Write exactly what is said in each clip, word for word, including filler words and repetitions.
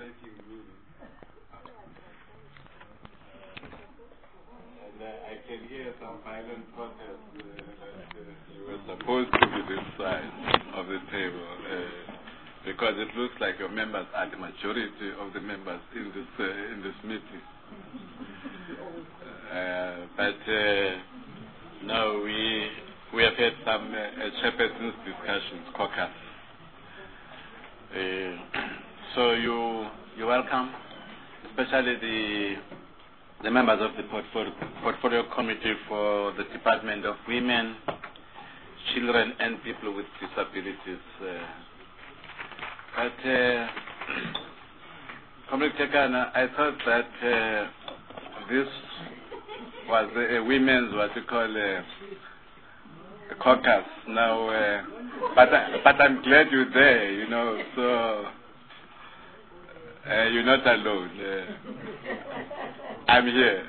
making movies. And uh, I can hear some violent protests uh, that uh, you were supposed to be this side of the table. Uh, because it looks like your members are the majority of the members in this uh, in this meeting. Uh, but uh, no, we we have had some uh, chairperson's discussions, caucus. Uh, so you you're welcome, especially the the members of the portfolio, portfolio committee for the Department of Women, Children and People with Disabilities. Uh, but uh, Comrade Tekana, I thought that uh, this was a, a women's what you call a, a caucus now, uh, but I, but I'm glad you're there, you know. So uh, you're not alone. Uh, I'm here.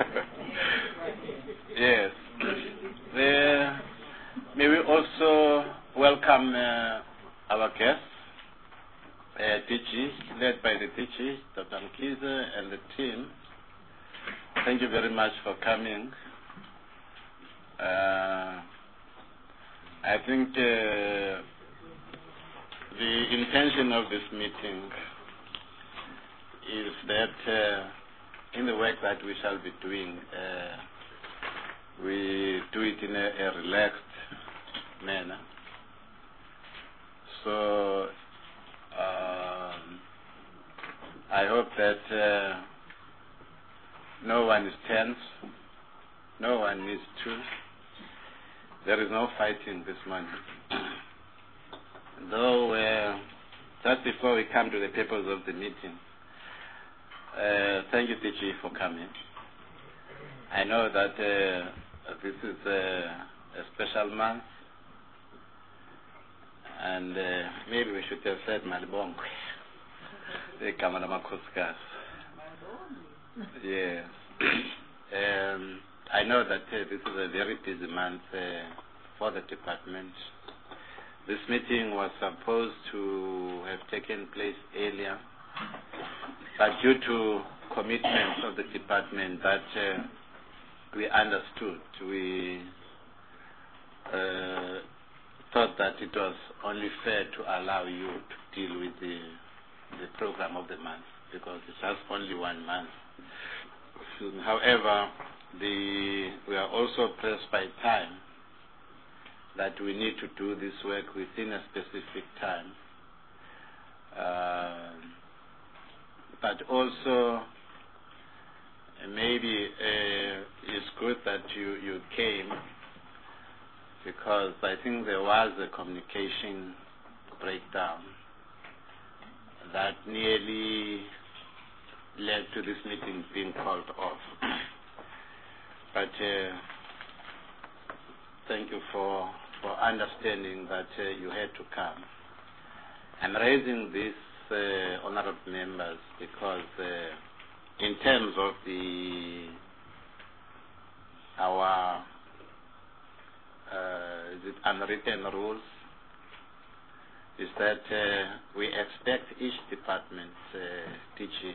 Yes. Uh, may we also welcome uh, our guests, uh, D G, led by the D G, Doctor Mkhize, and the team. Thank you very much for coming. Uh, I think uh, the intention of this meeting is that uh, in the work that we shall be doing, uh, we do it in a, a relaxed manner. So um, I hope that uh, no one is tense, no one needs to. There is no fighting this morning. Though, uh, just before we come to the purpose of the meeting, uh, thank you, D G, for coming. I know that uh, this is a, a special month, and uh, maybe we should have said Malibongwe, the Kamana Makuskas. Yes. um, I know that uh, this is a very busy month uh, for the department. This meeting was supposed to have taken place earlier, but due to commitments of the department that uh, we understood, we uh, thought that it was only fair to allow you to deal with the, the program of the month, because it's just only one month. However, the, we are also pressed by time, that we need to do this work within a specific time. Uh, but also, uh, maybe uh, it's good that you, you came, because I think there was a communication breakdown that nearly led to this meeting being called off. But uh, thank you for, for understanding that uh, you had to come. I'm raising this, uh, honorable members, because uh, in terms of the our uh, is it unwritten rules, is that uh, we expect each department, uh, D G,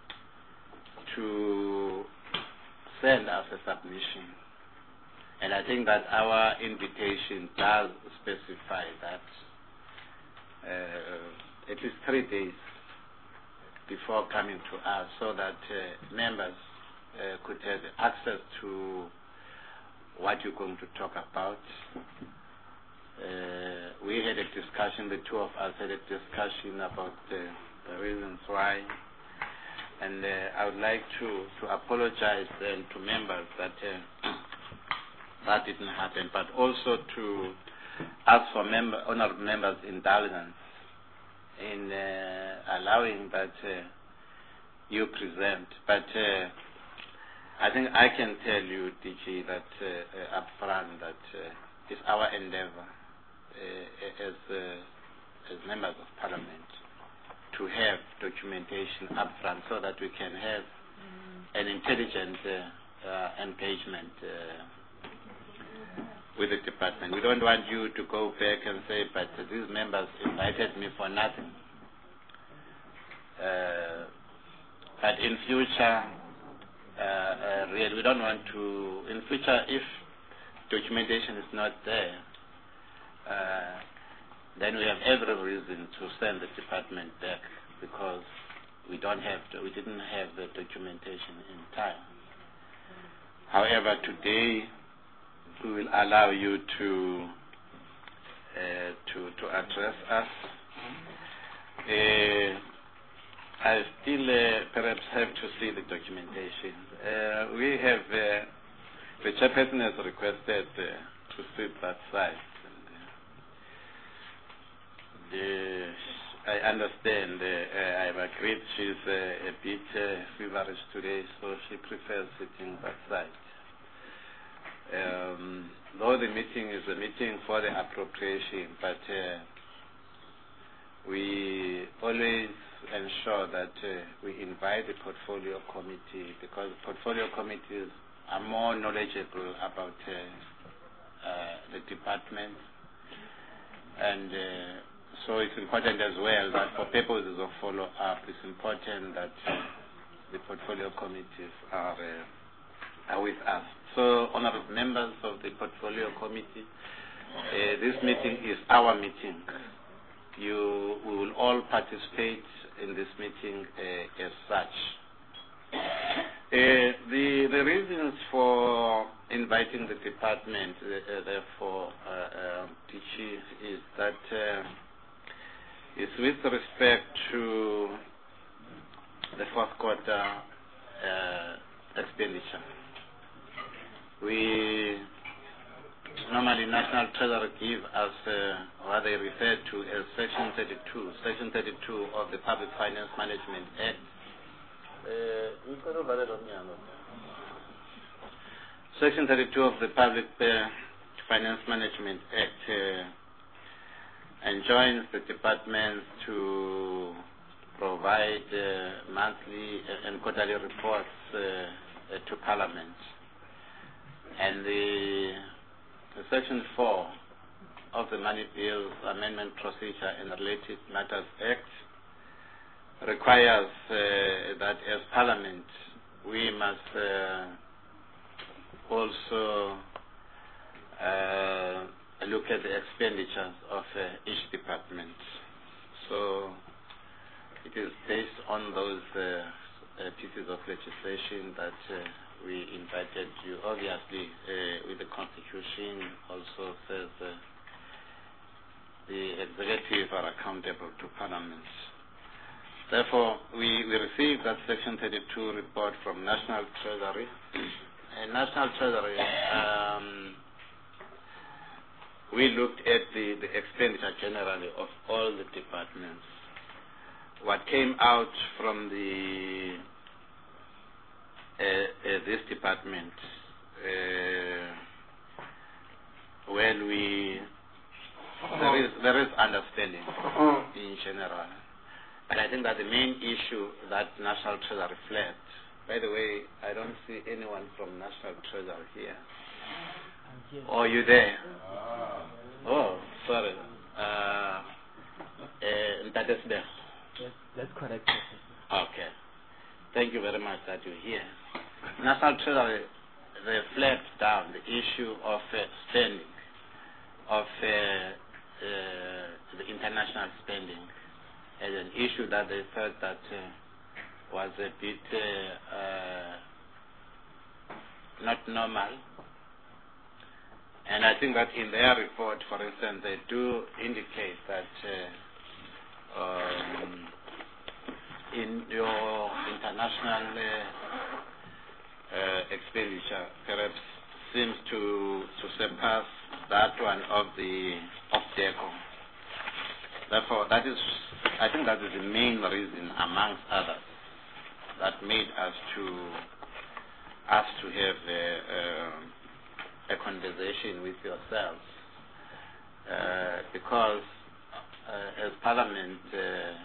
to send us a submission. And I think that our invitation does specify that uh, at least three days before coming to us, so that uh, members uh, could have access to what you're going to talk about. Uh, we had a discussion, the two of us had a discussion about uh, the reasons why. And uh, I would like to, to apologize then to members that uh, that didn't happen, but also to ask for member, honorable members' indulgence in uh, allowing that uh, you present. But uh, I think I can tell you, D G, that uh, uh, up front that uh, it's our endeavor uh, as, uh, as members of parliament to have documentation up front, so that we can have an intelligent uh, uh, engagement uh, with the department. We don't want you to go back and say, but these members invited me for nothing. Uh, But in future, uh, uh, really, we don't want to, in future, if documentation is not there, uh, then we have every reason to send the department back because we don't have, to, we didn't have the documentation in time. However, today we will allow you to uh, to to address us. Uh, I still uh, perhaps have to see the documentation. Uh, we have uh, the chairperson has requested uh, to sit that side. And, uh, I understand. Uh, uh, I've agreed she's uh, a bit uh, feverish today, so she prefers sitting that side. Um, though the meeting is a meeting for the appropriation, but uh, we always ensure that uh, we invite the portfolio committee because portfolio committees are more knowledgeable about uh, uh, the department, and uh, so it's important as well that for purposes of follow-up, it's important that uh, the portfolio committees are, uh, are with us. So, honorable members of the portfolio committee, uh, this meeting is our meeting. You, we will all participate in this meeting uh, as such. Uh, the, the reasons for inviting the department, uh, uh, therefore, uh, uh, Tichi, is that uh, is with respect to the fourth quarter uh, expenditure. We normally National Treasury give us uh, what they refer to as Section thirty-two, Section thirty-two of the Public Finance Management Act. Uh, Section thirty-two of the Public uh, Finance Management Act uh, enjoins the department to provide uh, monthly and quarterly reports uh, uh, to Parliament. And the, the Section four of the Money Bills Amendment Procedure and Related Matters Act requires uh, that as Parliament we must uh, also uh, look at the expenditures of uh, each department. So it is based on those uh, uh, pieces of legislation that uh, we invited you. Obviously, uh, with the Constitution also says uh, the executive are accountable to Parliament. Therefore, we, we received that Section thirty-two report from National Treasury. And National Treasury, um, we looked at the, the expenditure generally of all the departments. What came out from the uh, uh, this department, uh, well, we there is there is understanding in general. But I think that the main issue that National Treasury flagged, by the way, I don't see anyone from National Treasury here. Oh, are you there? Oh, sorry. Uh, uh, that is there. Yes, that's correct. Okay. Thank you very much that you're here. National Treasury, they flagged down the issue of uh, spending, of uh, uh, the international spending, as an issue that they felt that uh, was a bit uh, uh, not normal. And I think that in their report, for instance, they do indicate that uh, um, in your international uh, uh, expenditure perhaps seems to, to surpass that one of the of DECO. Therefore, that is, I think that is the main reason, amongst others, that made us to us to have a, a, a conversation with yourselves, uh, because uh, as Parliament, uh,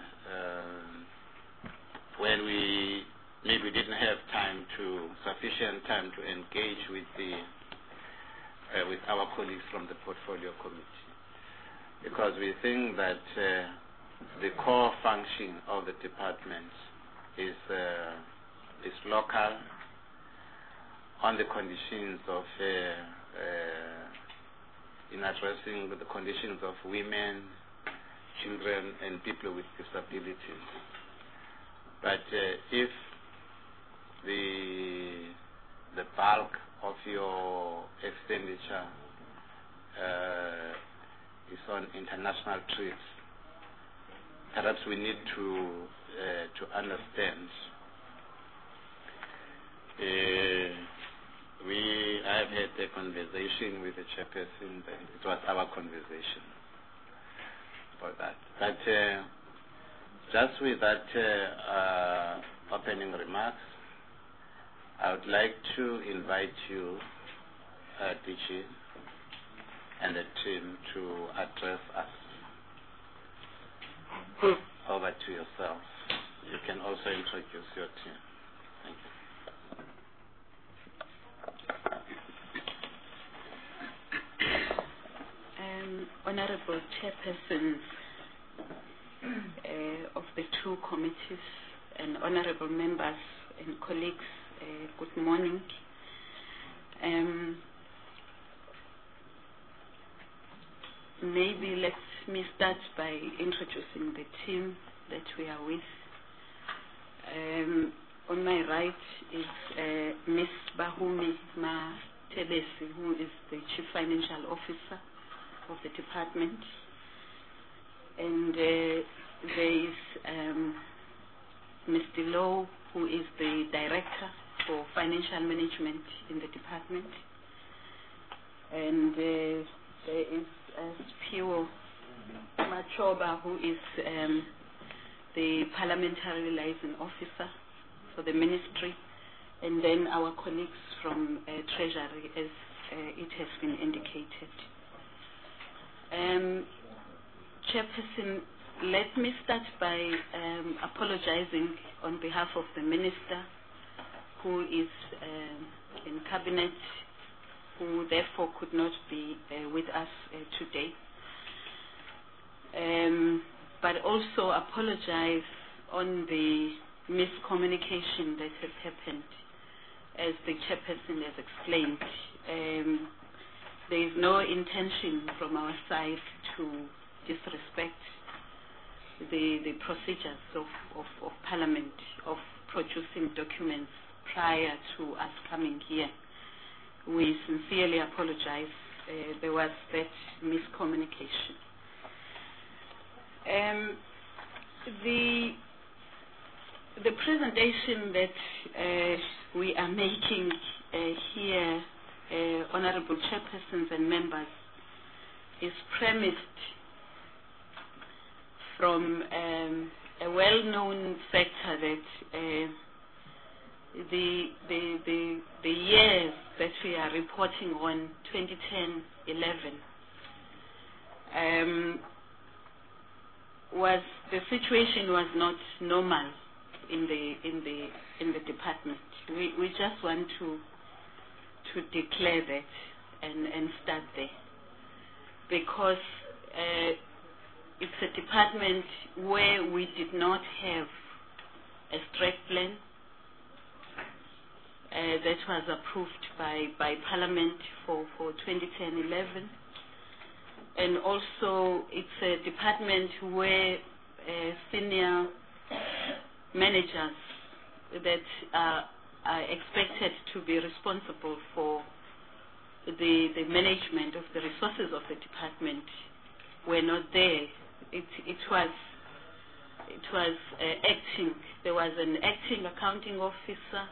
uh, when we maybe we didn't have time to sufficient time to engage with the uh, with our colleagues from the Portfolio Committee, because we think that uh, the core function of the department is uh, is local on the conditions of uh, uh, in addressing the conditions of women, children, and people with disabilities. But uh, if the the bulk of your expenditure uh, is on international trips, perhaps we need to uh, to understand. Uh, we I've had a conversation with the chairperson. It was our conversation about that. But uh, just with that uh, uh, opening remarks, I would like to invite you, uh, D G, and the team to address us. Over to yourself. You can also introduce your team. Thank you. Um, Honorable Chairpersons uh, of the two committees and honorable members and colleagues, uh, good morning. Um, maybe let me start by introducing the team that we are with. Um, on my right is uh, Miz Bahumi Matebesi, who is the Chief Financial Officer of the department. And uh, there is um, Mister Lowe, who is the Director for Financial Management in the department. And uh, there is uh, Spiro Machoba, who is um, the Parliamentary Liaison Officer for the Ministry, and then our colleagues from uh, Treasury, as uh, it has been indicated. Um, Chairperson, let me start by um, apologizing on behalf of the Minister, who is um, in Cabinet, who therefore could not be uh, with us uh, today. Um, but also apologize on the miscommunication that has happened. As the Chairperson has explained, um, there is no intention from our side to disrespect the, the procedures of, of, of Parliament, of producing documents prior to us coming here. We sincerely apologize. Uh, there was that miscommunication. Um, the, the presentation that uh, we are making uh, here, uh, Honorable Chairpersons and members, is premised from um, a well-known factor that uh, the, the, the, the years that we are reporting on, twenty ten eleven, um, was the situation was not normal in the in the in the department. We we just want to to declare that and and start there, because uh, it's a department where we did not have a strike plan uh, that was approved by by Parliament for for twenty ten eleven. And also, it's a department where uh, senior managers that are, are expected to be responsible for the, the management of the resources of the department were not there. It, it was, it was uh, acting. There was an acting accounting officer.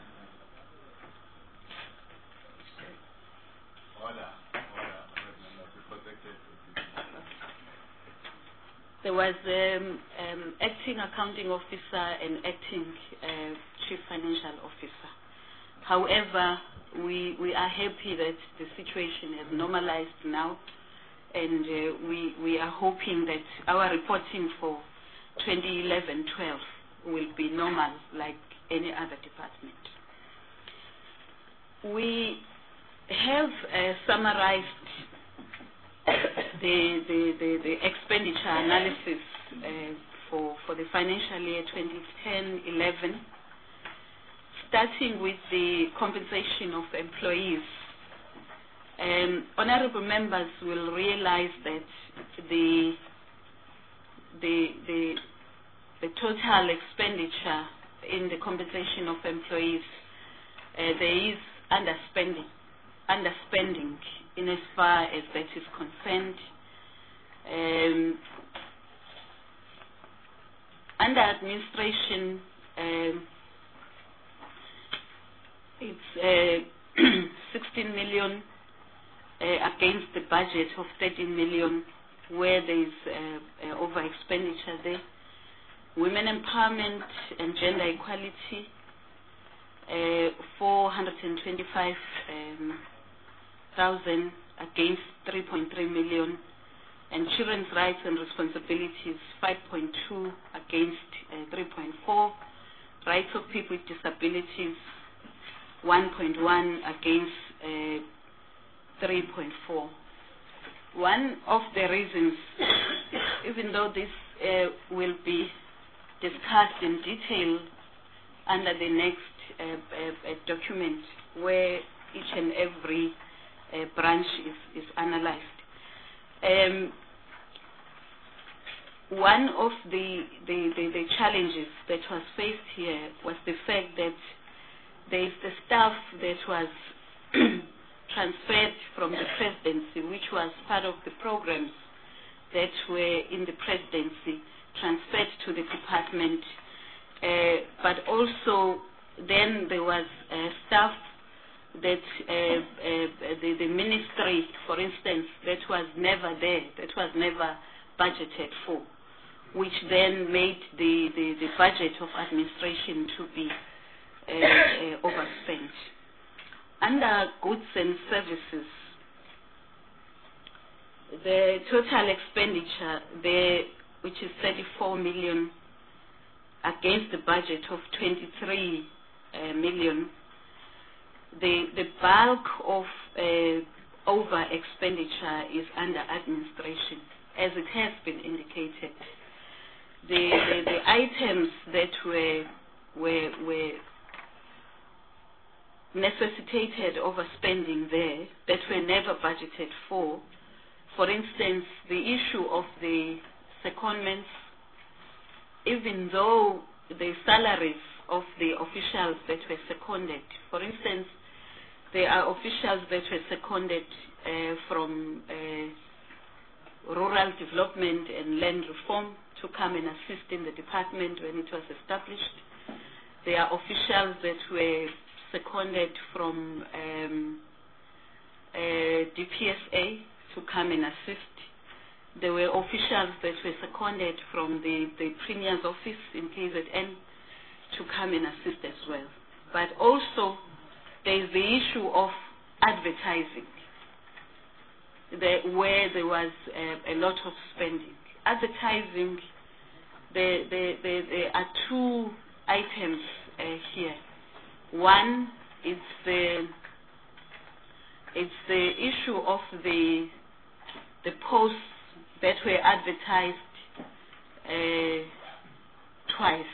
There was um, um, acting accounting officer and acting uh, chief financial officer. However, we we are happy that the situation has normalized now, and uh, we we are hoping that our reporting for twenty eleven twelve will be normal like any other department. We have uh, summarized the, the, the, the expenditure analysis uh, for, for the financial year twenty ten eleven, starting with the compensation of employees. Um, honorable members will realize that the, the, the, the total expenditure in the compensation of employees, uh, there is underspending, underspending in as far as that is concerned. Um, under administration, um, it's uh, sixteen million uh, against the budget of thirteen million, where there is uh, uh, over expenditure there. Women empowerment and gender equality, uh, four hundred twenty-five thousand um, against three point three million, and children's rights and responsibilities, five point two against uh, three point four, rights of people with disabilities, one point one against uh, three point four. One of the reasons, even though this uh, will be discussed in detail under the next uh, uh, uh, document where each and every uh, branch is, is analyzed. Um, one of the, the, the, the challenges that was faced here was the fact that there is the staff that was transferred from the presidency, which was part of the programs that were in the presidency, transferred to the department, uh, but also then there was uh, staff that uh, uh, the, the ministry, for instance, that was never there, that was never budgeted for, which then made the, the, the budget of administration to be uh, uh, overspent. Under goods and services, the total expenditure there, which is thirty-four million against the budget of twenty-three uh, million, the, the bulk of uh, over expenditure is under administration, as it has been indicated. The, the, the items that were, were, were necessitated overspending there, that were never budgeted for, for instance, the issue of the secondments, even though the salaries of the officials that were seconded, for instance, there are officials that were seconded uh, from uh, rural development and land reform to come and assist in the department when it was established. There are officials that were seconded from um, uh, D P S A to come and assist. There were officials that were seconded from the, the Premier's office in K Z N to come and assist as well. But also, there is the issue of advertising, the, where there was uh, a lot of spending. Advertising, there, there, there, there are two items uh, here. One is the, it's the issue of the, the posts that were advertised uh, twice.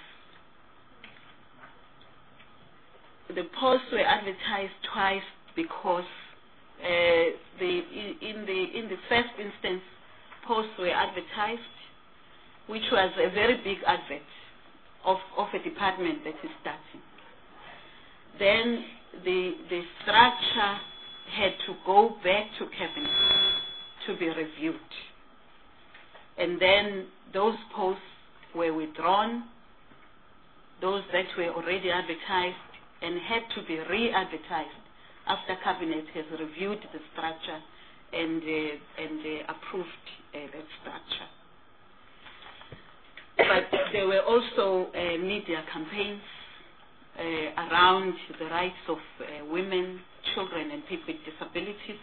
The posts were advertised twice because uh, the, in, the, in the first instance, posts were advertised, which was a very big advert of, of a department that is starting. Then the, the structure had to go back to cabinet to be reviewed. And then those posts were withdrawn, those that were already advertised, and had to be re-advertised after cabinet has reviewed the structure and, uh, and uh, approved uh, that structure. But there were also uh, media campaigns uh, around the rights of uh, women, children, and people with disabilities.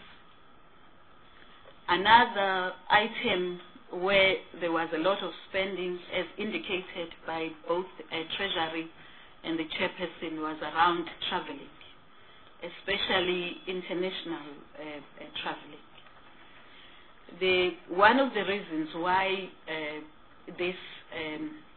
Another item where there was a lot of spending, as indicated by both uh, Treasury and the chairperson, was around traveling, especially international uh, uh, traveling. The, one of the reasons why uh, this um,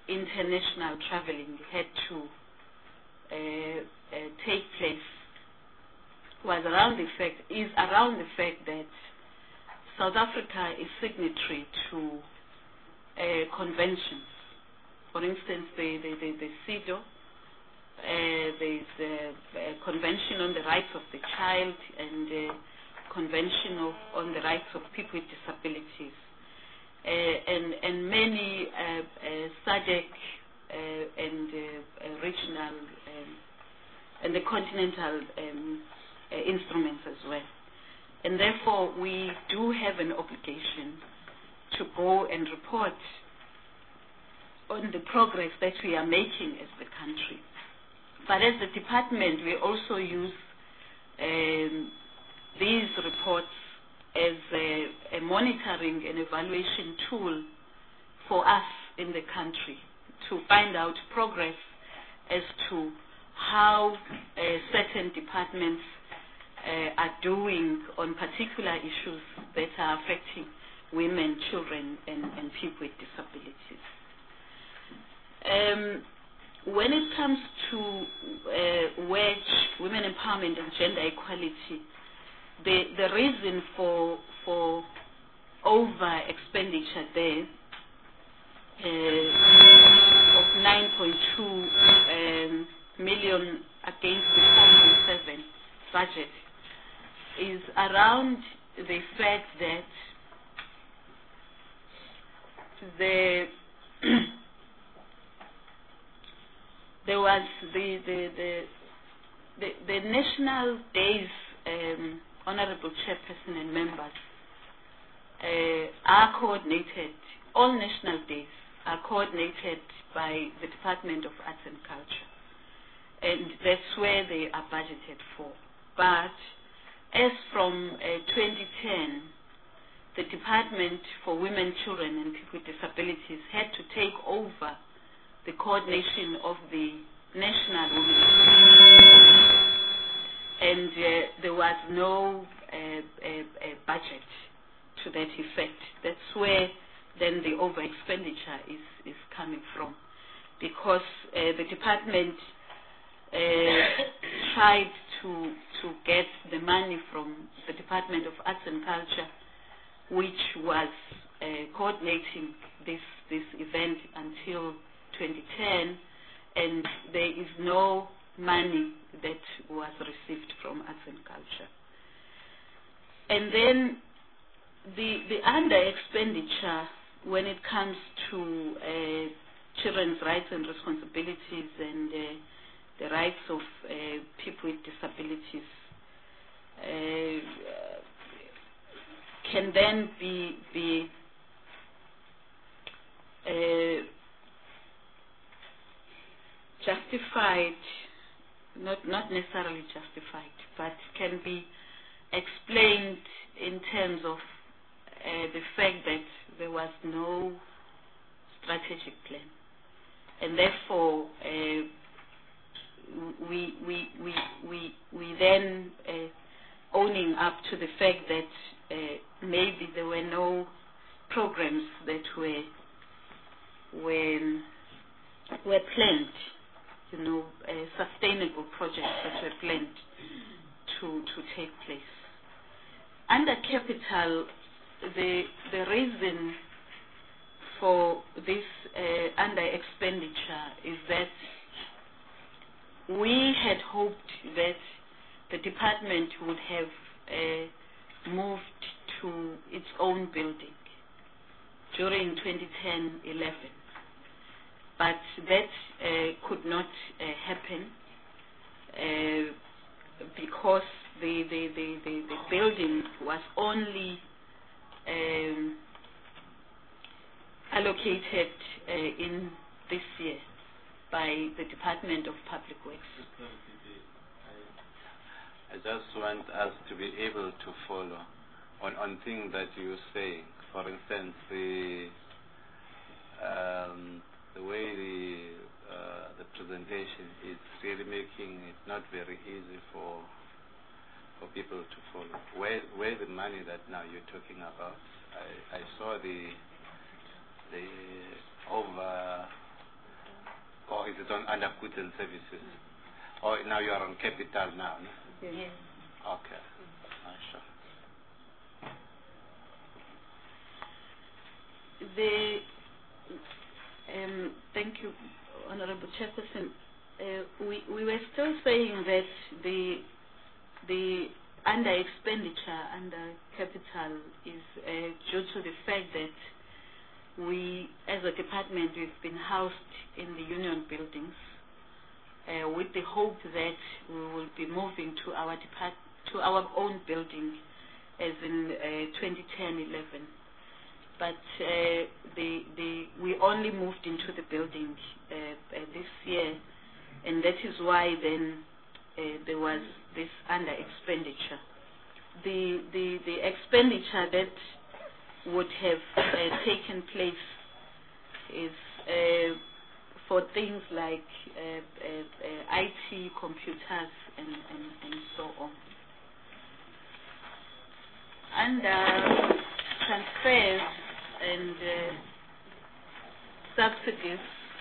international traveling had to uh, uh, take place was around the fact is around the fact that South Africa is signatory to uh, conventions. For instance, the the the, the CEDAW, uh, there's a, a Convention on the Rights of the Child and uh, Convention of, on the Rights of People with Disabilities, uh, and and many uh, uh, SADC uh, and uh, uh, regional um, and the continental um, uh, instruments as well. And therefore, we do have an obligation to go and report on the progress that we are making as the country. But as the department, we also use um, these reports as a, a monitoring and evaluation tool for us in the country to find out progress as to how uh, certain departments uh, are doing on particular issues that are affecting women, children, and, and people with disabilities. Um, when it comes to uh, wage, women empowerment, and gender equality, the the reason for for over expenditure there uh, of nine point two um, million against the four point seven budget is around the fact that the there was the the the the, the national days, um, honorable chairperson and members uh, are coordinated. All national days are coordinated by the Department of Arts and Culture, and that's where they are budgeted for. But as from uh, twenty ten, the Department for Women, Children and People with Disabilities had to take over the coordination of the National Women's and uh, there was no uh, uh, uh, budget to that effect. That's where then the over expenditure is, is coming from, because uh, the department uh, tried to to get the money from the Department of Arts and Culture, which was uh, coordinating this this event until twenty ten, and there is no money that was received from Arts and Culture. And then the the under expenditure when it comes to uh, children's rights and responsibilities and uh, the rights of uh, people with disabilities uh, can then be be uh, justified, not not necessarily justified, but can be explained in terms of uh, the fact that there was no strategic plan, and therefore uh, we we we we we then uh, owning up to the fact that uh, maybe there were no programs that were were were planned, you know, uh, sustainable projects that were planned to to take place. Under capital, the the reason for this uh, under expenditure is that we had hoped that the department would have uh, moved to its own building during twenty ten eleven, but that uh, could not uh, happen uh, because the the, the, the the building was only um, allocated uh, in this year by the Department of Public Works. I just want us to be able to follow on, on things that you say. For instance, the um, the way the uh, the presentation is really making it not very easy for for people to follow. Where where the money that now you're talking about? I, I saw the the over or is it on under goods and services? Or now you are on capital now? No? Yes. Okay. Ah, sure. The um, thank you, Honorable Chairperson. Uh, we we were still saying that the the under expenditure under capital is uh, due to the fact that we, as a department, we've been housed in the union buildings uh, with the hope that we will be moving to our depart to our own building as in uh, twenty ten eleven. But uh, the, the, we only moved into the building uh, uh, this year, and that is why then uh, there was this under expenditure. The, the, the expenditure that would have uh, taken place is uh, for things like uh, uh, uh, I T, computers, and, and, and so on. Under transfers and uh, subsidies,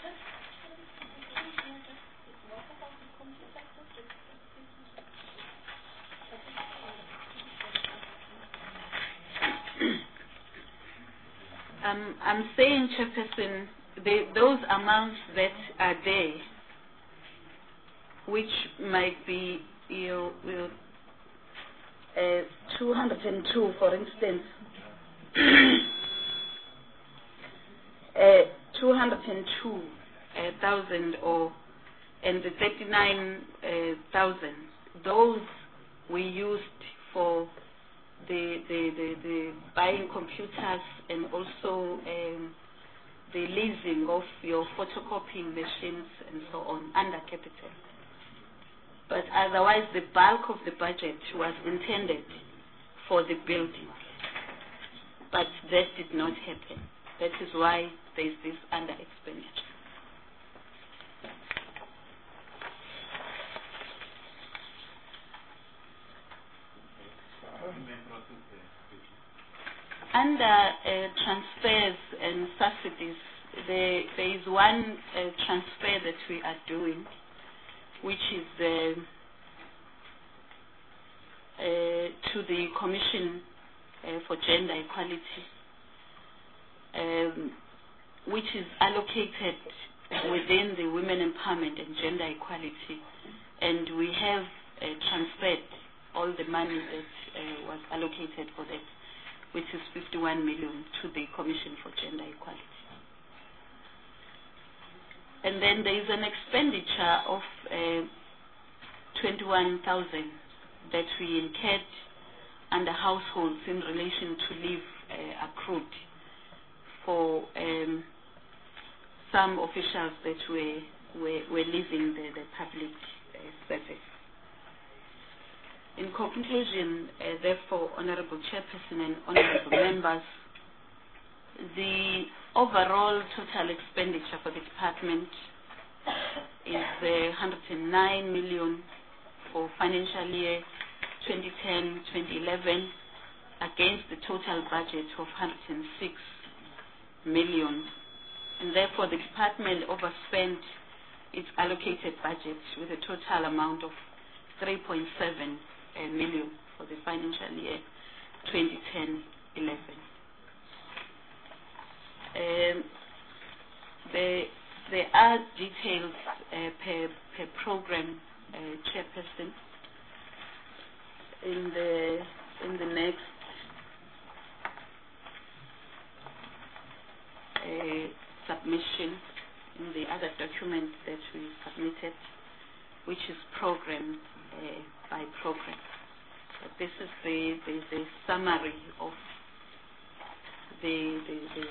um, I'm saying, Chairperson, the, those amounts that are there, which might be you know, you know, uh, two hundred two, for instance, uh, two hundred two thousand or and the thirty-nine thousand, those we used for the, the, the, the buying computers and also um, the leasing of your photocopying machines and so on under capital. But otherwise, the bulk of the budget was intended for the building. But that did not happen. That is why there is this under expenditure. Under uh, transfers and subsidies, there, there is one uh, transfer that we are doing, which is uh, uh, to the Commission uh, for Gender Equality, um, which is allocated within the Women Empowerment and Gender Equality, and we have uh, transferred all the money that uh, was allocated for that, which is fifty-one million, to the Commission for Gender Equality. And then there is an expenditure of uh, twenty-one thousand that we incurred under households in relation to leave uh, accrued for um, some officials that were, were, were leaving the, the public uh, service. In conclusion, uh, therefore, Honorable Chairperson and Honorable Members, the overall total expenditure for the department is uh, one hundred nine million for financial year twenty ten twenty eleven against the total budget of one hundred six million. And therefore, the department overspent its allocated budget with a total amount of three point seven uh, million for the financial year twenty ten eleven. Um, there, there are details uh, per, per program, uh, Chairperson, in the in the next uh, submission, in the other document that we submitted, which is program uh, by program. But this is the, the, the summary of the, the, the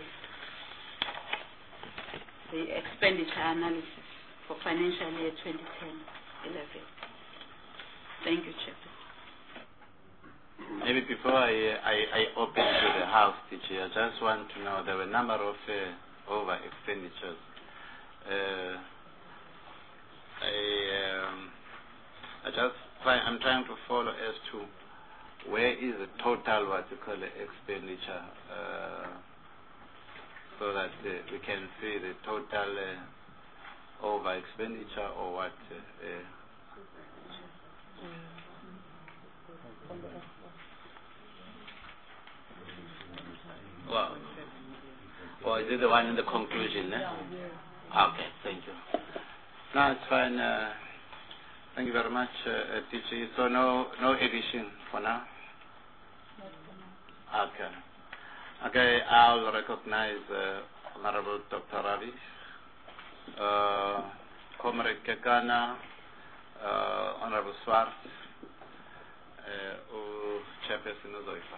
the expenditure analysis for financial year twenty ten eleven. Thank you, Chairperson. Maybe before I, I, I open to the House, teacher, I just want to know there were a number of uh, over expenditures. Uh, I, um, I just try, I'm trying to follow as to where is the total, what you call it, expenditure, uh, so that uh, we can see the total uh, over expenditure or what? Uh, uh, well, or is it the one in the conclusion? Eh? Okay, thank you. No, it's fine. Uh, thank you very much, uh, T G. So no, no addition for now. Okay. Okay, I'll recognize uh, Honorable Doctor Ravi, uh, Comrade Kekana, uh, Honorable Swartz, uh, or Chairperson Uzoifa.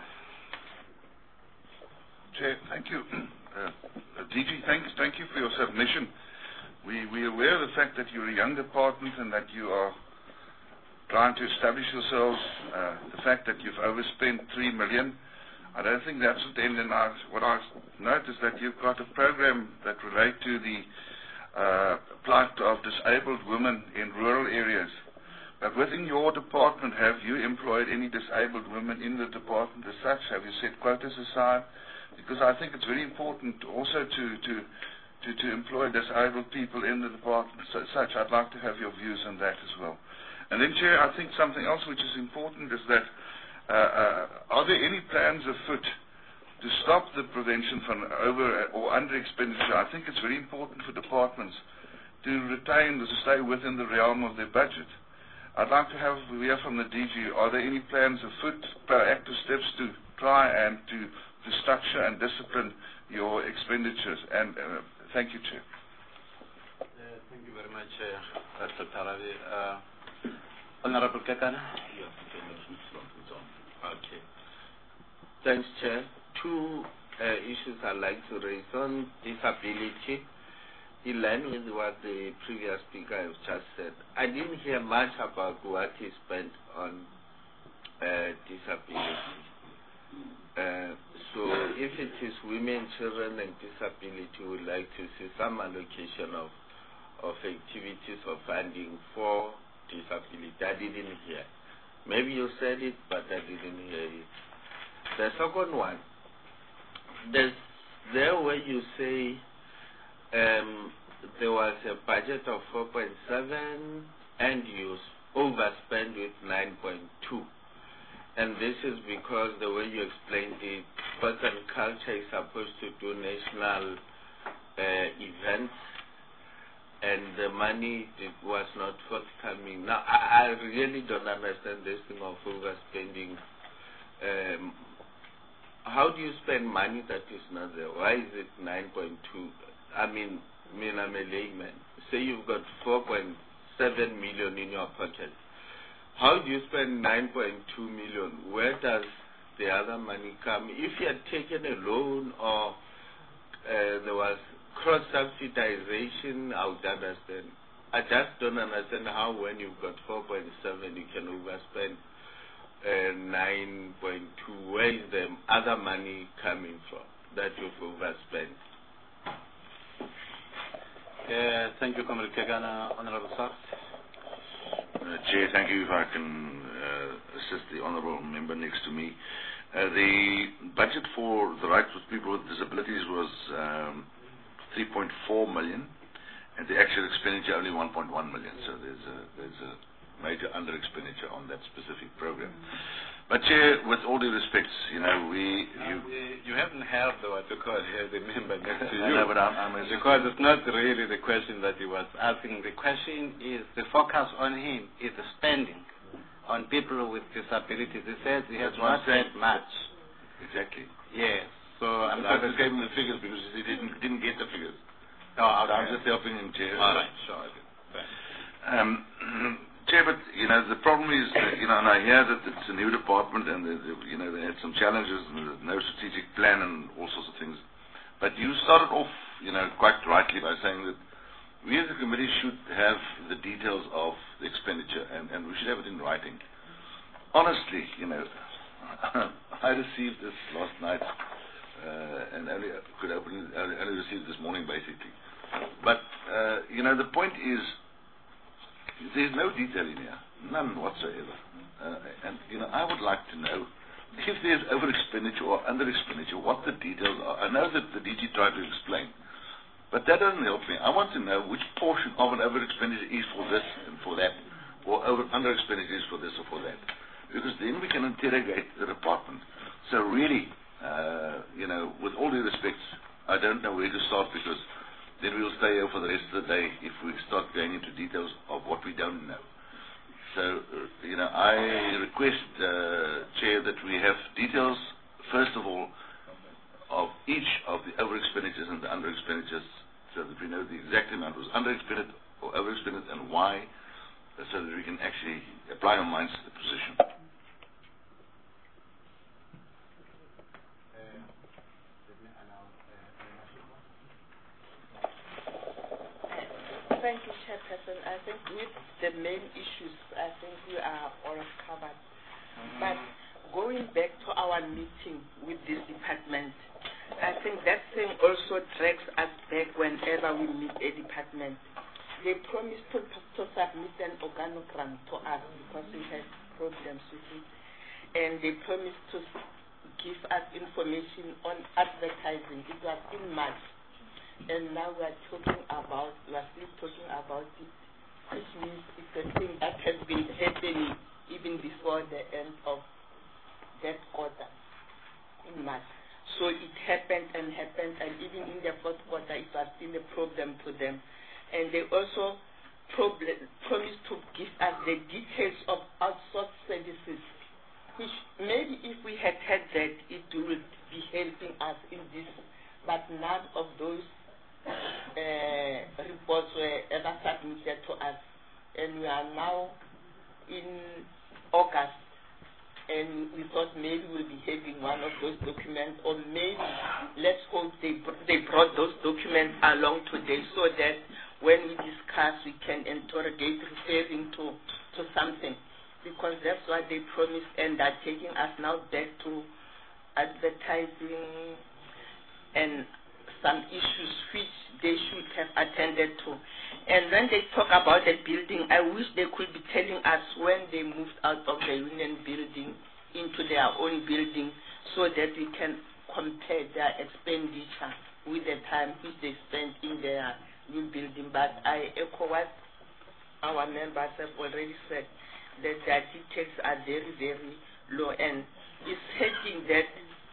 Chair, thank you. Uh, D G, thanks, thank you for your submission. We, we're aware of the fact that you're a young department and that you are trying to establish yourselves. Uh, the fact that you've overspent three million, I don't think that's the end. And I, what I noticed that you've got a program that relate to the uh, plight of disabled women in rural areas. But within your department, have you employed any disabled women in the department as such? Have you set quotas aside? Because I think it's very important also to, to, to, to employ disabled people in the department as such. I'd like to have your views on that as well. And then, Chair, I think something else which is important is that uh, uh, are there any plans afoot to stop the prevention from over or under expenditure? I think it's very important for departments to retain, to stay within the realm of their budget. I'd like to have hear from the D G, are there any plans afoot, proactive steps to try and to, to structure and discipline your expenditures? And uh, thank you, Chair. Uh, thank you very much, uh, Doctor Ravi. Uh, Honorable Kekana? Yes, okay. Thanks, Chair. Two uh, issues I'd like to raise on disability. In line with what the previous speaker has just said, I didn't hear much about what he spent on uh, disability. Uh, so if it is women, children, and disability, we would like to see some allocation of, of activities or funding for disability. I didn't hear. Maybe you said it, but I didn't hear it. The second one, there's there where you say Um, there was a budget of four point seven and you overspent with nine point two. And this is because the way you explained it, sports and culture is supposed to do national uh, events and the money it was not forthcoming. Now, I, I really don't understand this thing of overspending. Um, how do you spend money that is not there? Why is it nine point two? I mean, I mean, I'm a layman. Say you've got four point seven million in your pocket. How do you spend nine point two million? Where does the other money come? If you had taken a loan or uh, there was cross-subsidization, I would understand. I just don't understand how when you've got four point seven you can overspend uh, nine point two. Where is the other money coming from that you've overspent? Uh, thank you, Comrade Kekana. Honorable Swartz. Uh, Chair, thank you. If I can uh, assist the Honourable Member next to me. Uh, the budget for the rights of people with disabilities was um, three point four million and the actual expenditure only one point one million. So there's a, there's a major under expenditure on that specific program. But Chair, with all due respects, you know, we... You, uh, you haven't heard the, what you call here, the member next to you. No, but I'm, I'm because it's not really the question that he was asking. The question is, the focus on him is the spending on people with disabilities. He says he has not said much. Exactly. Yes. So I'm I just gave him the figures because he didn't, didn't get the figures. Oh, okay. So I'm just helping him, Chair. All right, sure. Um, Chair, but, you know, the problem is, that, you know, and I hear that it's a new department and, they, you know, they had some challenges and there's no strategic plan and all sorts of things. But you started off, you know, quite rightly by saying that we as a committee should have the details of the expenditure and, and we should have it in writing. Honestly, you know, I received this last night uh, and only could open it, only received it this morning basically. But, uh, you know, the point is, there's no detail in here, none whatsoever. Uh, and, you know, I would like to know if there's over expenditure or under expenditure, what the details are. I know that the D G tried to explain, But that doesn't help me. I want to know which portion of an over expenditure is for this and for that, or over under expenditure is for this or for that. Because then we can interrogate the department. So really, uh, you know, with all due respect, I don't know where to start, because then we'll stay here for the rest of the day if we start going into details of what we don't know. So, uh, you know, I request, uh, Chair, that we have details, first of all, of each of the over expenditures and the under expenditures, so that we know the exact amount was under expended or over expended and why, uh, so that we can actually apply our minds to the position. Thank you, Chairperson. I think with the main issues, I think we are all covered. Mm-hmm. But going back to our meeting with this department, I think that thing also drags us back whenever we meet a department. They promised to, to submit an organogram to us because we had problems with it. And they promised to give us information on advertising. It was in March. And now we are talking about, we are still talking about it, which means it's a thing that has been happening even before the end of that quarter in March. So it happened and happened, and even in the fourth quarter, it was still a problem to them. And they also problem, promised to give us the details of outsourced services, which maybe if we had had that, it would be helping us in this. But none of those uh, reports were ever submitted to us. And we are now in August. And we thought maybe we'll be having one of those documents, or maybe, let's hope they, they brought those documents along today so that when we discuss, we can interrogate referring to, to something. Because that's what they promised, and they're taking us now back to advertising and some issues which they should have attended to. And when they talk about the building, I wish they could be telling us when they moved out of the union building into their own building, so that we can compare their expenditure with the time which they spent in their new building. But I echo what our members have already said, that their details are very, very low, and it's hurting that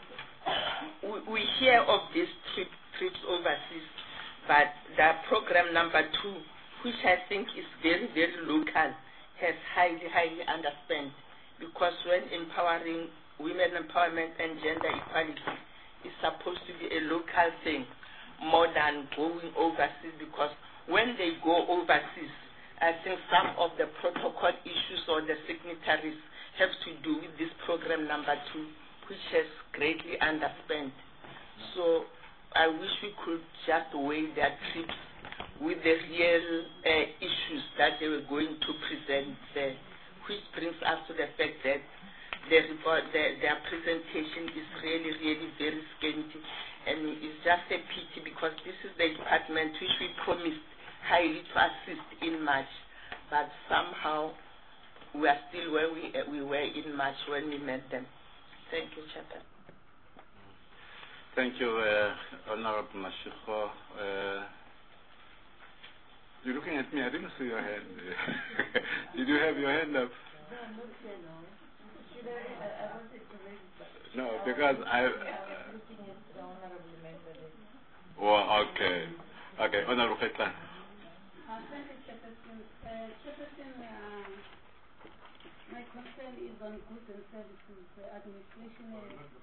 we, we hear of these trip, trips overseas, but the program number two, which I think is very, very local, has highly, highly underspent, because when empowering women empowerment and gender equality is supposed to be a local thing more than going overseas, because when they go overseas, I think some of the protocol issues or the signatories have to do with this program number two, which has greatly underspent. So I wish we could just weigh their trips with the real uh, issues that they were going to present there, which brings us to the fact that their, report, their, their presentation is really, really very scanty. And it's just a pity, because this is the department which we promised highly to assist in March, but somehow we are still where we, uh, we were in March when we met them. Thank you, Chairman. Thank you, uh, Honorable Mashiko. Uh, you're looking at me. I didn't see your hand. Did you have your hand up? No, because I... Oh, okay. Okay, Honorable Khetlan. Thank you, Chairperson. Uh, Chairperson, uh, my concern is on goods and services uh, administration.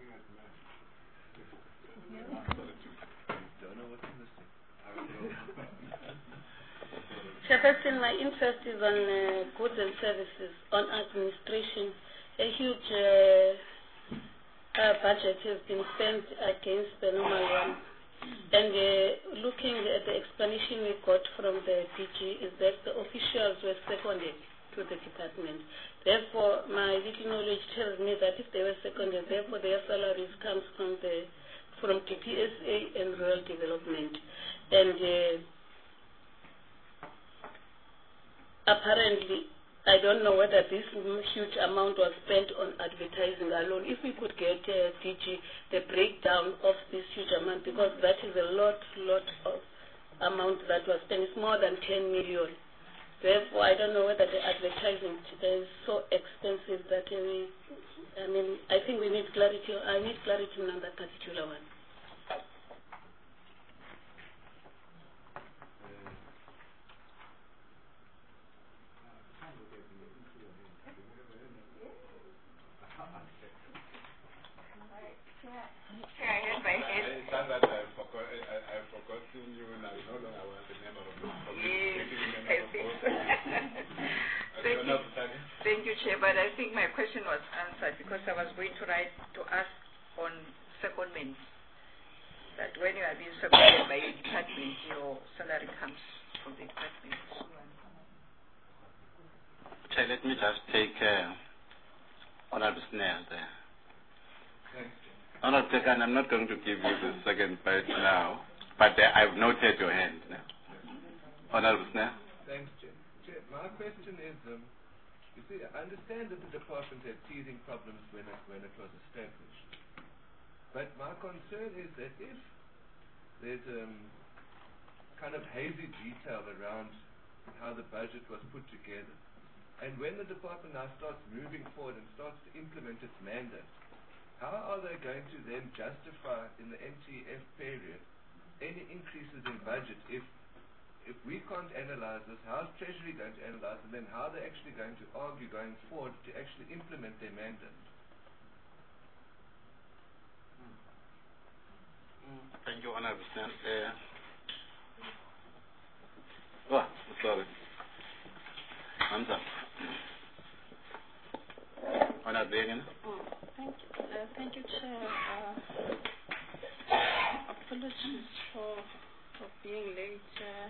Chairperson, my interest is on uh, goods and services, on administration. A huge uh, uh, budget has been spent against the normal one. And uh, looking at the explanation we got from the D G is that the officials were seconded to the department. Therefore, my little knowledge tells me that if they were seconded, therefore their salaries comes from the from T P S A and rural development. And uh, apparently, I don't know whether this huge amount was spent on advertising alone. If we could get uh, D G the breakdown of this huge amount, because that is a lot, lot of amount that was spent. It's more than ten million. Therefore, I don't know whether the advertising is so expensive that uh, we, I mean, I think we need clarity. I need clarity on that particular one. Thank you, Chair, but I think my question was answered because I was going to write to ask on secondment that when you are being seconded by a department, your salary comes from the department. Chair, let me just take uh, Honorable Snell there. Honorable Tekan, I'm not going to give you the second part now, but uh, I've noted your hand now. Honorable Snell. Thanks, Chair. Chair, my question is, um, you see, I understand that the department had teething problems when it, when it was established. But my concern is that if there's um, kind of hazy detail around how the budget was put together, and when the department now starts moving forward and starts to implement its mandate, how are they going to then justify in the M T F period any increases in budget if If we can't analyze this, how's Treasury going to analyze, and then how are they actually going to argue going forward to actually implement their mandate? Thank you, Honorable Snell. Uh, oh, sorry. Hands up. Honorable Begin. Oh, thank you. Uh, thank you, Chair. Uh, apologies for, for being late. Uh,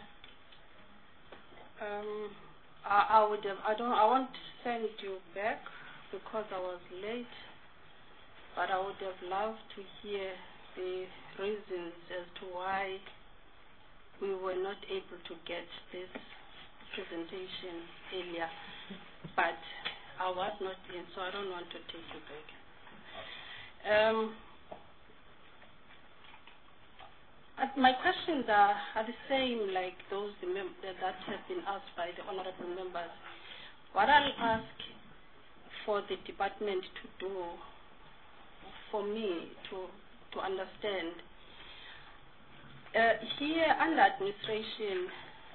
Um, I, I would have, I don't, I won't send you back because I was late, but I would have loved to hear the reasons as to why we were not able to get this presentation earlier, but I was not in, so I don't want to take you back. Um, Uh, my questions are, are the same like those the mem- that have been asked by the honorable members. What I'll ask for the department to do, for me to to understand, uh, here under administration,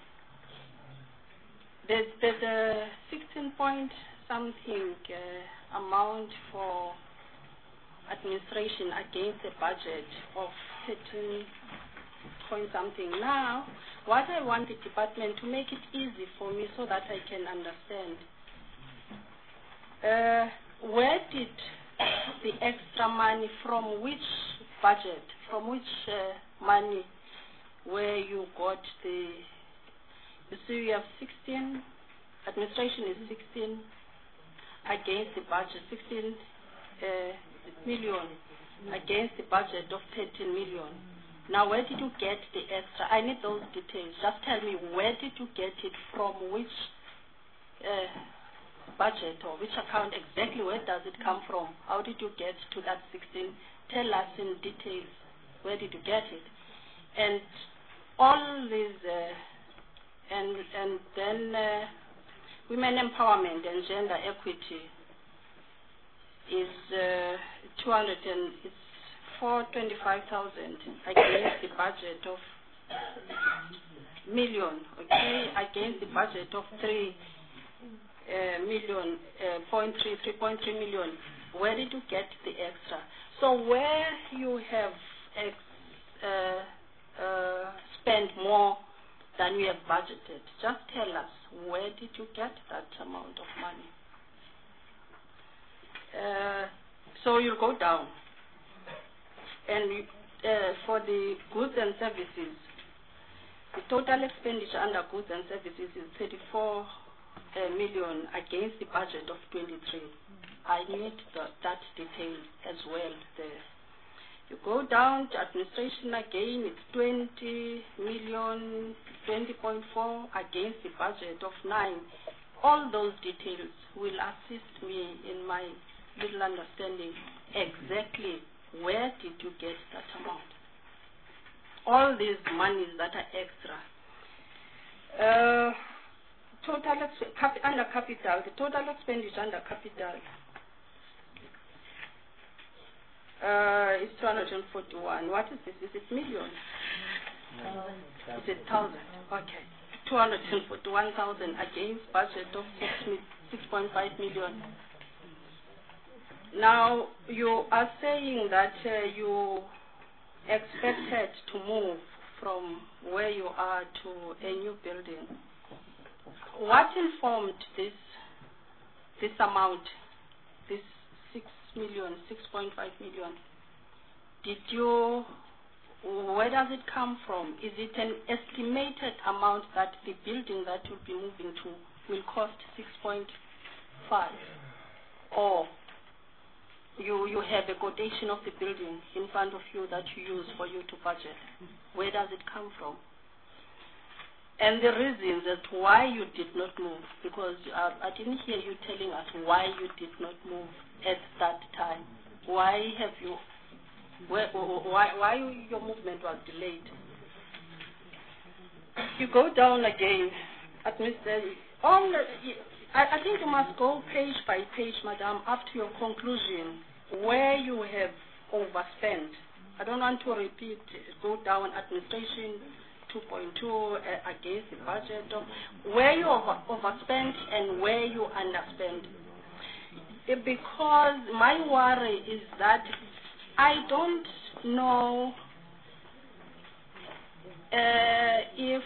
there's, there's a sixteen point something uh, amount for administration against a budget of thirteen point something. Now, what I want the department to make it easy for me so that I can understand, uh, where did the extra money, from which budget, from which uh, money, where you got the, you see you have sixteen, administration is sixteen against the budget, sixteen uh, million against the budget of thirteen million. Now, where did you get the extra? I need those details. Just tell me, where did you get it from, which uh, budget or which account exactly, where does it come from? How did you get to that sixteen? Tell us in details, where did you get it? And all these, uh, and, and then uh, women empowerment and gender equity is uh, two hundred and, it's four hundred twenty-five thousand against the budget of million, okay, against the budget of three uh, million, uh, point three, three point three million. Where did you get the extra? So where you have ex, uh, uh, spent more than you have budgeted, just tell us, where did you get that amount of money? Uh, so you go down. And uh, for the goods and services, the total expenditure under goods and services is thirty-four uh, million against the budget of twenty-three. I need the, that detail as well there. You go down to administration again, it's twenty million, twenty point four against the budget of nine. All those details will assist me in my little understanding exactly where did you get that amount. all these monies that are extra. Uh, total ex- cap- under capital, the total expenditure under capital uh, is two hundred forty-one. What is this? Is it million? No. Is it thousand? Okay. two hundred forty-one thousand against budget of six point five million. Now, you are saying that uh, you expected to move from where you are to a new building. What informed this this amount, this six million, six point five million? Did you, where does it come from? Is it an estimated amount that the building that you'll be moving to will cost six point five? Or you, you have a quotation of the building in front of you that you use for you to budget? Where does it come from? And the reasons as to why you did not move, because uh, I didn't hear you telling us why you did not move at that time. Why have you, where, why, why your movement was delayed? You go down again, Administrator. On the, I, I think you must go page by page, Madam, up to your conclusion, where you have overspent. I don't want to repeat, go down administration two point two uh, against the budget, where you over, overspent and where you underspent. Uh, because my worry is that I don't know uh, if,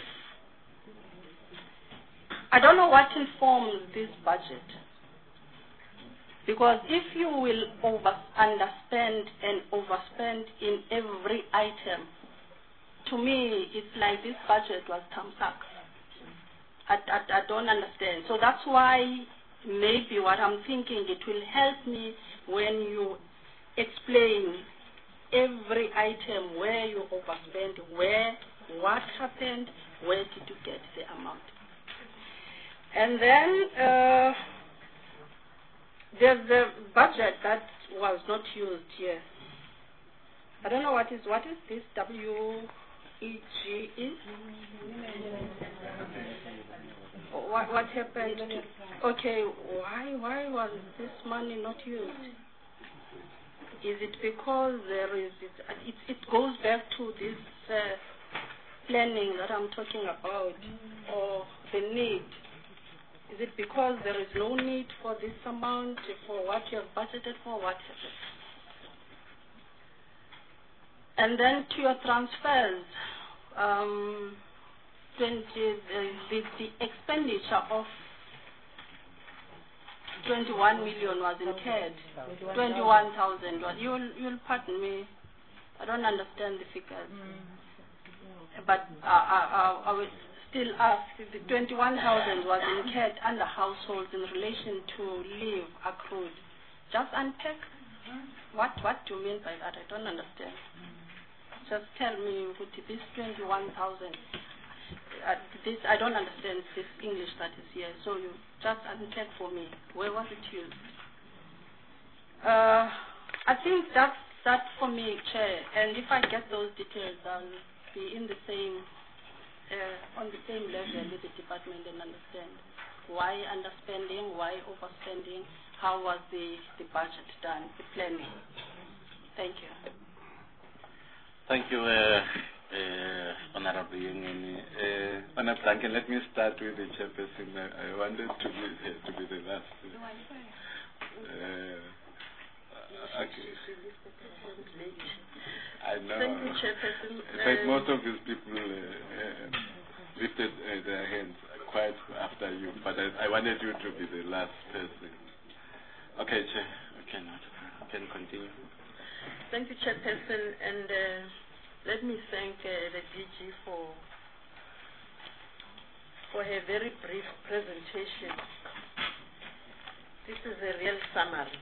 I don't know what informs this budget. Because if you will over underspend and overspend in every item, to me, it's like this budget was thumbsuck. I, I, I don't understand. So that's why maybe what I'm thinking, it will help me when you explain every item where you overspend, where, what happened, where did you get the amount. And then uh, there's the budget that was not used here. I don't know what is, what is this W E G is? What, what happened? To, okay, why, why was this money not used? Is it because there is, it, it, it goes back to this uh, planning that I'm talking about, or the need? Is it because there is no need for this amount, for what you have budgeted for, what happened? And then to your transfers, um, twenty, the, the, the expenditure of twenty-one million was incurred. twenty-one thousand was. You'll, you'll pardon me. I don't understand the figures. But uh, I, I, I will still ask, if the twenty-one thousand was incurred under households in relation to leave accrued. Just unpack. What, what do you mean by that? I don't understand. Just tell me, would this twenty-one thousand, uh, this, I don't understand this English that is here, so you just unpack for me. Where was it used? Uh, I think that's that for me, Chair, and if I get those details, I'll be in the same, uh, on the same level with the department and understand why underspending, why overspending, how was the, the budget done, the planning. Thank you. Thank you, uh, uh, Honorable Yungeni. Uh, Honorable Duncan, let me start with the chairperson. I, I wanted to be, uh, to be the last. Uh, okay. I know. Thank you, Chairperson. In fact, most of these people uh, uh, lifted uh, their hands quite after you, but I, I wanted you to be the last person. Okay, Chair. Okay, now can continue. Thank you, Chairperson, and uh, let me thank uh, the D G for for her very brief presentation. This is a real summary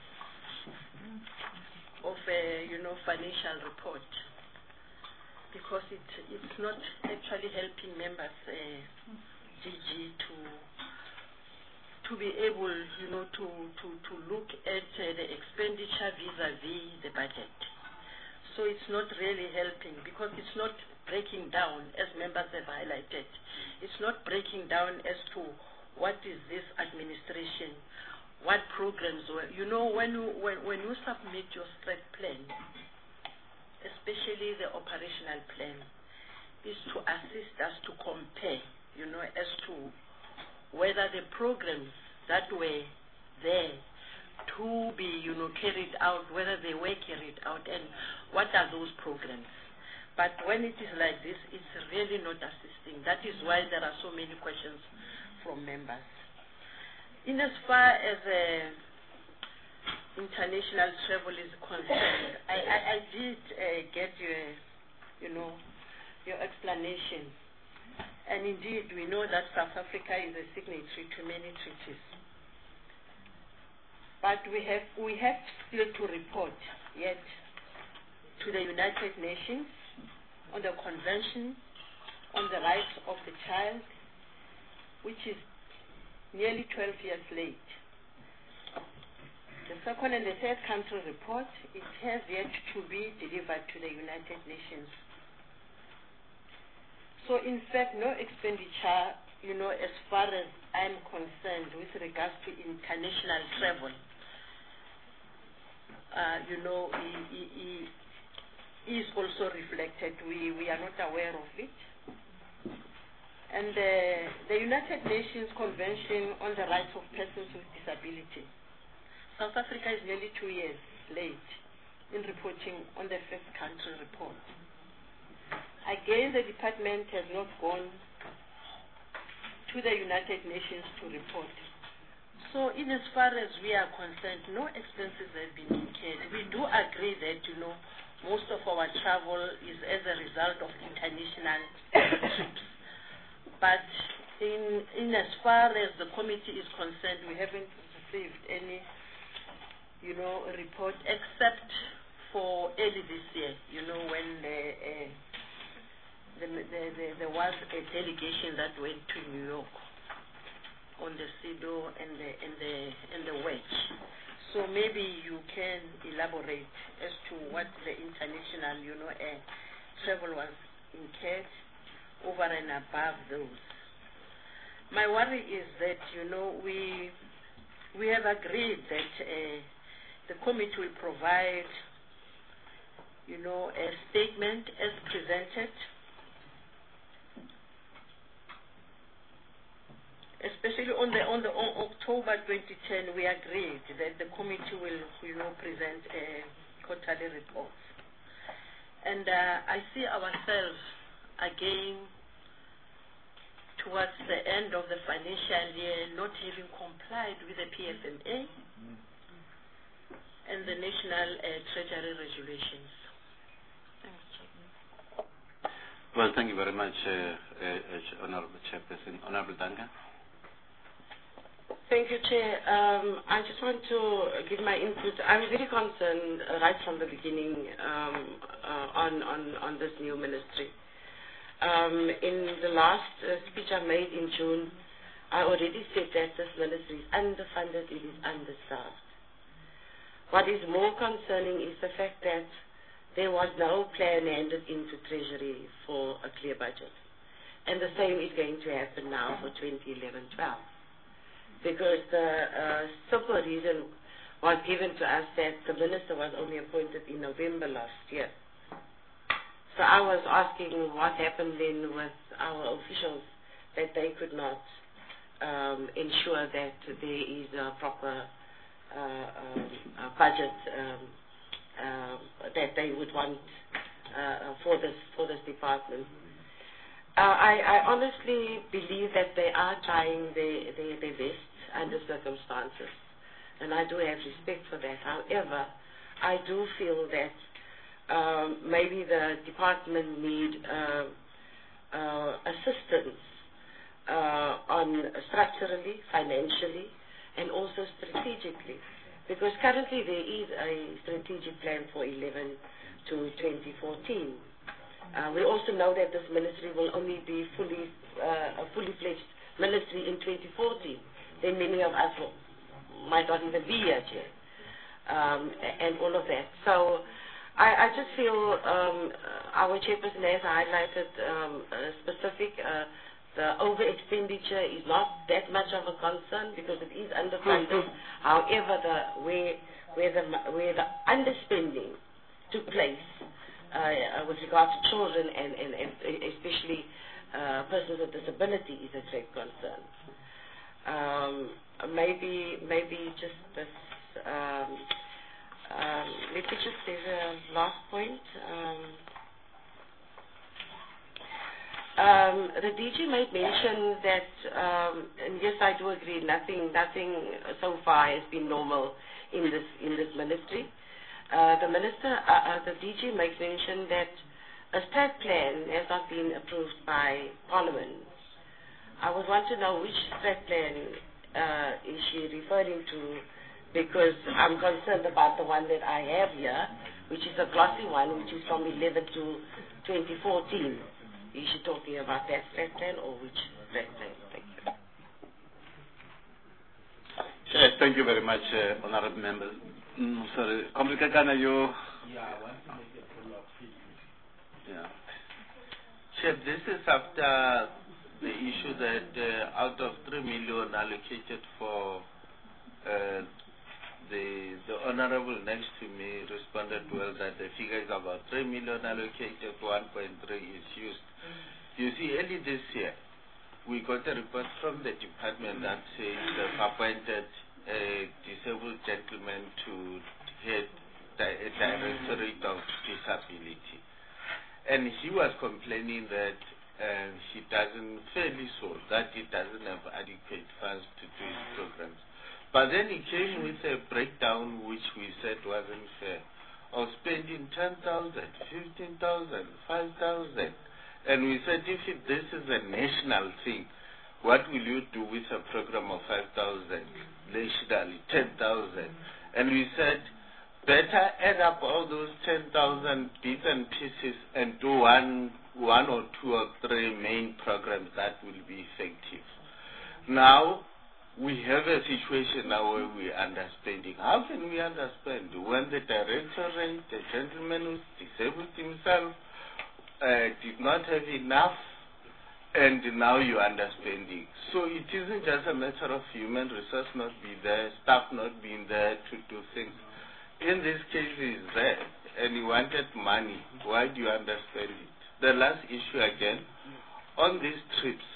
of a you know financial report, because it it's not actually helping members uh, D G to to be able you know to to to look at uh, the expenditure vis-a-vis the budget. So it's not really helping, because it's not breaking down, as members have highlighted. It's not breaking down as to what is this administration, what programs were. You know, when you, when, when you submit your strat plan, especially the operational plan, is to assist us to compare, you know, as to whether the programs that were there to be, you know, carried out, whether they were carried out, and what are those programs. But when it is like this, it's really not assisting. That is why there are so many questions from members. In as far as uh, international travel is concerned, I, I, I did uh, get your, you know, your explanation. And indeed, we know that South Africa is a signatory to many treaties. But we have, we have still to report yet to the United Nations on the Convention on the Rights of the Child, which is nearly twelve years late. The second and the third country report, it has yet to be delivered to the United Nations. So in fact, no expenditure, you know, as far as I'm concerned with regards to international travel, uh, you know, i- i- i- is also reflected. We, we are not aware of it. And uh, the United Nations Convention on the Rights of Persons with Disability, South Africa is nearly two years late in reporting on the first country report. Again, the department has not gone to the United Nations to report. So in as far as we are concerned, no expenses have been incurred. We do agree that, you know, most of our travel is as a result of international trips. But in, in as far as the committee is concerned, we haven't received any, you know, report except for early this year, you know, when the, uh, the, the, the, there was a delegation that went to New York on the C E D O and the, and the, and the wedge. So maybe you can elaborate as to what the international, you know, uh, travel was incurred over and above those. My worry is that, you know, we we have agreed that uh, the committee will provide, you know, a statement as presented, especially on the on the on October twenty ten. We agreed that the committee will, you know, present a quarterly report, and uh, I see ourselves again towards the end of the financial year not having complied with the P F M A mm. and the National uh, Treasury regulations. Thanks, Chairman. Well, thank you very much, uh, uh, Honorable Chairperson. Honorable Duncan. Thank you, Chair. Um, I just want to give my input. I'm very concerned uh, right from the beginning um, uh, on, on, on this new ministry. Um, in the last uh, speech I made in June, I already said that this ministry is underfunded, it is underserved. What is more concerning is the fact that there was no plan handed into Treasury for a clear budget. And the same is going to happen now for twenty eleven twelve. Because the uh, simple reason was given to us that the minister was only appointed in November last year. So I was asking what happened then with our officials that they could not um, ensure that there is a proper uh, um, uh, budget um, uh, that they would want uh, for this for this department. Uh, I, I honestly believe that they are trying their, their, their best under circumstances, and I do have respect for that. However, I do feel that Um, maybe the department need uh, uh, assistance uh, on structurally, financially, and also strategically, because currently there is a strategic plan for eleven to twenty fourteen. Uh, we also know that this ministry will only be fully uh, a fully fledged ministry in twenty fourteen. Then many of us will, might not even be here, Chair, um, and all of that. So. I, I just feel um, our chairperson has highlighted um, uh, specific, uh, the over expenditure is not that much of a concern because it is underfunded. However, the where where the where the underspending took place uh, with regard to children and, and, and especially uh, persons with disability is a great concern. Um, maybe maybe just this. Um, um, let me just say the last point. Um, Um, the D G made mention that, um, and yes, I do agree. Nothing, nothing so far has been normal in this in this ministry. Uh, the minister, uh, uh, the D G makes mention that a strat plan has not been approved by Parliament. I would want to know which strat plan uh, is she referring to, because I'm concerned about the one that I have here, which is a glossy one, which is from eleven to twenty fourteen. Is she talking about that strat plan or which strat plan? Thank you. Chair, thank you very much, uh, honorable members. Mm, sorry, Comrade Kakana, you... Yeah, I want to make a follow-up statement. Yeah. Chair, this is after the issue that uh, out of three million allocated for uh, the the honorable next to me responded well that the figure is about three million allocated, one point three is used. You see, early this year, we got a report from the department that says they've appointed a disabled gentleman to head the a directorate of disability. And he was complaining that uh, he doesn't, fairly so, that he doesn't have adequate funds to do his programs. But then he came with a breakdown which we said wasn't fair, of spending ten thousand, fifteen thousand, five thousand. And we said, if it, this is a national thing, what will you do with a program of five thousand, nationally, ten thousand? And we said, better add up all those ten thousand bits and pieces and do one, one or two or three main programs that will be effective. Now, we have a situation now where we are underspending. How can we underspend? When the directorate, the gentleman who disabled himself, uh, did not have enough, and now you're underspending. So it isn't just a matter of human resource not being there, staff not being there to do things. In this case, is there, and you wanted money. Why do you underspend it? The last issue again, on these trips,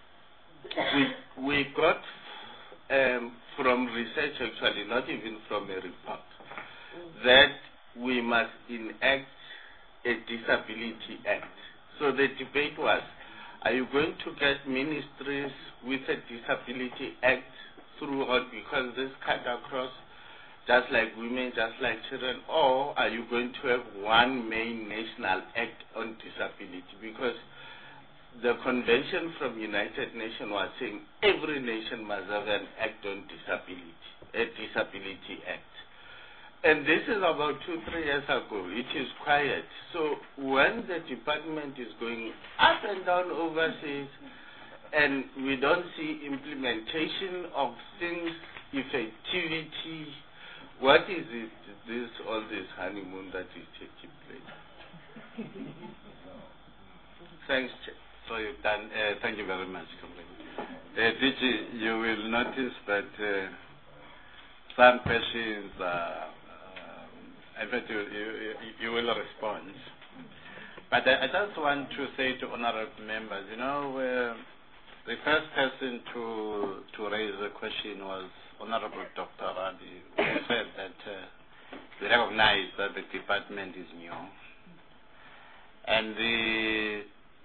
we, we got um, from research actually, not even from a report, that we must enact a disability act. So the debate was, are you going to get ministries with a disability act throughout because this cut across just like women, just like children, or are you going to have one main national act on disability? Because the convention from United Nations was saying every nation must have an act on disability, a disability act. And this is about two, three years ago. It is quiet. So when the department is going up and down overseas and we don't see implementation of things, effectivity, what is it, this, all this honeymoon that is taking place? Thanks, Chair. So you've done, uh, thank you very much, Comrade. Uh, D G, you will notice that uh, some questions are I bet you, you, you will respond. But I, I just want to say to honorable members, you know, uh, the first person to to raise the question was Honorable Doctor Radi, who said that uh, we recognize that the department is new. And the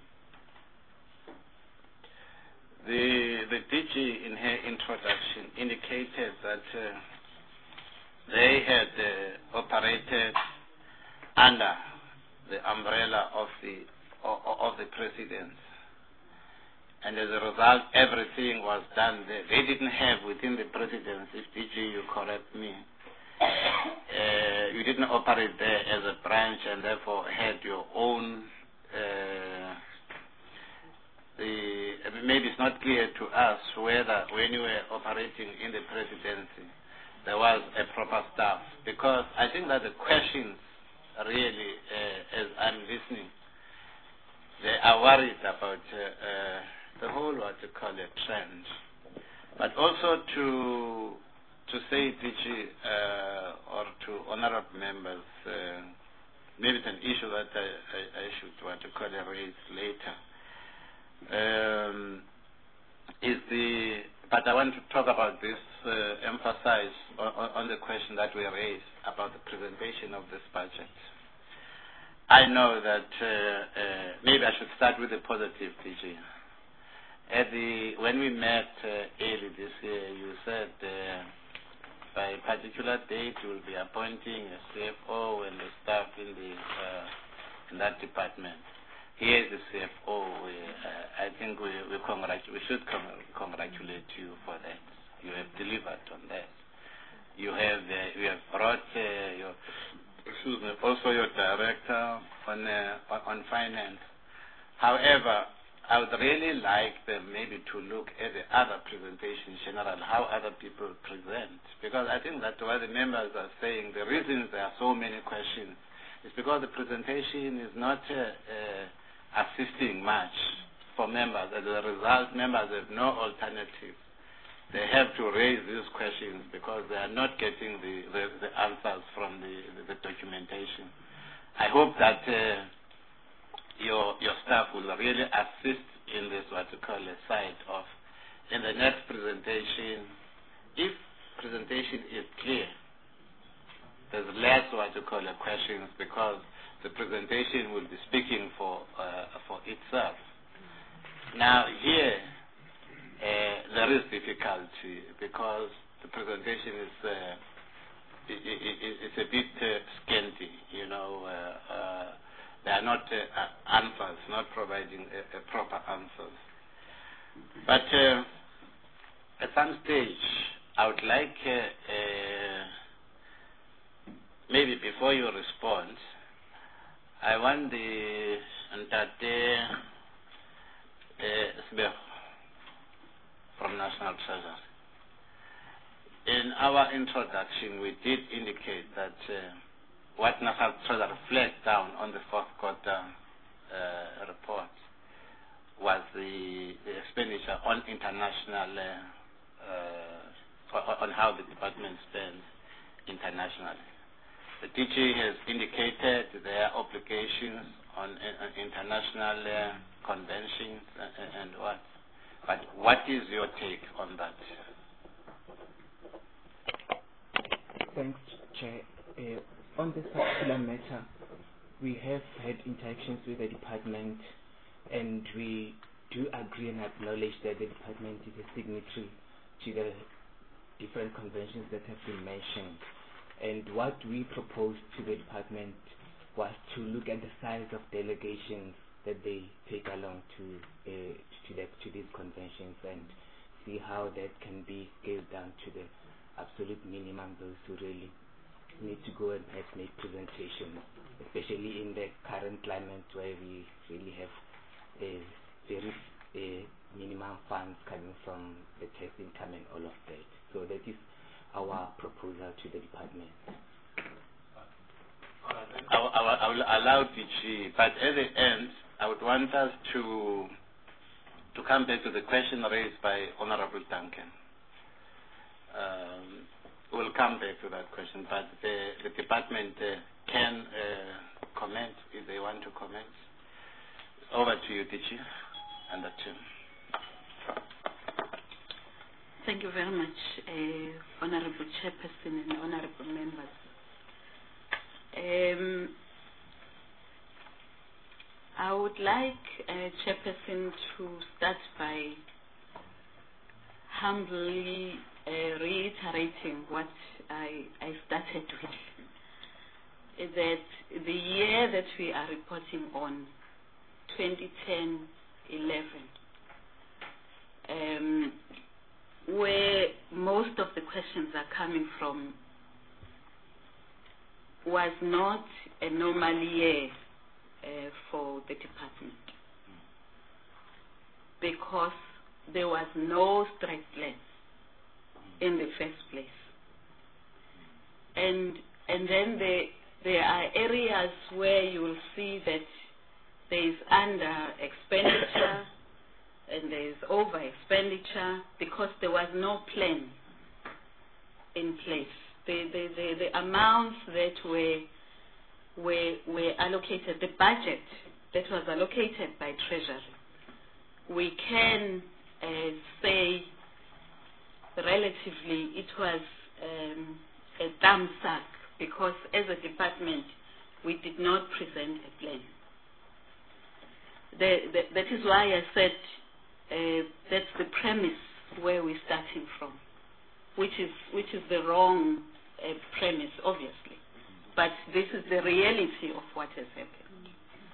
the the D G in her introduction indicated that uh, they had uh, operated under the umbrella of the of, of the president, and as a result, everything was done there. They didn't have within the presidency. If D G, you correct me, uh, you didn't operate there as a branch, and therefore had your own. Uh, the maybe it's not clear to us whether when you were operating in the presidency there was a proper staff, because I think that the questions really, uh, as I'm listening, they are worried about uh, uh, the whole, what you call a trend. But also to to say, D G, uh, or to honorable members, uh, maybe it's an issue that I, I, I should want to call a raise later. Um, is the but I want to talk about this, uh, emphasize on, on the question that we raised about the presentation of this budget. I know that uh, uh, maybe I should start with the positive, D G. At the when we met uh, early this year, you said. Uh, By a particular date, you will be appointing a C F O and the staff in the uh, in that department. Here is the C F O. We, uh, I think we we, congratu- we should con- congratulate you for that. You have delivered on that. You have uh, you have brought uh, your excuse me, also your director on uh, on, on finance. However, I would really like them maybe to look at the other presentation in general, how other people present. Because I think that what the members are saying, the reasons there are so many questions is because the presentation is not uh, uh, assisting much for members. As a result, members have no alternative. They have to raise these questions because they are not getting the, the, the answers from the, the, the documentation. I hope that uh, Your, your staff will really assist in this, what you call a side of, in the next presentation, if presentation is clear, there's less what you call a questions because the presentation will be speaking for, uh, for itself. Now here, uh, there is difficulty because the presentation is, uh, it, it, it, it's a bit uh, scanty, you know, uh, uh, they are not uh, answers, not providing uh, uh, proper answers. But uh, at some stage, I would like, uh, uh, maybe before you respond, I want the Ntate uh, from National Treasury. In our introduction, we did indicate that uh, what National Treasury flagged down on the fourth quarter uh, report was the, the expenditure on international, uh, uh, on how the department spends internationally. The D G has indicated their obligations on, on international uh, conventions and, and what. But what is your take on that? Thanks, Chair. Uh, On this particular matter, we have had interactions with the department and we do agree and acknowledge that the department is a signatory to the different conventions that have been mentioned. And what we proposed to the department was to look at the size of delegations that they take along to uh, to, the, to these conventions and see how that can be scaled down to the absolute minimum, those who really need to go and have made presentations, especially in the current climate where we really have a very a minimum funds coming from the tax income and all of that. So that is our proposal to the department. I, I, I will allow D G, but at the end, I would want us to to come back to the question raised by Honorable Duncan. Um, We'll come back to that question, but the, the department uh, can uh, comment if they want to comment. Over to you, D G, and the team. Thank you very much, uh, Honorable Chairperson and Honorable Members. Um, I would like uh, Chairperson to start by humbly Uh, reiterating what I, I started with, is that the year that we are reporting on, twenty ten eleven, um, where most of the questions are coming from, was not a normal year uh, for the department because there was no straight plan in the first place. And and then there, there are areas where you will see that there is under expenditure and there is over expenditure because there was no plan in place. The, the, the, the amounts that were, were, were allocated, the budget that was allocated by Treasury, we can uh, say relatively it was um, a thumb suck because as a department we did not present a plan. The, the, that is why I said uh, that's the premise where we're starting from, which is, which is the wrong uh, premise, obviously. But this is the reality of what has happened.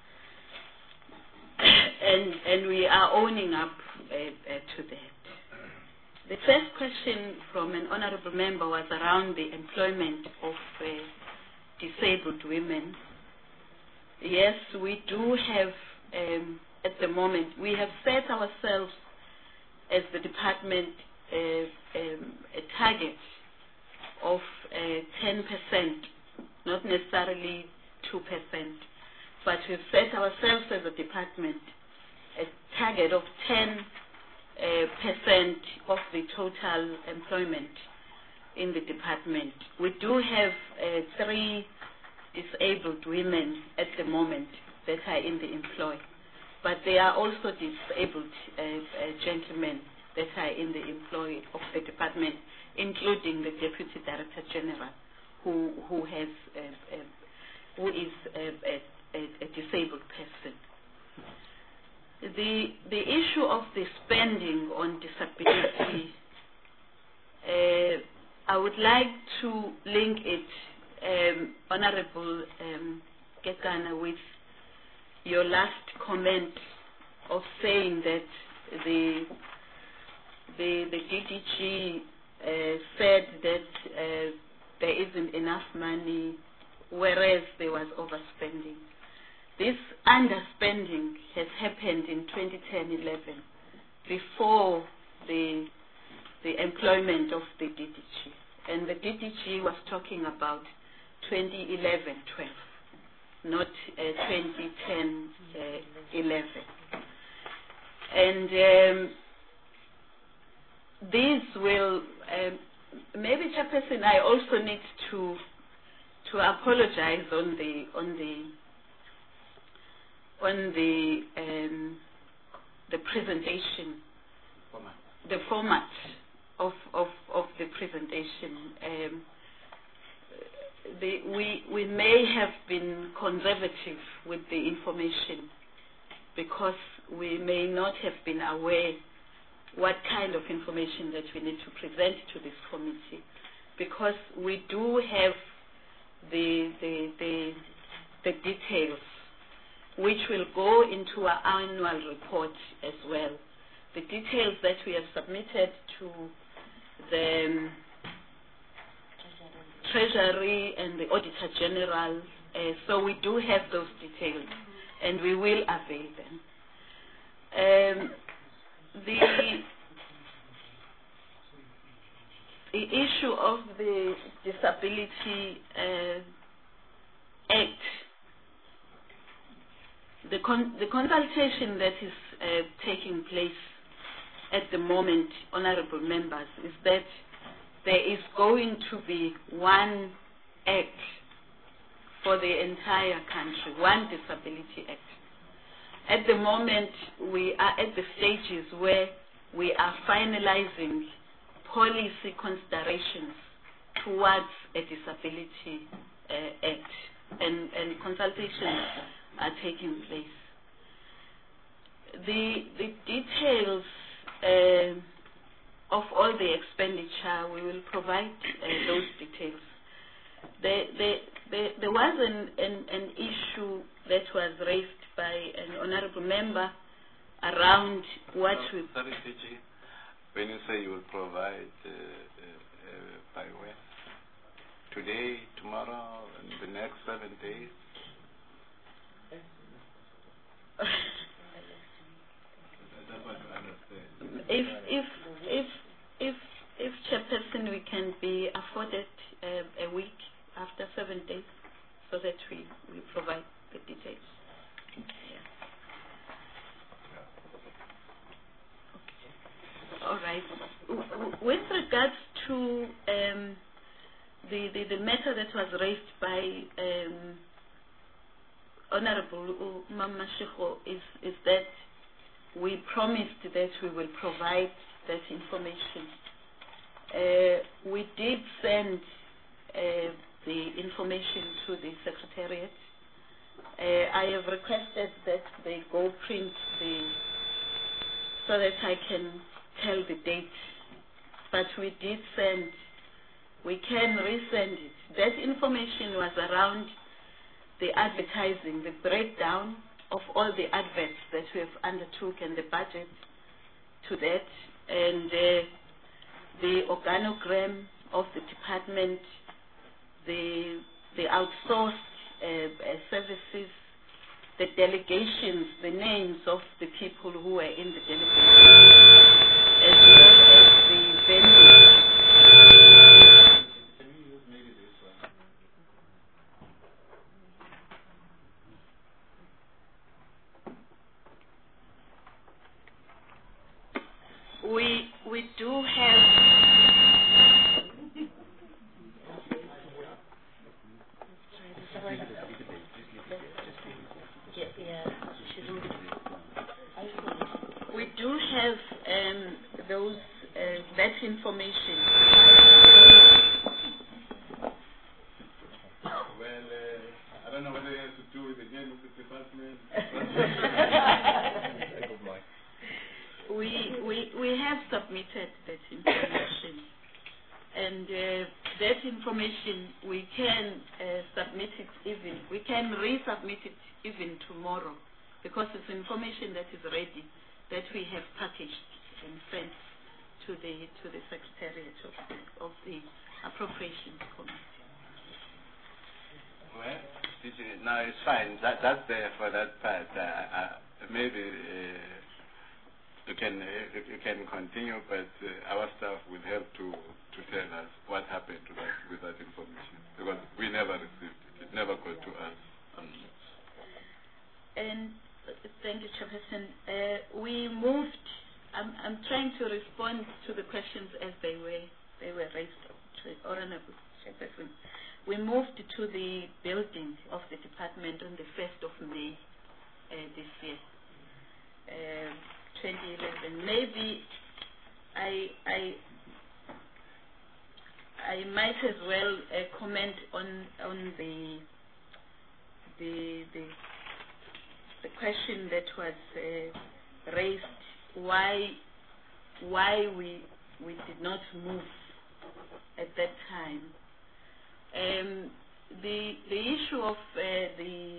And, and we are owning up uh, uh, to that. The first question from an honorable member was around the employment of uh, disabled women. Yes, we do have, um, at the moment, we have set ourselves as the department uh, um, a target of uh, ten percent, not necessarily two percent, but we've set ourselves as a department a target of ten percent of the total employment in the department. We do have uh, three disabled women at the moment that are in the employ, but there are also disabled uh, uh, gentlemen that are in the employ of the department, including the Deputy Director General, who who has uh, uh, who is a, a, a disabled person. The the issue of the spending on disability, uh, I would like to link it, um, Honorable um, Kekana, with your last comment of saying that the the the D D G uh, said that uh, there isn't enough money, whereas there was overspending. This underspending has happened in twenty ten eleven, before the the employment of the D D G. And the D D G was talking about twenty eleven twelve, not uh, twenty ten eleven. And um, these will, um, maybe Chairperson, I also need to to apologize on the on the on the um, the presentation, format. the format of of, of the presentation. Um, the, we we may have been conservative with the information because we may not have been aware what kind of information that we need to present to this committee, because we do have the the the, the details which will go into our annual report as well. The details that we have submitted to the um, Treasury and the Auditor General, uh, so we do have those details and we will avail them. Um, the, the issue of the Disability uh, Act, The, con the consultation that is uh, taking place at the moment, honorable members, is that there is going to be one act for the entire country, one disability act. At the moment, we are at the stages where we are finalizing policy considerations towards a disability uh, act, and, and consultations are taking place. The, the details uh, of all the expenditure, we will provide uh, those details. There, there, there, there was an, an, an issue that was raised by an honorable member around what no, we... Sorry, C G. When you say you will provide uh, uh, uh, by when? Today, tomorrow, and the next seven days? if if if if if Chairperson, we can be afforded uh, a week after seven days, so that we we provide the details. Yeah. All right. W- w- With regards to um, the, the the matter that was raised by um, Honorable Mama Shiko is is that we promised that we will provide that information. Uh, we did send uh, the information to the Secretariat. Uh, I have requested that they go print the, so that I can tell the date. But we did send, we can resend it. That information was around the advertising, the breakdown of all the adverts that we have undertook and the budget to that, and uh, the organogram of the department, the the outsourced uh, uh, services, the delegations, the names of the people who were in the delegation, as well as the venues. We we do have we do have um, those uh, that information. Well, uh, I don't know whether it has to do with the name of the department. We, we, we have submitted that information, and uh, that information we can uh, submit it even, we can resubmit it even tomorrow, because it's information that is ready, that we have packaged and sent to the to the Secretariat of the, of the Appropriations Committee. Well, this is, no, it's fine. That, that's there for that part. Uh, uh, maybe uh, you can uh, you can continue, but uh, our staff will help to to tell us what happened to that with that information, because we never received it. It never got to us. Um, And uh, thank you, Chairperson. Uh, we moved. I'm, I'm trying to respond to the questions as they were they were raised to Honorable Chairperson. We moved to the building of the department on the first of May uh, this year, uh, twenty eleven. Maybe I I I might as well uh, comment on on the the the the question that was uh, raised, why why we we did not move at that time. Um, the the issue of uh, the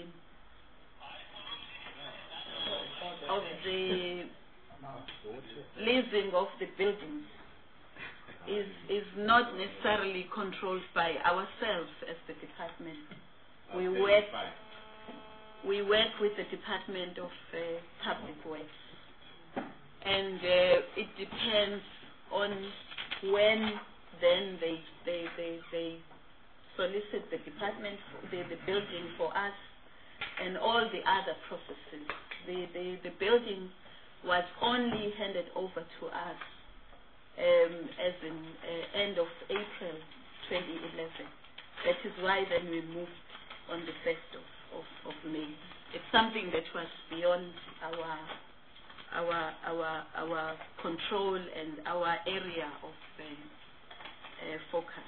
of the leasing of the buildings is is not necessarily controlled by ourselves as the department. We work we work with the Department of uh, Public Works, and uh, it depends on when then they they they, they solicit the department, the, the building for us, and all the other processes. The, the, the building was only handed over to us um, as in uh, end of April twenty eleven. That is why then we moved on the first of, of, of May. It's something that was beyond our our our our control and our area of uh, uh, focus.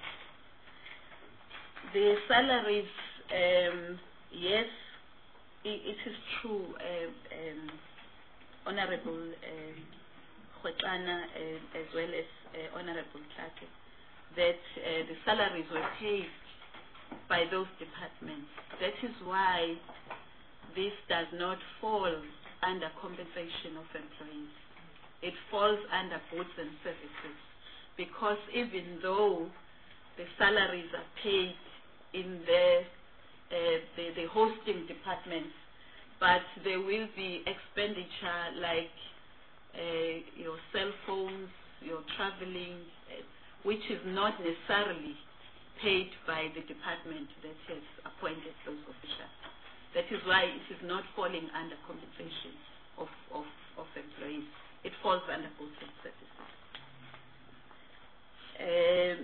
The salaries, um, yes, it, it is true, uh, um, Honorable uh, Khotana, uh, as well as uh, Honorable Tlate, that uh, the salaries were paid by those departments. That is why this does not fall under compensation of employees. It falls under goods and services, because even though the salaries are paid in the, uh, the, the hosting departments, but there will be expenditure like uh, your cell phones, your traveling, uh, which is not necessarily paid by the department that has appointed those officials. That is why it is not falling under compensation of, of, of employees. It falls under goods and services. Um,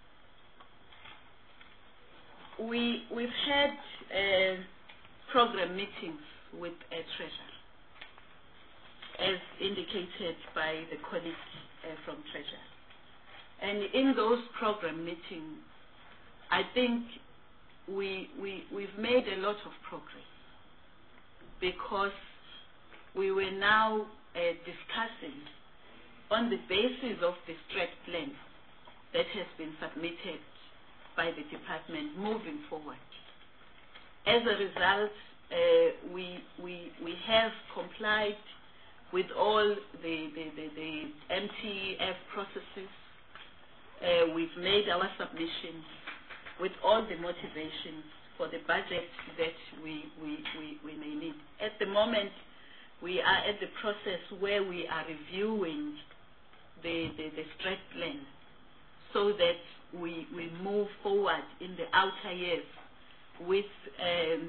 we, we've had uh, program meetings with a treasurer, as indicated by the colleague uh, from Treasury. And in those program meetings, I think we, we, we've made a lot of progress, because we were now uh, discussing on the basis of the strat plan that has been submitted by the department moving forward. As a result, uh, we, we, we have complied with all the, the, the, the M T E F processes. Uh, we've made our submissions with all the motivations for the budget that we, we, we, we may need. At the moment, we are at the process where we are reviewing the, the, the strat plan so that we, we move forward in the outer years with, um,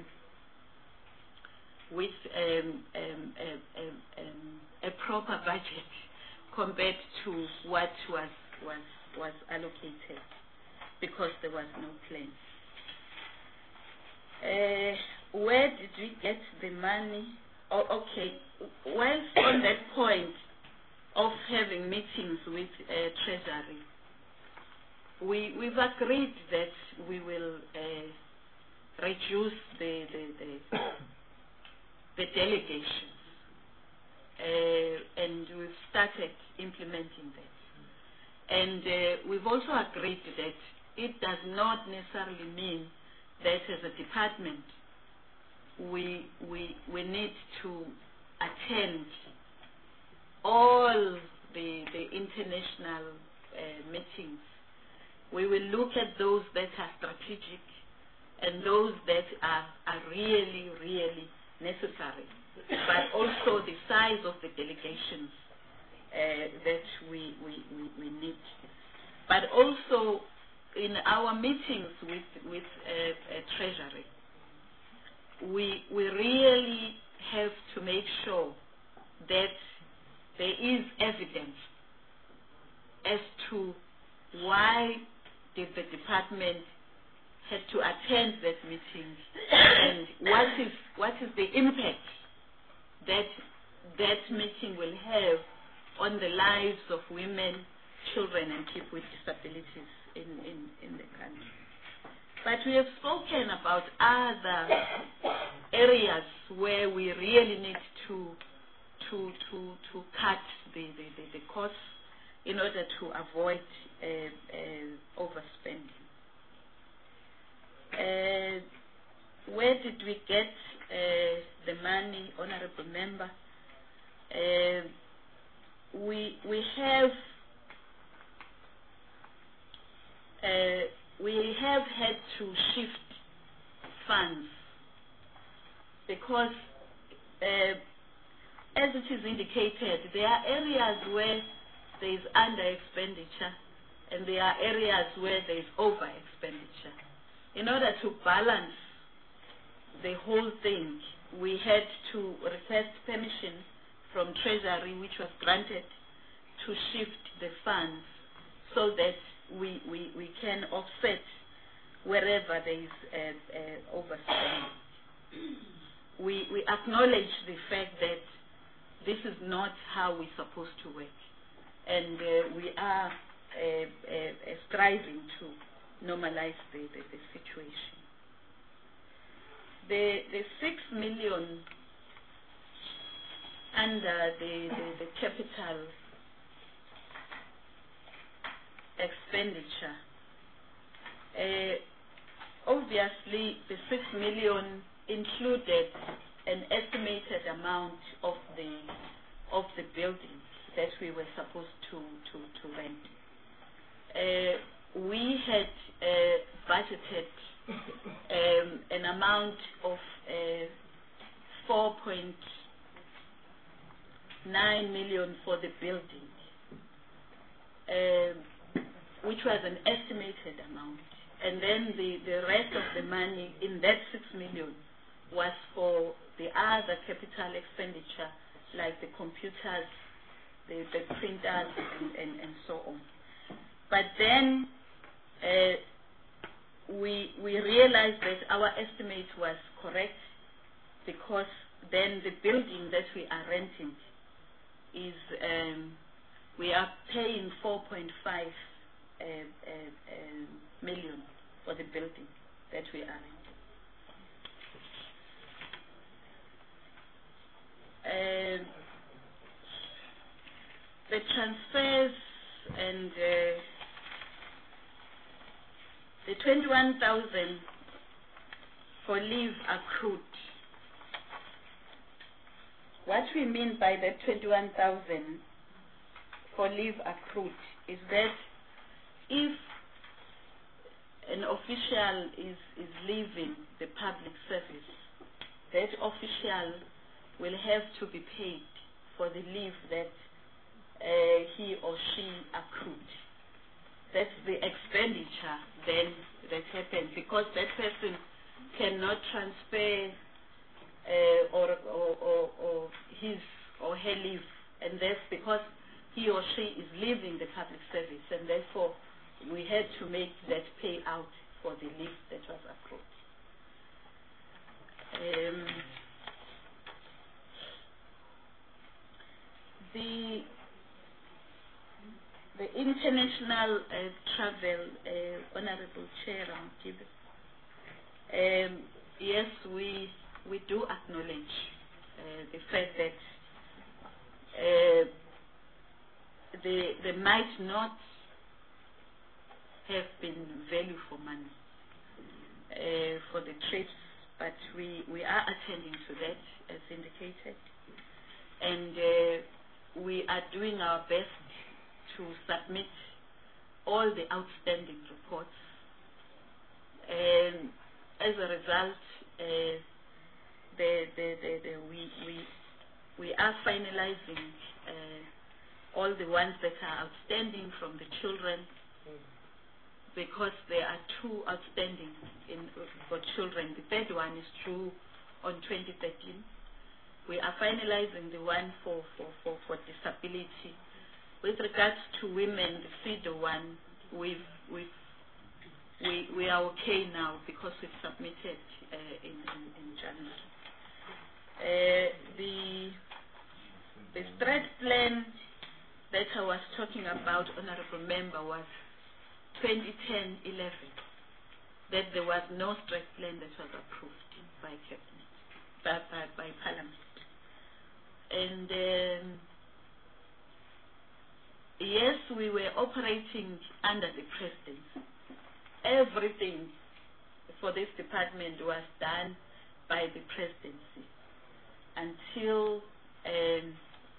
with um, um, um, um, a proper budget compared to what was, was, was allocated, because there was no plan. Uh, where did we get the money? Oh, okay. Whilst on that point of having meetings with uh, Treasury, we, we've agreed that we will uh, reduce the, the, the, the delegations, uh, and we've started implementing that. And uh, we've also agreed that it does not necessarily mean that as a department we, we, we need to attend all the, the international uh, meetings. We will look at those that are strategic and those that are, are really, really necessary, but also the size of the delegations uh, that we, we, we, we need. But also in our meetings with, with uh, uh, Treasury, we, we really have to make sure that there is evidence as to why did the department have to attend that meeting, and what is, what is the impact that that meeting will have on the lives of women, children, and people with disabilities in, in, in the country. But we have spoken about other areas where we really need to to to to cut the the, the, the costs in order to avoid uh, uh, overspending. Uh, where did we get uh, the money, Honourable Member? Uh, we we have uh, we have had to shift funds because, uh, as it is indicated, there are areas where there is under expenditure and there are areas where there is over expenditure. In order to balance the whole thing, we had to request permission from Treasury, which was granted, to shift the funds so that we, we, we can offset wherever there is uh, uh, overspending. We, we acknowledge the fact that this is not how we're supposed to work, and uh, we are uh, uh, striving to normalize the, the, the situation. The, the six million under the, the, the capital expenditure, uh, obviously the six million included an estimated amount of the of the building that we were supposed to to, to rent. Uh, we had uh, budgeted um, an amount of uh, four point nine million for the building, uh, which was an estimated amount, and then the, the rest of the money in that six million was for the other capital expenditure, like the computers, the, the printers, and, and, and so on. But then uh, we we realized that our estimate was correct, because then the building that we are renting is um, we are paying four point five uh, uh, uh, million for the building that we are renting. Uh, the transfers and uh, the twenty-one thousand for leave accrued. What we mean by the twenty-one thousand for leave accrued is that if an official is, is leaving the public service, that official will have to be paid for the leave that uh, he or she accrued. That's the expenditure then that happens, because that person cannot transfer uh, or, or, or, or his or her leave, and that's because he or she is leaving the public service, and therefore we had to make that payout for the leave that was accrued. Um, the the international uh, travel, uh, Honorable Chair Ramkibe, um, yes, we we do acknowledge uh, the fact that uh, they they might not have been value for money uh, for the trips, but we we are attending to that as indicated, and uh, we are doing our best to submit all the outstanding reports. And as a result, uh, the, the, the, the, we, we, we are finalizing uh, all the ones that are outstanding from the children, because there are two outstanding in, for children. The third one is due on twenty thirteen. We are finalizing the one for, for, for, for disability. With regards to women, the FIDO one, we've, we've, we, we are okay now, because we've submitted uh, in, in, in January. Uh, the, the strat plan that I was talking about, Honorable Member, was twenty ten eleven, that there was no strat plan that was approved by Cabinet, by, by, by Parliament. And um, yes, we were operating under the presidency. Everything for this department was done by the presidency until um,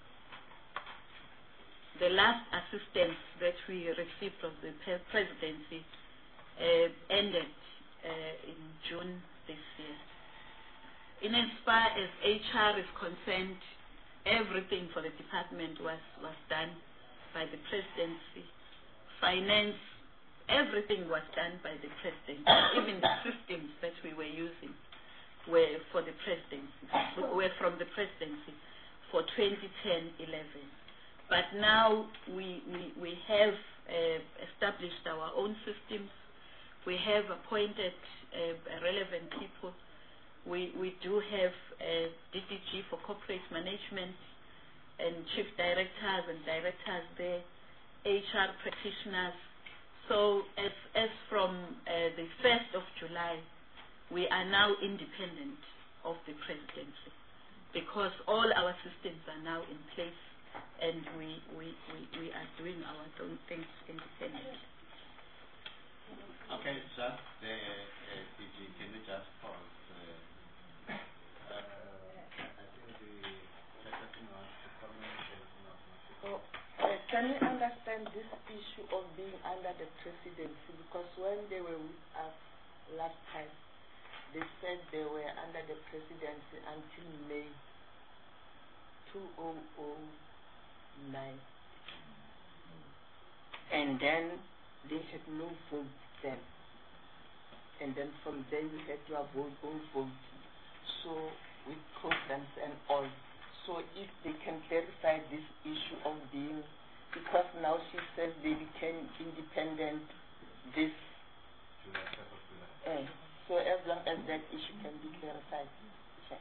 the last assistance that we received from the presidency uh, ended uh, in June this year. In as far as H R is concerned, everything for the department was, was done by the presidency. Finance, everything was done by the presidency. Even the systems that we were using were for the presidency, were from the presidency for twenty ten eleven. But now we, we, we have uh, established our own systems. We have appointed uh, relevant people. We, we do have a D D G for corporate management and chief directors and directors there, H R practitioners. So as, as from uh, the first of July, we are now independent of the presidency, because all our systems are now in place, and we, we, we, we are doing our own things independently. Okay, just the uh, D G, can you just pause? Uh, uh, I think the person wants to comment. So, uh, can we understand this issue of being under the presidency? Because when they were with us last time, they said they were under the presidency until May two thousand nine. And then they had no vote then. And then from there you had your vote, own vote. So with programs and all. So if they can clarify this issue of being because now she says they became independent this. Uh, so as long as that issue can be clarified. Chair.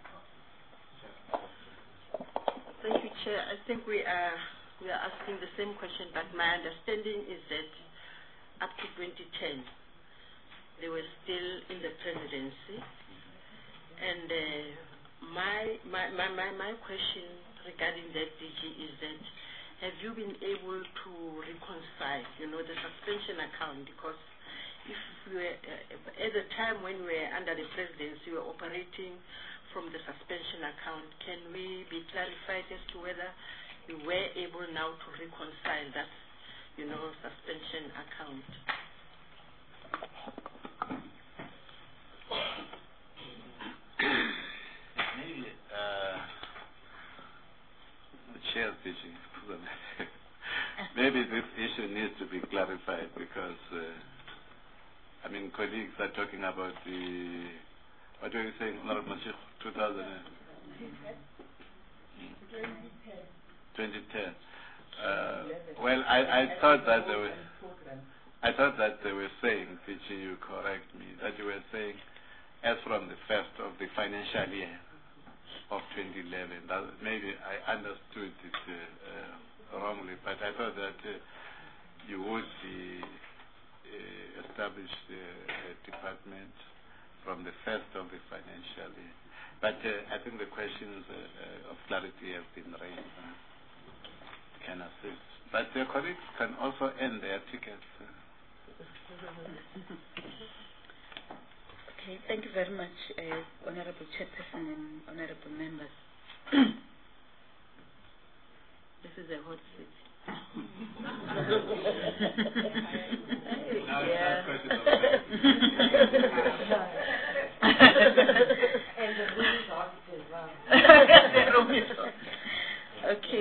Thank you, Chair. I think we are we are asking the same question, but my understanding is that up to twenty ten, they were still in the presidency, and uh, my, my my my my question regarding that, D G, is that have you been able to reconcile, you know, the suspension account? Because if we were, uh, at the time when we were under the presidency, we were operating from the suspension account. Can we be clarified as to whether you were able now to reconcile that, you know, suspension account? Maybe uh, the chair speaking. Maybe this issue needs to be clarified because, uh, I mean, colleagues are talking about the, what were you saying, Honorable Mashik, two thousand twenty ten. Uh, well, I, I thought that they were, I thought that they were saying, P G, you correct me, that you were saying, as from the first of the financial year of twenty eleven. That maybe I understood it uh, uh, wrongly, but I thought that uh, you would be uh, establish the uh, department from the first of the financial year. But uh, I think the questions uh, uh, of clarity have been raised. Uh, can assist. But their colleagues can also earn their tickets. Uh. Okay, thank you very much, uh, Honorable Chairperson and Honorable Members. This is a hot seat. Yeah. And the room is hot as well. The room is hot. Okay.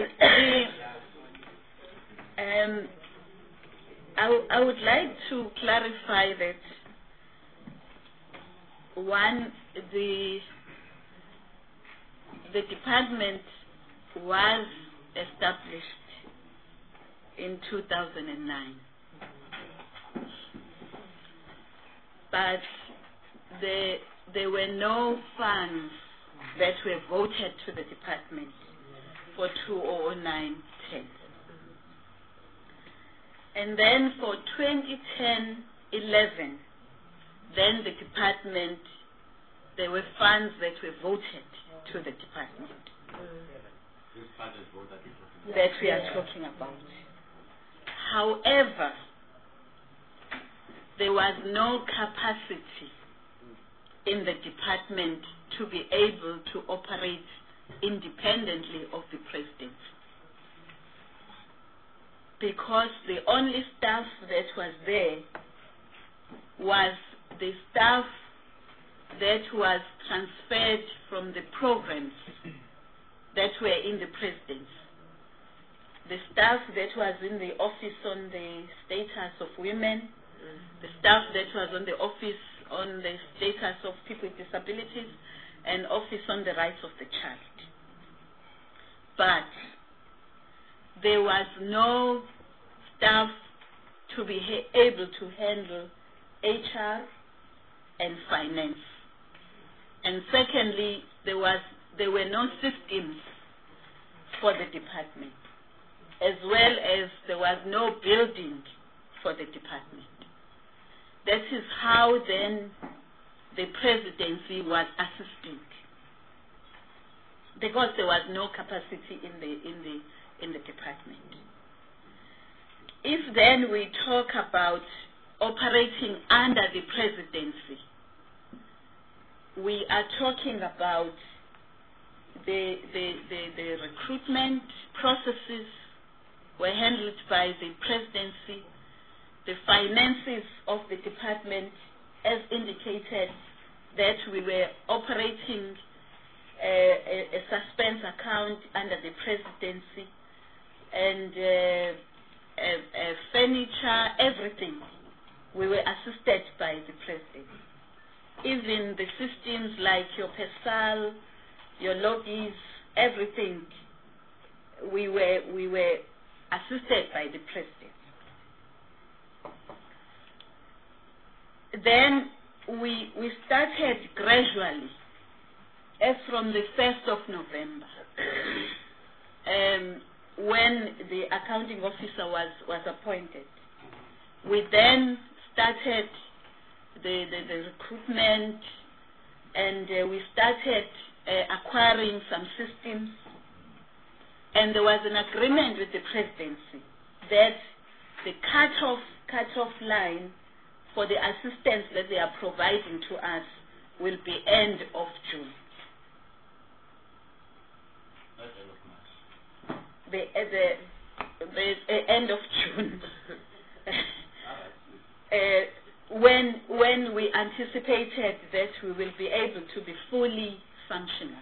Um, I, w I would like to clarify that one, the the department was established in two thousand nine, but there there were no funds that were voted to the department for two thousand nine ten. And then for twenty ten eleven, then the department, there were funds that were voted to the department that we are talking about. However, there was no capacity in the department to be able to operate independently of the presidency, because the only staff that was there was the staff that was transferred from the programs that were in the presidency. The staff that was in the office on the status of women, the staff that was on the office on the status of people with disabilities, and office on the rights of the child. But there was no staff to be able to handle H R and finance. And secondly, there was there were no systems for the department, as well as there was no building for the department. That is how then the presidency was assisting, because there was no capacity in the in the in the department. If then we talk about operating under the presidency, we are talking about the, the, the, the recruitment processes were handled by the presidency. The finances of the department, as indicated, that we were operating a, a, a suspense account under the presidency, and uh, a, a furniture, everything, we were assisted by the president. Even the systems like your PESAL, your lobbies, everything, we were we were assisted by the President. Then we, we started gradually, as from the first of November, um, when the accounting officer was, was appointed. We then started the, the, the recruitment, and uh, we started uh, acquiring some systems, and there was an agreement with the presidency that the cut-off, cut-off line for the assistance that they are providing to us will be end of June. The, uh, the, the uh, end of June. uh, when, when we anticipated that we will be able to be fully functional.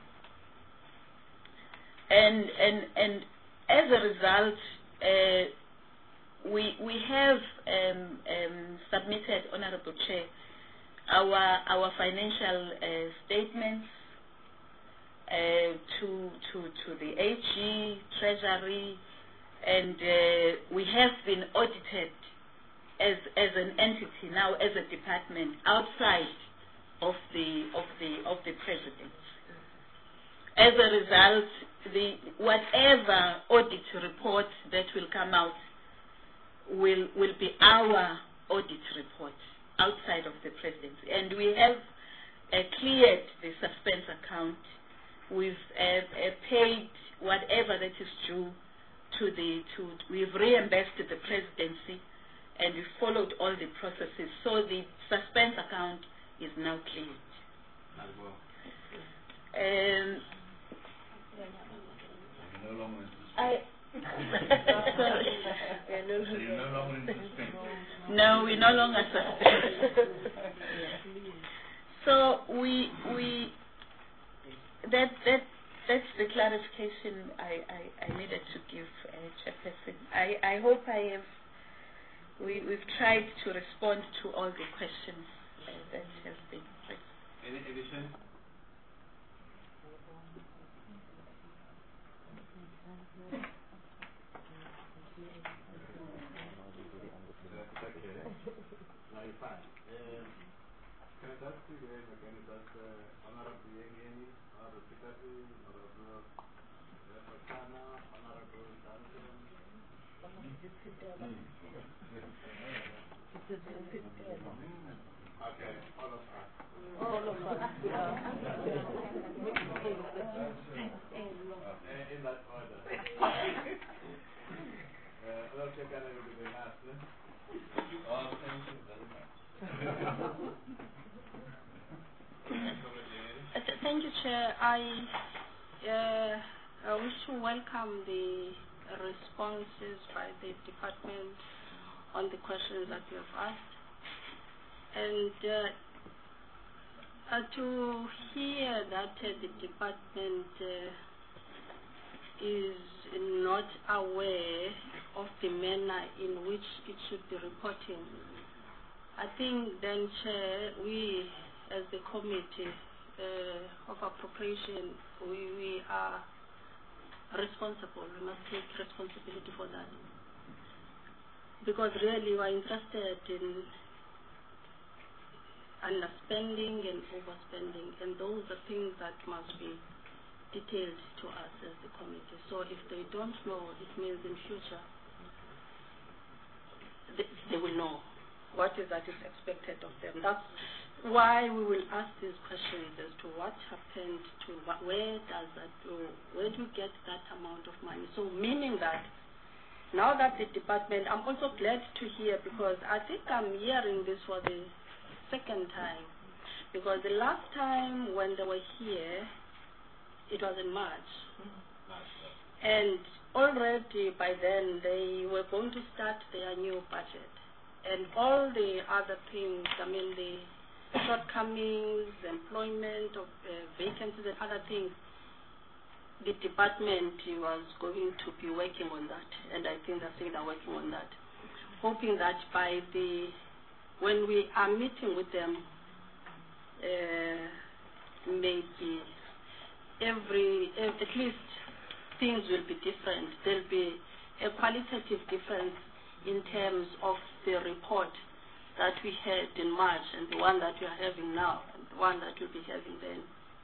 And, and, and as a result, uh, we, we have um, um, submitted, Honorable Chair, our, our financial uh, statements uh, to, to, to the A G, Treasury, and uh, we have been audited as, as an entity now, as a department, outside of the, of the, of the President. As a result, the, whatever audit report that will come out will, will be our audit report outside of the Presidency. And we have uh, cleared the suspense account. We've uh, uh, paid whatever that is due to the, to, we've reimbursed the Presidency, and we followed all the processes. So the suspense account is now cleared. Um, No longer in I Sorry. You're no longer in suspense. No, we no longer suspend. So we we that that that's the clarification I, I, I needed to give, uh, Chairperson. I, I hope I have we we've tried to respond to all the questions uh, that have been raised. Any addition? Okay, all of us. All of us. In that order. Well, check out it will be last, eh? Oh, thank you very much. Uh, th- Thank you, Chair. I, uh, I wish to welcome the responses by the department on the questions that you have asked. And uh, uh, to hear that uh, the department uh, is not aware of the manner in which it should be reporting, I think then, Chair, we as the committee uh, of appropriation, we, we are responsible. We must take responsibility for that. Because really we are interested in underspending and overspending, and those are things that must be detailed to us as the committee. So if they don't know, it means in future they, they will know what is that is expected of them. That's why we will ask these questions as to what happened to what, where does that go, where do you get that amount of money. So meaning that now that the department, I'm also glad to hear, because I think I'm hearing this for the second time, because the last time when they were here, it was in March, and already by then they were going to start their new budget, and all the other things, I mean the shortcomings, employment of uh, vacancies and other things, the department was going to be working on that, and I think they're saying they're working on that, hoping that by the when we are meeting with them, uh, maybe every, at least things will be different. There'll be a qualitative difference in terms of the report that we had in March and the one that we are having now and the one that we'll be having then.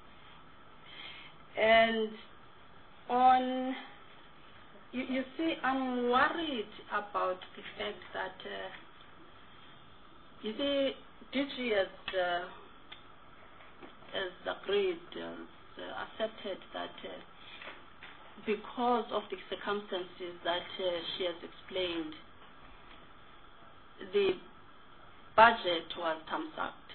And on, you, you see, I'm worried about the fact that, uh, you see, D G has, uh, has agreed, has uh, accepted that uh, because of the circumstances that uh, she has explained, the budget was thumbs-upped,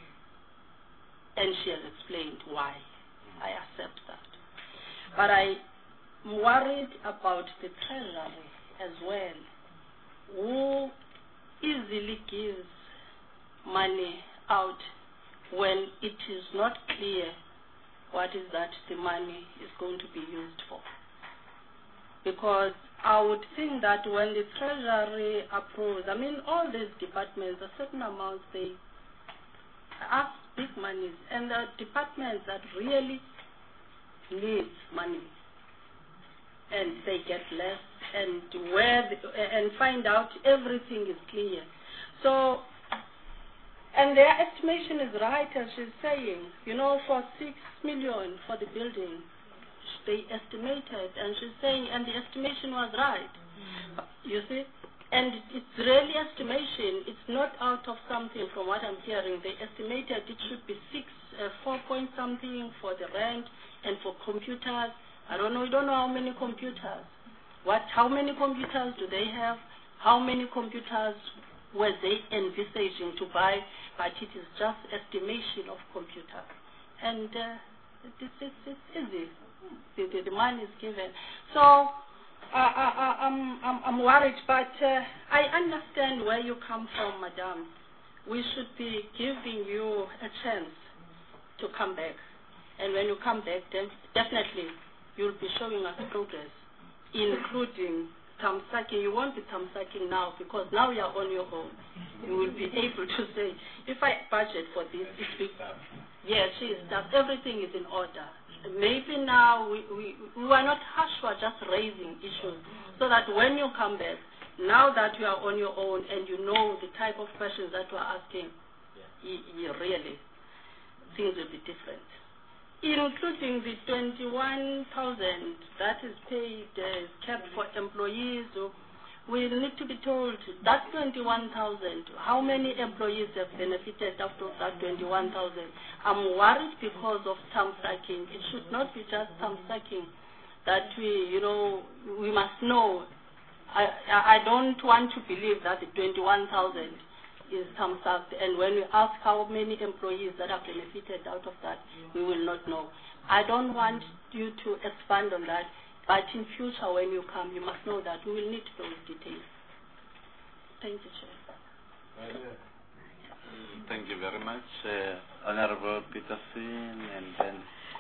and she has explained why. I accept that. But I'm worried about the Treasury as well, who easily gives money out when it is not clear what is that the money is going to be used for. Because I would think that when the Treasury approves, I mean, all these departments, a certain amount, they ask big monies, and the departments that really need money, and they get less, and where the, and find out everything is clear. So, and their estimation is right, as she's saying, you know, for six million for the building, they estimated, and she's saying, and the estimation was right. Mm. You see? And it's really estimation. It's not out of something from what I'm hearing. They estimated it should be six, uh, four point something for the rent and for computers. I don't know, we don't know how many computers. What, how many computers do they have? How many computers were they envisaging to buy? But it is just estimation of computers. And uh, it's, it's, it's easy. The, the, the money is given. So uh, I, I, I'm, I'm, I'm worried, but uh, I understand where you come from, Madam. We should be giving you a chance to come back. And when you come back, then definitely you'll be showing us progress, including thumb-sucking. You won't be thumb-sucking now because now you're on your own. You will be able to say, if I budget for this, it's big. Yes, she is that everything is in order. Maybe now we, we, we are not harsh, we are just raising issues so that when you come back, now that you are on your own and you know the type of questions that you are asking, you, you really, things will be different. Including the twenty-one thousand that is paid, uh, kept for employees. So we need to be told that twenty-one thousand, how many employees have benefited out of that twenty-one thousand? I'm worried because of thumb sucking. It should not be just thumb sucking that we, you know, we must know. I, I don't want to believe that the twenty-one thousand is thumb sucked, and when we ask how many employees that have benefited out of that, we will not know. I don't want you to expand on that. But in future, when you come, you must know that we will need those details. Thank you, Chair. Thank you very much. Uh, Honorable Peterson, and then...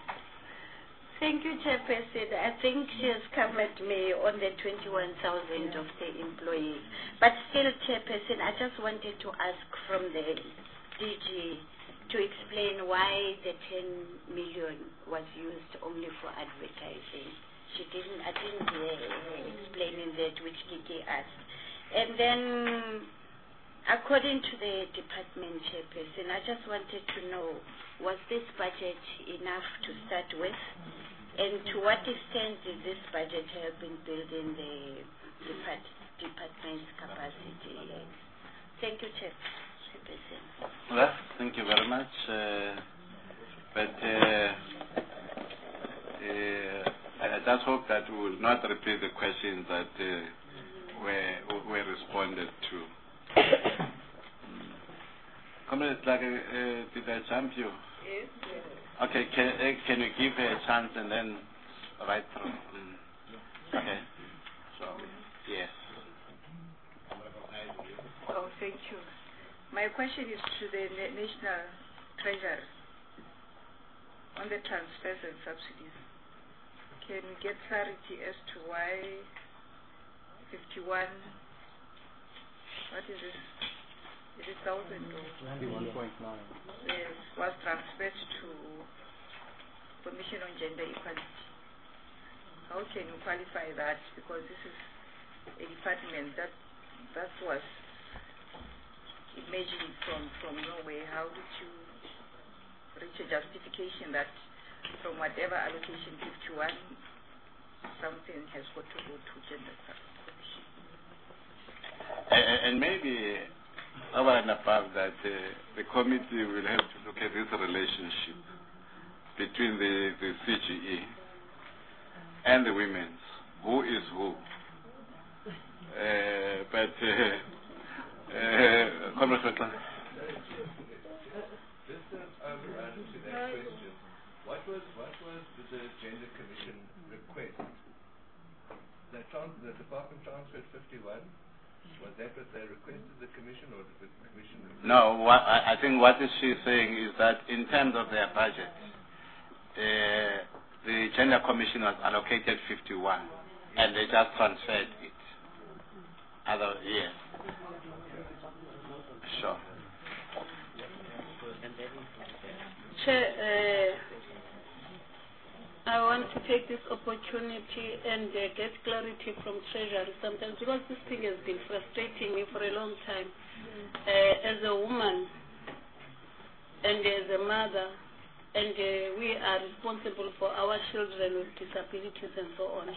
Thank you, Chairperson. I think she has covered me on the twenty-one thousand of the employees. But still, Chairperson, I just wanted to ask from the D G to explain why the ten million was used only for advertising. She didn't, I didn't hear her explaining that, which Kiki asked. And then, according to the department chairperson, I just wanted to know, was this budget enough to start with? And to what extent did this budget help in building the depart department's capacity? Thank you, Chair. Chairperson. Well, thank you very much. Uh, but uh, uh, I just hope that we will not repeat the questions that uh, were, were responded to. Comrade, like, uh, did I jump you? Yes. Okay, can, uh, can you give her a chance and then right through? Mm. Okay. So, yes. Oh, thank you. My question is to the Na- National Treasury on the transfers and subsidies. Can we get clarity as to why fifty-one, what is this? Is it thousand or? ninety-one point nine. Yes, was transferred to Commission on Gender Equality. How can you qualify that? Because this is a department that that was imagined from, from Norway. How did you reach a justification that from whatever allocation fifty-one, something has got to go to gender commission? And, and maybe over and above that, uh, the committee will have to look at this relationship between the, the C G E and the women's. Who is who? Uh, but, uh, uh, Comrade Fetla. Just to overrun to that question, what was what was the Gender Commission request? The, trans the department transferred fifty-one. Was that what they requested, the commission, or did the commission request? No, what, I, I think what is she saying is that in terms of their budget, uh, the Gender Commission was allocated fifty-one, and they just transferred it. Other, yes. Sure. Chair, uh, I want to take this opportunity and uh, get clarity from Treasury sometimes, because this thing has been frustrating me for a long time. Uh, as a woman and as a mother, and uh, we are responsible for our children with disabilities and so on.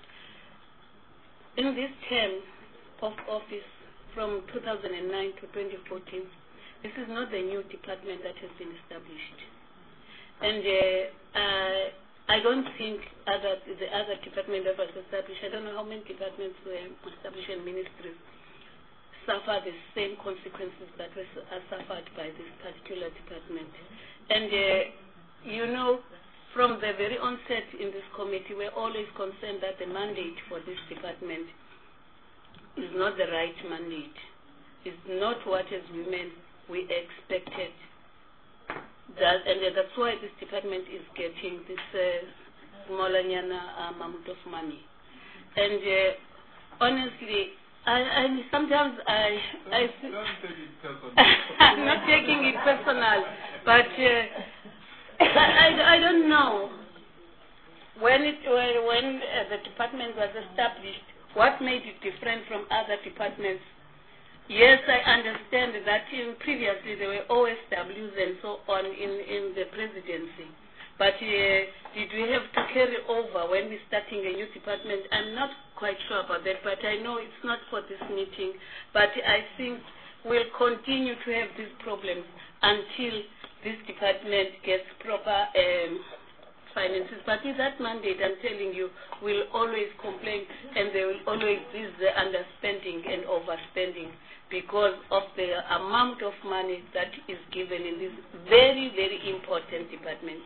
In this term of office from two thousand nine to twenty fourteen, this is not the new department that has been established. And uh, uh, I don't think other, the other department that was established, I don't know how many departments were established and ministries suffer the same consequences that were are suffered by this particular department. And uh, you know, from the very onset in this committee, we're always concerned that the mandate for this department is not the right mandate. It's not what as women we expected. That, and uh, that's why this department is getting this uh, smallanyana amount of money. And uh, honestly, I, I sometimes I, I I'm not taking it personal, but uh, I, I, I don't know when it when, when uh, the department was established, what made it different from other departments. Yes, I understand that in previously there were O S Ws and so on in, in the presidency. But uh, did we have to carry over when we're starting a new department? I'm not quite sure about that, but I know it's not for this meeting. But I think we'll continue to have these problems until this department gets proper um, finances. But with that mandate, I'm telling you, we'll always complain, and there will always be the underspending and overspending because of the amount of money that is given in this very, very important department.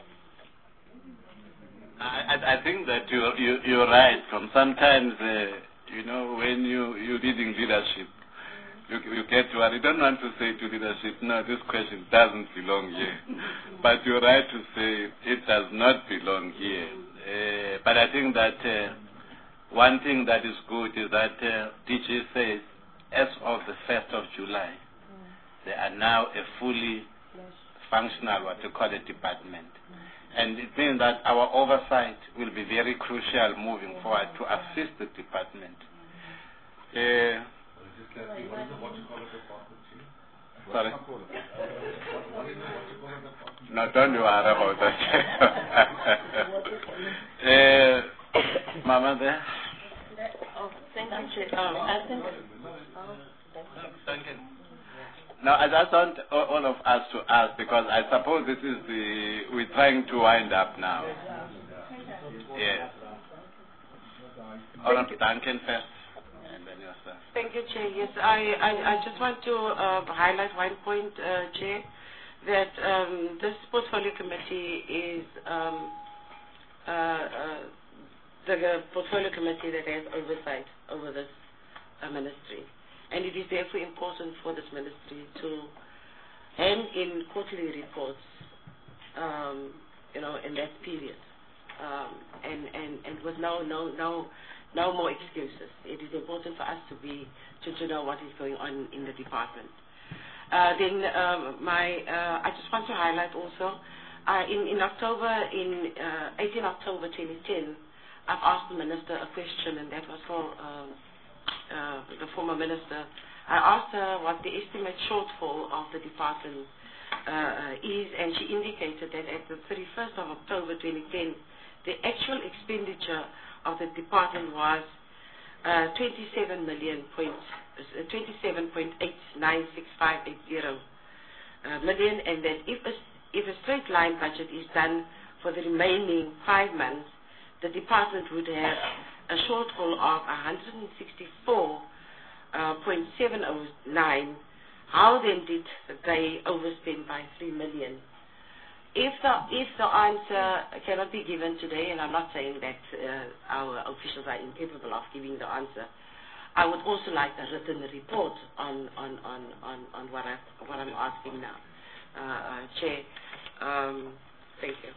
I, I think that you, you, you're right. From sometimes, uh, you know, when you, you're leading leadership, you, you get worried. You don't want to say to leadership, no, this question doesn't belong here. But you're right to say it does not belong here. Uh, but I think that uh, one thing that is good is that uh, D G says, as of the first of July, they are now a fully functional, what you call a department. And it means that our oversight will be very crucial moving forward to assist the department. Uh, Sorry? No, don't you worry about that. uh, Mama there? Oh, thank you, Chair. Um, I think... Duncan. No, I just want all of us to ask, because I suppose this is the, we're trying to wind up now. Yes. All right, Duncan first, and then yourself. Thank you, Chair. Yes, I, I, I just want to uh, highlight one point, uh, Chair, that um, this portfolio committee is um, uh, uh, the portfolio committee that has oversight over this uh, ministry. And it is therefore important for this ministry to hand in quarterly reports, um, you know, in that period, um, and, and, and with no, no, no, no more excuses. It is important for us to be, to, to know what is going on in the department. Uh, then um, my, uh, I just want to highlight also, uh, in, in October, in uh, eighteenth October twenty ten, I've asked the minister a question, and that was for uh, uh, the former minister, I asked her what the estimate shortfall of the department uh, is, and she indicated that at the thirty-first of October twenty ten, the actual expenditure of the department was uh, twenty-seven million point, uh, twenty-seven point eight nine six five eight zero uh, million, and that if a, if a straight line budget is done for the remaining five months, the department would have a shortfall of one hundred sixty-four point seven zero nine. How then did they overspend by three million? If the, if the answer cannot be given today, and I'm not saying that uh, our officials are incapable of giving the answer, I would also like a written report on, on, on, on, on what, I, what I'm asking now. Uh, uh, Chair, um, thank you.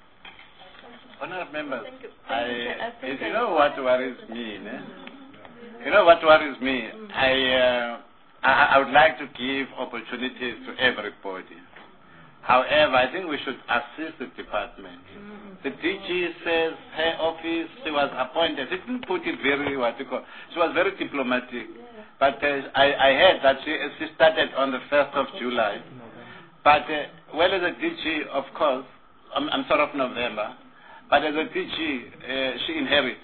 Honourable members, Thank you. I, Thank you, I think if you I- know what worries me, né? You know what worries me? I, uh, I, I would like to give opportunities to everybody. However, I think we should assist the department. The D G says her office, she was appointed. She didn't put it very, what you call, she was very diplomatic. But uh, I, I heard that she, she started on the first of July. But uh, well, as a D G, of course, I'm, I'm sort of November. But as a D G, uh, she inherits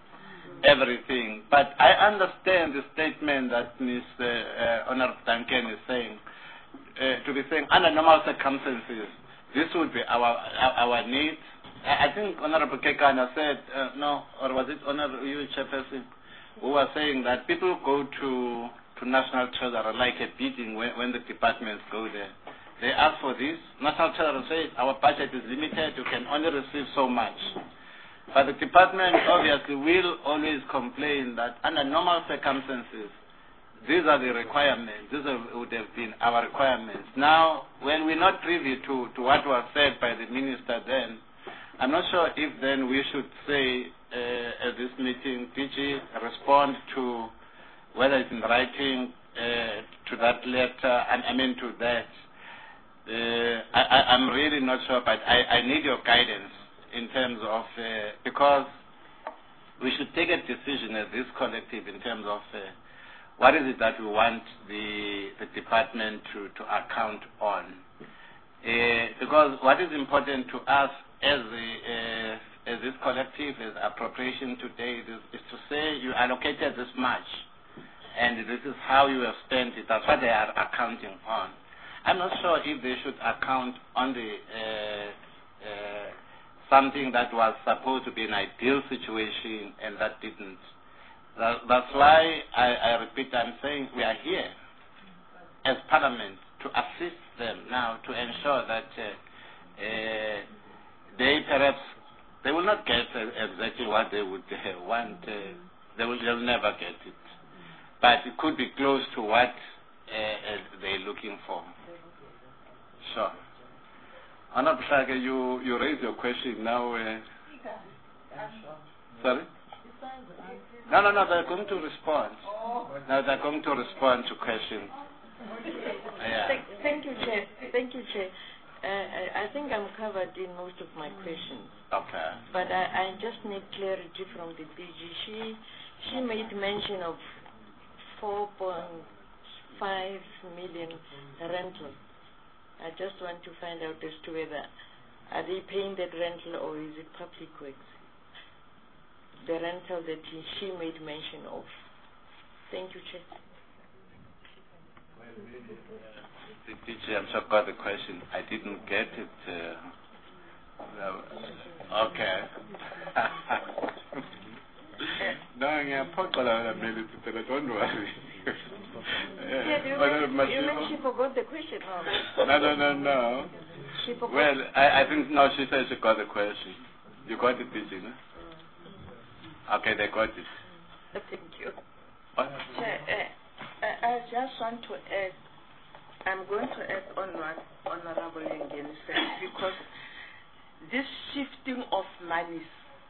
everything. But I understand the statement that Miz Uh, uh, Honorable Duncan is saying, uh, to be saying under normal circumstances, this would be our our, our needs. I, I think Honorable Kekana said, uh, no, or was it Honorable you, Chairperson, who was saying that people go to, to National Treasury like a bidding when, when the departments go there. They ask for this. National Treasury says our budget is limited, you can only receive so much. But the department obviously will always complain that under normal circumstances, these are the requirements. These are, would have been our requirements. Now, when we're not privy to, to what was said by the minister then, I'm not sure if then we should say uh, at this meeting, D G respond to whether it's in writing uh, to that letter, I, I mean to that. Uh, I, I, I'm really not sure, but I, I need your guidance in terms of, uh, because we should take a decision as this collective in terms of uh, what is it that we want the, the department to, to account on. Uh, because what is important to us as, the, uh, as this collective, as appropriation today, is, is to say you allocated this much, and this is how you have spent it. That's what they are accounting on. I'm not sure if they should account on the uh, uh, something that was supposed to be an ideal situation and that didn't. That, that's why I, I repeat, I'm saying we are here as Parliament to assist them now to ensure that uh, uh, they perhaps, they will not get uh, exactly what they would uh, want. Uh, they will they'll never get it. But it could be close to what uh, they're looking for. Sure. Anna Pshaka, you, you raised your question now. Uh, sorry? No, no, no, they're going to respond. No, they're going to respond to questions. Yeah. Thank, thank you, Chair. Thank you, Chair. Uh, I, I think I'm covered in most of my questions. Okay. But I, I just need clarity from the D G. She, she made mention of four point five million rental. I just want to find out as to whether are they paying that rental or is it public works? The rental that he, she made mention of. Thank you, Chair. The D G, I'm sure got the question. I didn't get it. Uh, okay. No, ngiyaphoxela maybe but don't worry. Yeah, you, meant, you meant she forgot the question. Oh. No, no, no, no. She forgot. Well, I, I think, no, she said she got the question. You got it, D G, no? Okay, they got it. Thank you. What? Chair, uh, I, I just want to add, I'm going to add on what Honorable Ngeni said, because this shifting of monies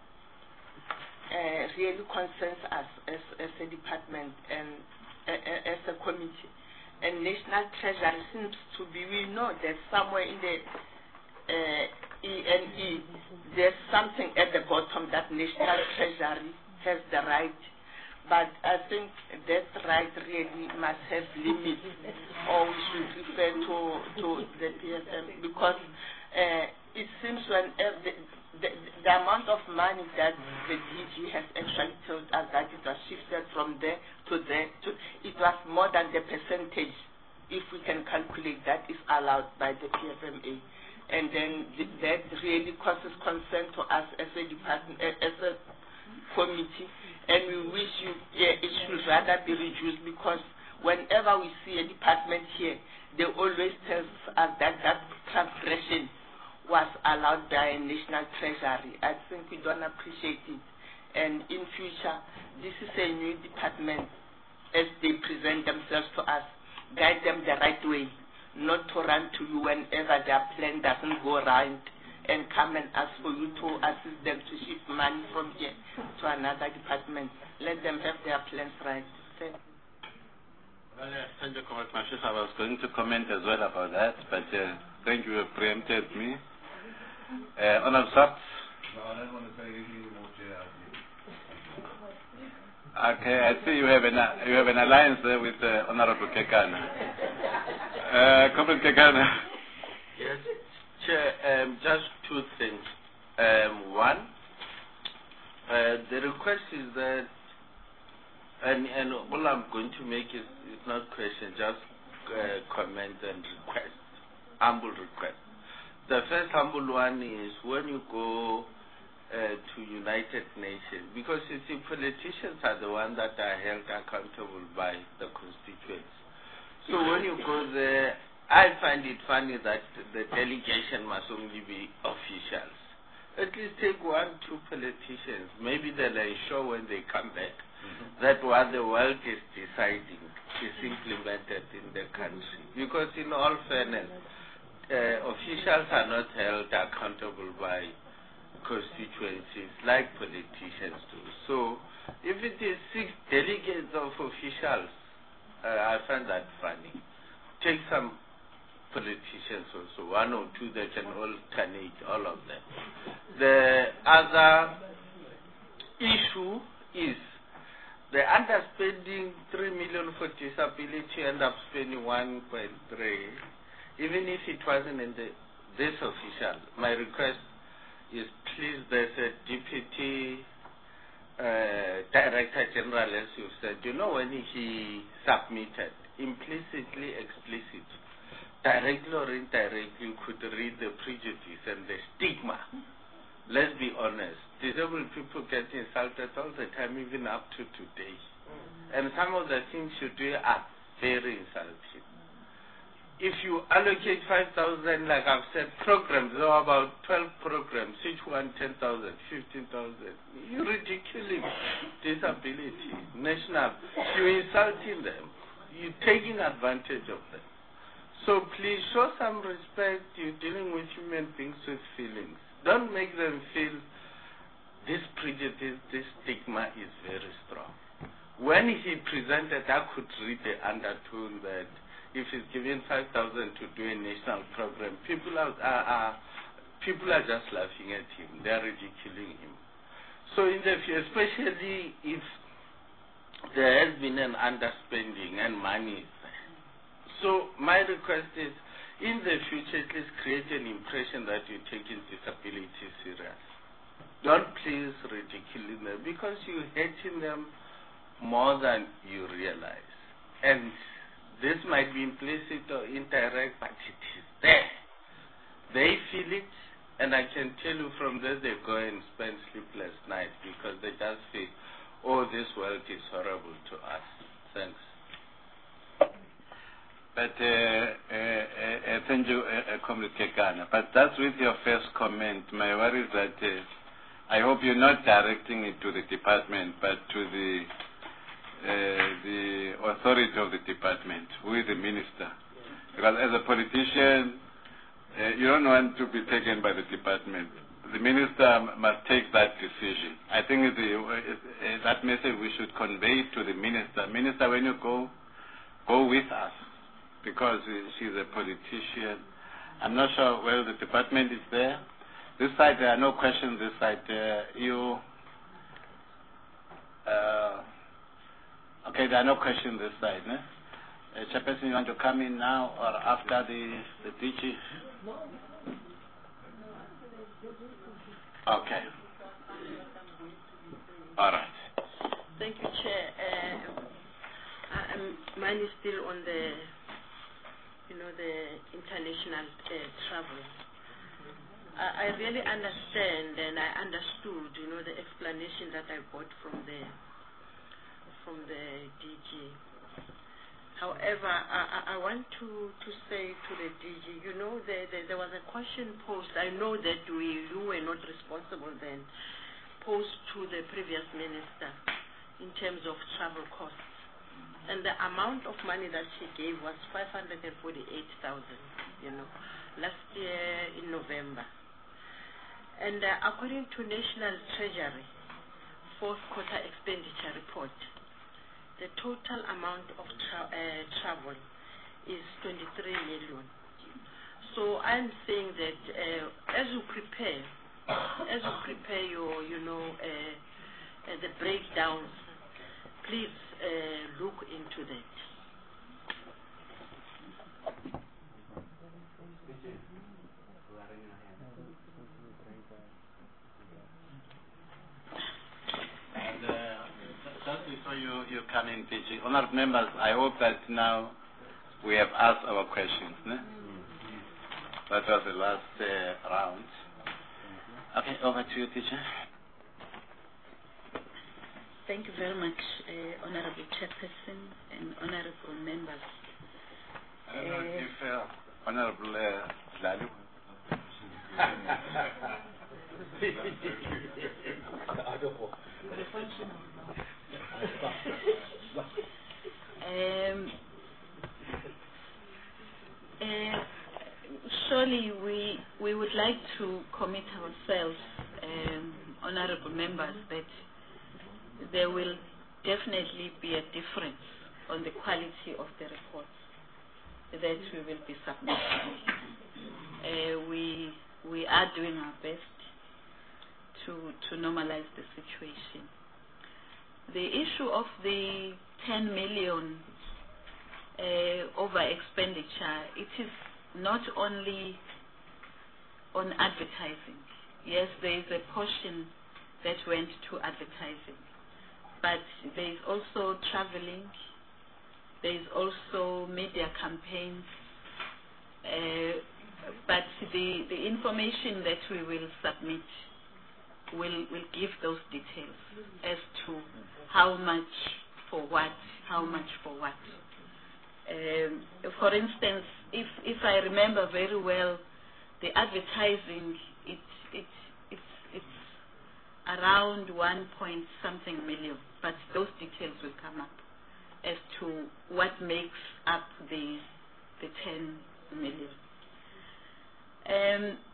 uh, really concerns us as, as a department and uh, as a committee. And National Treasury seems to be, we know that somewhere in the uh, E N E, there's something at the bottom that National Treasury has the right but I think that right really must have limits, or we should refer to, to the P S M, because uh, it seems when uh, the, the, the amount of money that the D G has actually told us that it was shifted from there to there, to, it was more than the percentage, if we can calculate, that is allowed by the P F M A. And then th that really causes concern to us as a department, uh, as a committee, and we wish you uh, it should rather be reduced, because whenever we see a department here, they always tell us that that transgression was allowed by National Treasury. I think we don't appreciate it. And in future, this is a new department, as they present themselves to us. Guide them the right way, not to run to you whenever their plan doesn't go right and come and ask for you to assist them to shift money from here to another department. Let them have their plans right. Thank you. Well, uh, thank you, Comrade Mashis. I was going to comment as well about that, but uh, thank you, you preempted me. Uh, Honorable Saps. No, I don't want to say anything more, Chair. Okay, I see you have an uh, you have an alliance there with uh, Honorable Kekana. Uh, Comrade Kekana. Yes, Chair. Um, just two things. Um, one, uh, the request is that, and and all I'm going to make is is not question, just uh, comment and request, humble request. The first humble one is when you go uh, to United Nations, because you see, politicians are the ones that are held accountable by the constituents. So when you go there, I find it funny that the delegation must only be officials. At least take one, two politicians. Maybe they'll ensure when they come back mm-hmm. that what the world is deciding is implemented in the country. Because in all fairness, Uh, officials are not held accountable by constituencies like politicians do. So if it is six delegates of officials, uh, I find that funny. Take some politicians also, one or two that can alternate all of them. The other issue is the underspending three million for disability, end up spending one point three. Even if it wasn't in the, this official, my request is please, there's a deputy uh, director general, as you said, you know, when he submitted, implicitly, explicit, directly or indirectly, you could read the prejudice and the stigma. Let's be honest, disabled people get insulted all the time, even up to today. And some of the things you do are very insulting. If you allocate five thousand, like I've said, programs, there are about twelve programs, each one ten thousand, fifteen thousand. You're ridiculing disability, national. You're insulting them. You're taking advantage of them. So please show some respect. You're dealing with human beings with feelings. Don't make them feel this prejudice, this stigma is very strong. When he presented, I could read the undertone that if he's given five thousand to do a national program, people are, are, are people are just laughing at him. They are ridiculing him. So in the future, especially if there has been an underspending and money is there. So my request is, in the future, at least create an impression that you're taking disability serious. Don't please ridicule them, because you're hating them more than you realize. And this might be implicit or indirect, but it is there. They feel it, and I can tell you from there they go and spend sleepless nights because they just feel, oh, this world is horrible to us. Thanks. But uh, uh, uh, thank you, uh, uh, Comrade Kekana. But that's with your first comment. My worry is that uh, I hope you're not directing it to the department, but to the Uh, the authority of the department, who is the minister. Because as a politician, uh, you don't want to be taken by the department. The minister must take that decision. I think the, uh, that message we should convey to the minister. Minister, when you go, go with us, because uh, she's a politician. I'm not sure whether the department is there. This side, there are no questions this side. Uh, you... Uh, Okay, there are no questions this side, no? Uh, Chairperson, you want to come in now or after the, the D G? Okay. All right. Thank you, Chair. Uh, I, I'm, mine is still on the, you know, the international uh, travel. I, I really understand and I understood, you know, the explanation that I got from the from the D G. However, I, I want to, to say to the D G, you know, there, there, there was a question posed. I know that we you were not responsible then, posed to the previous minister in terms of travel costs. And the amount of money that she gave was five hundred forty-eight thousand, you know, last year in November. And uh, according to National Treasury fourth quarter expenditure report, the total amount of tra uh, travel is twenty-three million. So I'm saying that uh, as you prepare, as you prepare your, you know, uh, uh, the breakdowns, please uh, look into that. And uh, just before you, you come in, D G, honored members, I hope that now we have asked our questions. Ne? That was the last uh, round. Okay, over to you, teacher. Thank you very much, uh, Honorable Chairperson and Honorable members. I don't know if uh, Honorable uh, Dlalu. um, uh, surely we we would like to commit ourselves, um, honorable members, that there will definitely be a difference on the quality of the reports that we will be submitting. Uh, we we are doing our best to to normalize the situation. The issue of the ten million uh, over expenditure, it is not only on advertising. Yes, there is a portion that went to advertising, but there is also traveling, there is also media campaigns, uh, but the, the information that we will submit will, will give those details as to how much for what, how much for what. Um, for instance, if, if I remember very well, the advertising, it, it, it's, it's around one point something million, but those details will come up as to what makes up the, the ten million. Um,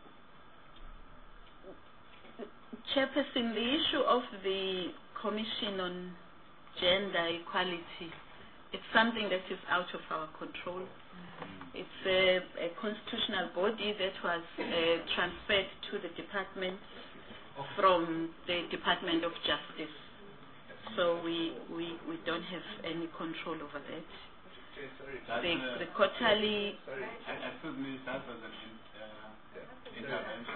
Chairperson, the issue of the Commission on Gender Equality, it's something that is out of our control. It's a, a constitutional body that was uh, transferred to the department from the Department of Justice. So we, we, we don't have any control over that. The, the quarterly... Sorry, excuse me, that was an uh, intervention.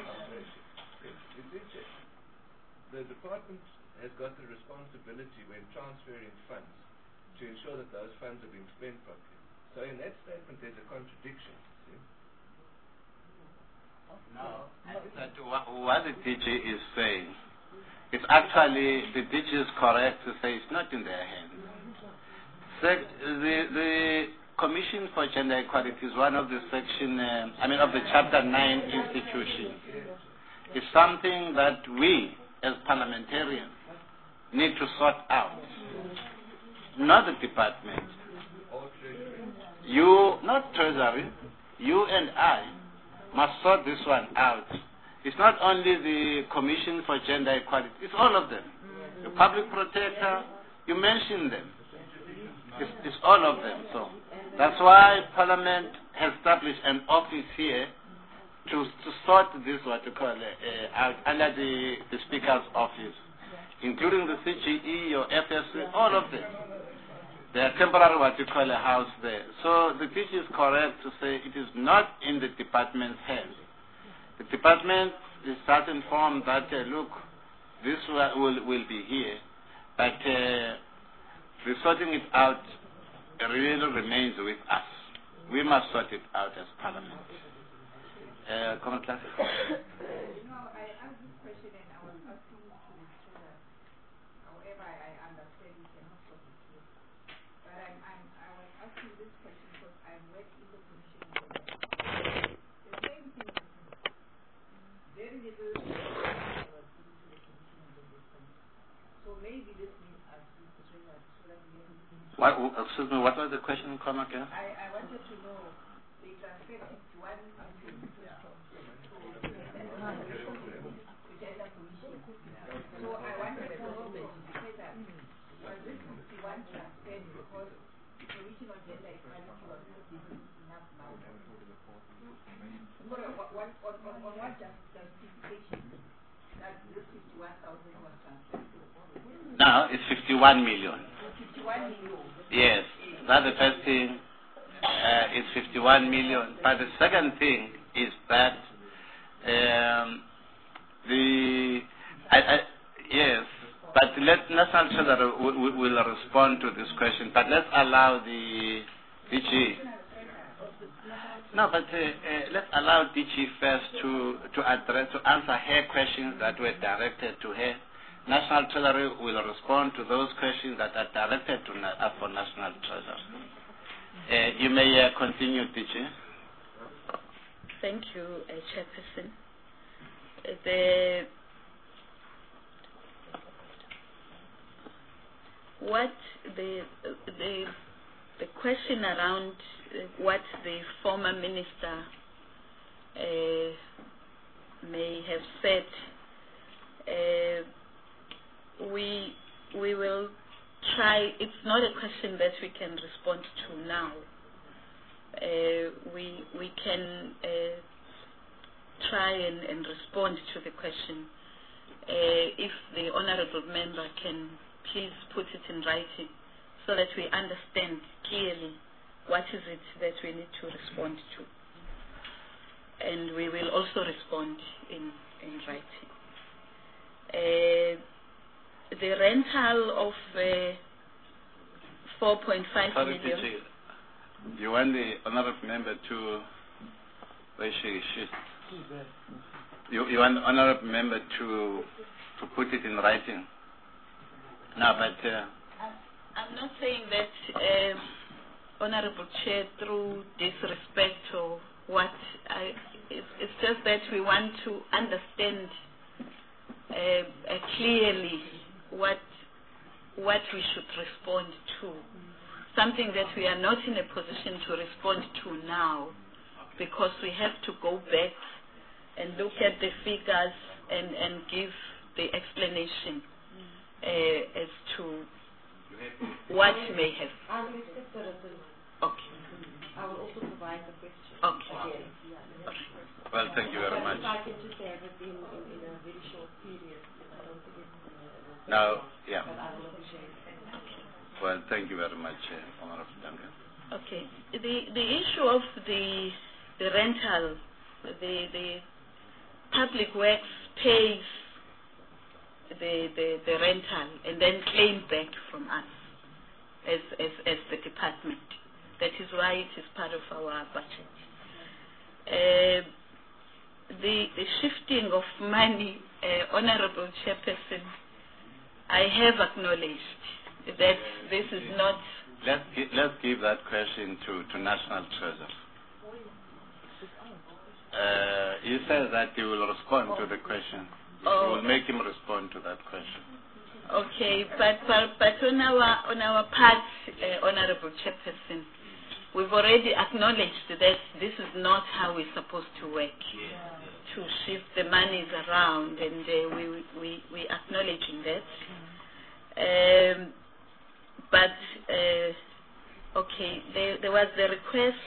The department has got the responsibility when transferring funds to ensure that those funds are being spent properly. So in that statement there's a contradiction. See? No, that what the D G is saying, it's actually, the D G is correct to say it's not in their hands. Sec the, the Commission for Gender Equality is one of the section, uh, I mean of the Chapter nine institutions. It's something that we, as parliamentarians, need to sort out. Not the department. You, not Treasury, you and I must sort this one out. It's not only the Commission for Gender Equality, it's all of them. The Public Protector, you mentioned them. It's, it's all of them. So that's why Parliament has established an office here to, to sort this, what you call it, uh, out under the, the Speaker's office, including the C G E, your F S C, all of them. There are temporary what you call a house there. So the D G is correct to say it is not in the department's hands. The department is start informed that uh, look, this will, will will be here, but uh, the sorting it out really remains with us. We must sort it out as Parliament. Uh, comment class? You know, I asked this question and I was asking to the students. However, I, I understand you cannot stop it here. But I'm, I'm, I was asking this question because I'm working in the commission. The same thing happened. Very little was given to the commission on the system. So maybe this means us, Mister Treasurer, so that we have to. What, excuse me, what was the question? Come again? I, I wanted to know they transferred fifty-one million. So I wanted to know whether was this fifty-one transferred because the Commission on Gender Equality was not given enough money? What, what, what, on, on, on what justification that this fifty-one thousand was transferred? Now it's fifty-one million. fifty-one million. Yes, that's the first thing. Uh, it's fifty-one million. But the second thing is that um, the I, I, yes, but let National Treasury will, will, will respond to this question. But let's allow the D G. No, but uh, uh, let's allow D G first to to address to answer her questions that were directed to her. National Treasury will respond to those questions that are directed to uh, for National Treasury. Uh, you may uh, continue, D G. Thank you, uh, Chairperson. Uh, the what the the the question around uh, what the former minister uh, may have said. Uh, we we will try. It's not a question that we can respond to now. Uh, we we can uh, try and, and respond to the question. Uh, if the honourable member can please put it in writing so that we understand clearly what is it that we need to respond to. And we will also respond in, in writing. Uh, the rental of uh, four point five Sorry, million. D G. You want the honourable member to where she she's you you want the honourable member to to put it in writing. No, but uh, I'm not saying that uh, honourable chair through disrespect or what. I, it's, it's just that we want to understand uh, uh, clearly what what we should respond to. Something that we are not in a position to respond to now, because we have to go back and look at the figures and, and give the explanation uh, as to what may have. I will accept the written. Okay. I will also provide the question. Okay. well, thank you very much. If I can just have it in, in, in a very short period, I don't think it's uh, Now, yeah. but I will appreciate it. Well, thank you very much, uh, Honourable Duncan. Okay. The the issue of the the rental, the the public works pays the the, the rental and then claim back from us as as as the department. That is why it is part of our budget. Uh, the the shifting of money, uh, Honourable Chairperson, I have acknowledged that this is not. Let's gi- let's give that question to, to National Treasury. Uh, you said that you will respond to the question. You Oh. will make him respond to that question. Okay, but but, but on our on our part, uh, Honourable Chairperson, we've already acknowledged that this is not how we're supposed to work. To shift the monies around, and uh, we we we acknowledging that. Um, but uh, okay, there there was the request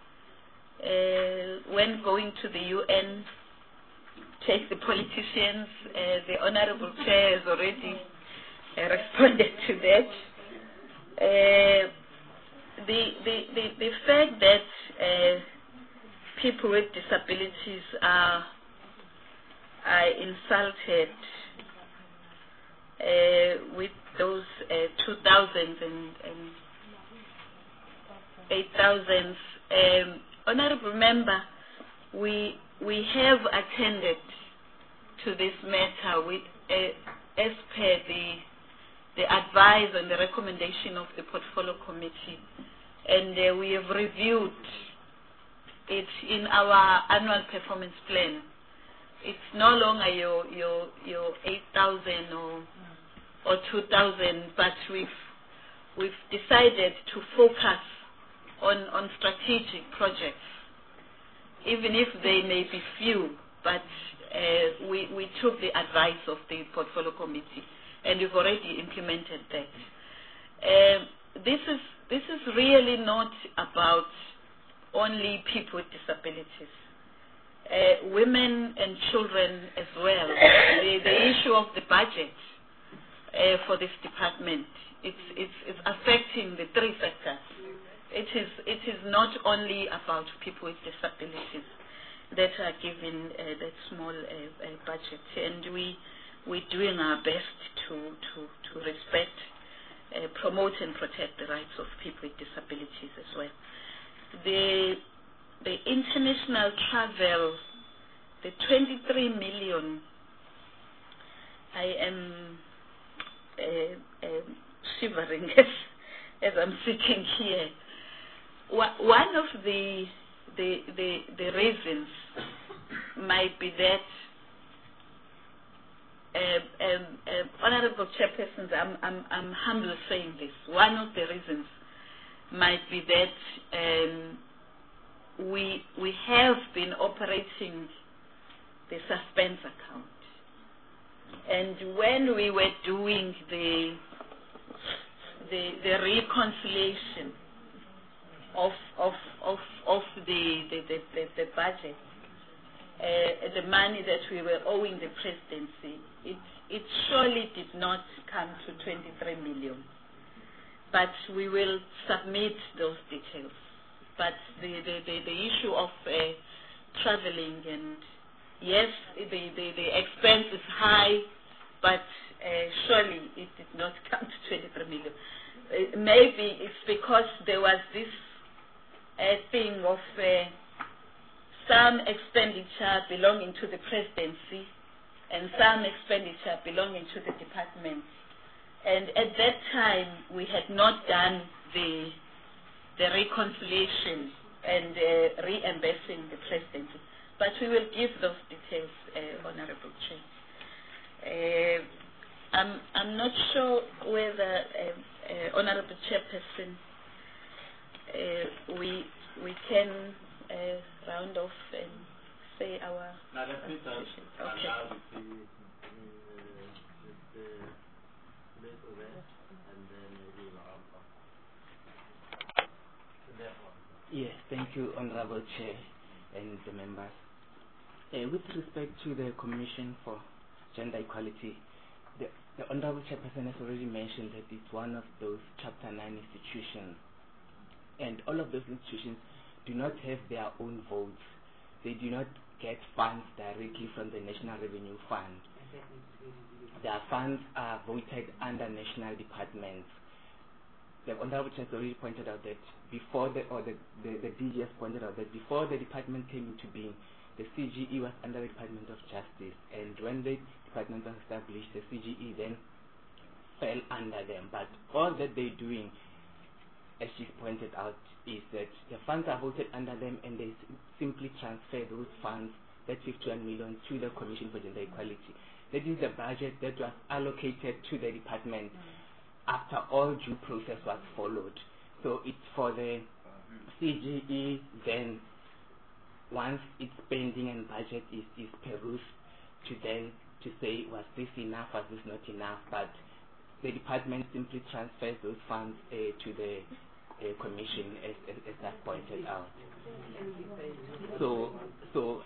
uh, when going to the U N. Take the politicians. Uh, the Honourable Chair has already uh, responded to that. Uh, the, the, the, the fact that uh, people with disabilities are, are insulted uh, with those uh, two thousands and, and eight thousands. Um, Honorable Member, we, we have attended to this matter with, uh, as per the the advice and the recommendation of the Portfolio Committee, and uh, we have reviewed it in our annual performance plan. It's no longer your your your eight thousand or or two thousand, but we've we've decided to focus on on strategic projects, even if they may be few. But uh, we we took the advice of the Portfolio Committee, and we've already implemented that. Uh, this is this is really not about only people with disabilities. Uh, women and children as well. The, the issue of the budget uh, for this department, it's, it's, it's affecting the three sectors. It is, it is not only about people with disabilities that are given uh, that small uh, uh, budget, and we, we're doing our best to, to, to respect, uh, promote and protect the rights of people with disabilities as well. The The international travel, the twenty-three million, I am uh, uh, shivering as, as I'm sitting here. One of the, the, the, the reasons might be that, uh, um, uh, Honorable Chairpersons, I'm, I'm, I'm humble saying this. One of the reasons might be that um, we we have been operating the suspense account, and when we were doing the the, the reconciliation of of of of the the, the, the, the budget, uh, the money that we were owing the presidency, it it surely did not come to twenty-three million. But we will submit those details. But the, the, the, the issue of uh, traveling, and yes, the, the, the expense is high, but uh, surely it did not come to twenty-three million. Uh, maybe it's because there was this uh, thing of uh, some expenditure belonging to the presidency and some expenditure belonging to the department. And at that time, we had not done the the reconciliation and uh, reimbursing the presidency. But we will give those details, uh, Honorable Chair. Uh, I'm, I'm not sure whether, uh, uh, Honorable Chairperson, uh, we, we can uh, round off and say our... Now let me just okay. allow the, the, the little rest, and then we will round off. Yes, thank you, Honorable Chair and the members. Uh, with respect to the Commission for Gender Equality, the, the Honorable Chairperson has already mentioned that it's one of those Chapter nine institutions, and all of those institutions do not have their own votes. They do not get funds directly from the National Revenue Fund. Their funds are voted under national departments. The Honorable Chair has already pointed out that before the, or the, the, the D G has pointed out that before the department came into being, the C G E was under the Department of Justice, and when the department was established, the C G E then fell under them. But all that they're doing, as she's pointed out, is that the funds are voted under them, and they simply transfer those funds, that fifty-one million, to the Commission for Gender Equality. That is the budget that was allocated to the department after all due process was followed. So it's for the C G E, then once its spending and budget is, is perused, to then to say, was this enough, was this not enough, but the department simply transfers those funds uh, to the uh, Commission, as, as, as I've pointed out. So, so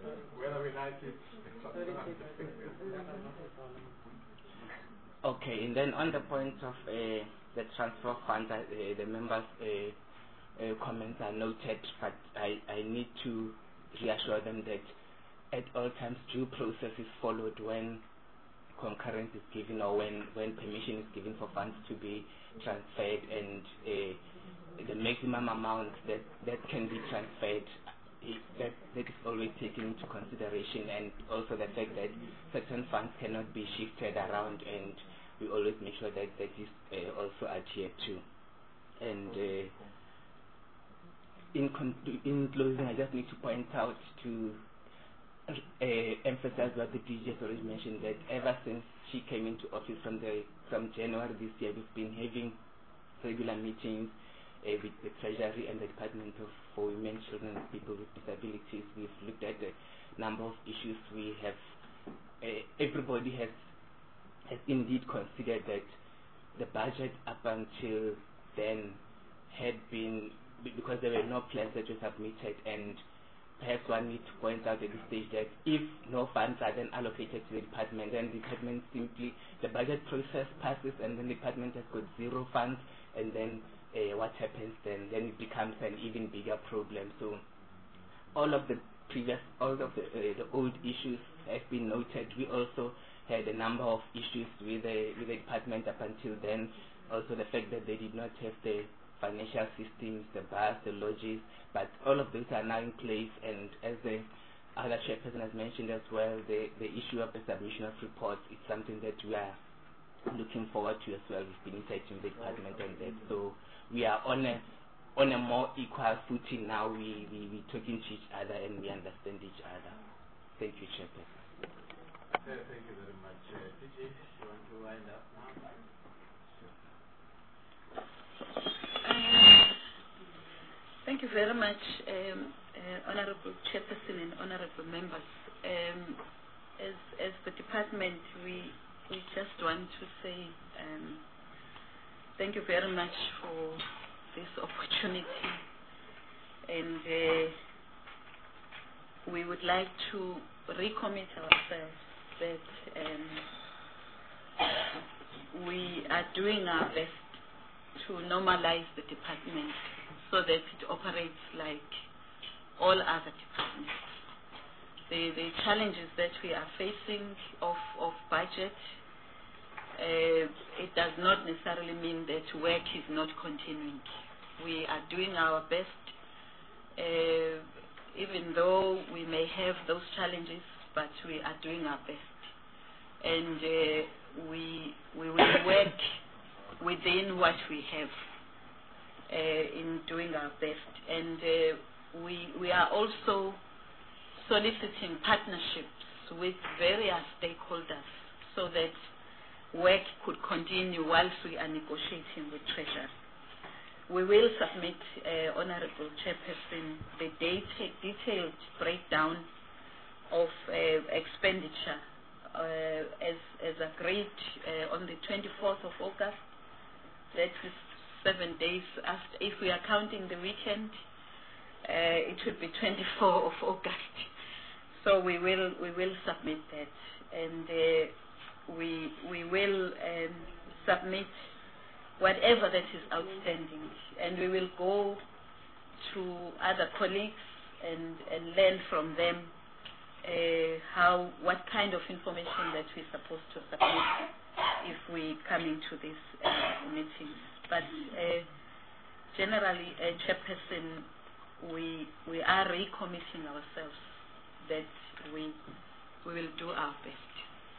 okay, in that then on the point of uh, the transfer of funds, uh, the members' uh, uh, comments are noted, but I, I need to reassure them that at all times due process is followed when concurrence is given or when, when permission is given for funds to be transferred, and uh, the maximum amount that, that can be transferred, it, that, that is always taken into consideration, and also the fact that certain funds cannot be shifted around, and we always make sure that that is uh, also adhered to. And uh, in, con in closing, I just need to point out to uh, emphasize what the D G has already mentioned, that ever since she came into office from the from January this year, we've been having regular meetings uh, with the Treasury and the Department of for Women, Children and People with Disabilities. We've looked at the number of issues. We have uh, everybody has has indeed considered that the budget up until then had been, because there were no plans that were submitted, and perhaps one needs to point out at this stage that if no funds are then allocated to the department, then the department simply, the budget process passes and then the department has got zero funds, and then uh, what happens then? Then it becomes an even bigger problem. So all of the previous, all of the, uh, the old issues have been noted. We also had a number of issues with the, with the department up until then. Also the fact that they did not have the financial systems, the bars, the lodges, but all of those are now in place, and as the other chairperson has mentioned as well, the, the issue of the submission of reports is something that we are looking forward to as well. We've been interacting with the department on that, so we are on a on a more equal footing now. We, we, we talking to each other and we understand each other. Thank you, Chairperson. Okay, thank you very much. Uh, D G, you want to wind up now? Thank you very much, um, uh, Honorable Chairperson and Honorable Members. Um, as, as the department, we, we just want to say um, thank you very much for this opportunity, and uh, we would like to recommit ourselves that um, we are doing our best to normalize the department so that it operates like all other departments. The, the challenges that we are facing of, of budget, uh, it does not necessarily mean that work is not continuing. We are doing our best, uh, even though we may have those challenges, but we are doing our best. And uh, we, we will work within what we have uh, in doing our best. And uh, we, we are also soliciting partnerships with various stakeholders so that work could continue whilst we are negotiating with Treasury. We will submit, uh, Honourable Chairperson, the data, detailed breakdown of uh, expenditure uh, as, as agreed uh, on the twenty-fourth of August. That is seven days after. If we are counting the weekend, uh, it should be twenty-fourth of August. So we will we will submit that, and uh, we we will um, submit whatever that is outstanding, and we will go to other colleagues and and learn from them uh, how what kind of information that we're supposed to submit if we come into this uh, meeting. But uh, generally, uh, Chairperson, we we are recommitting ourselves that we we will do our best.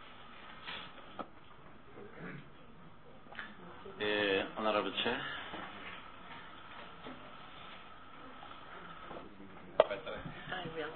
Uh, Honorable Chair. I will.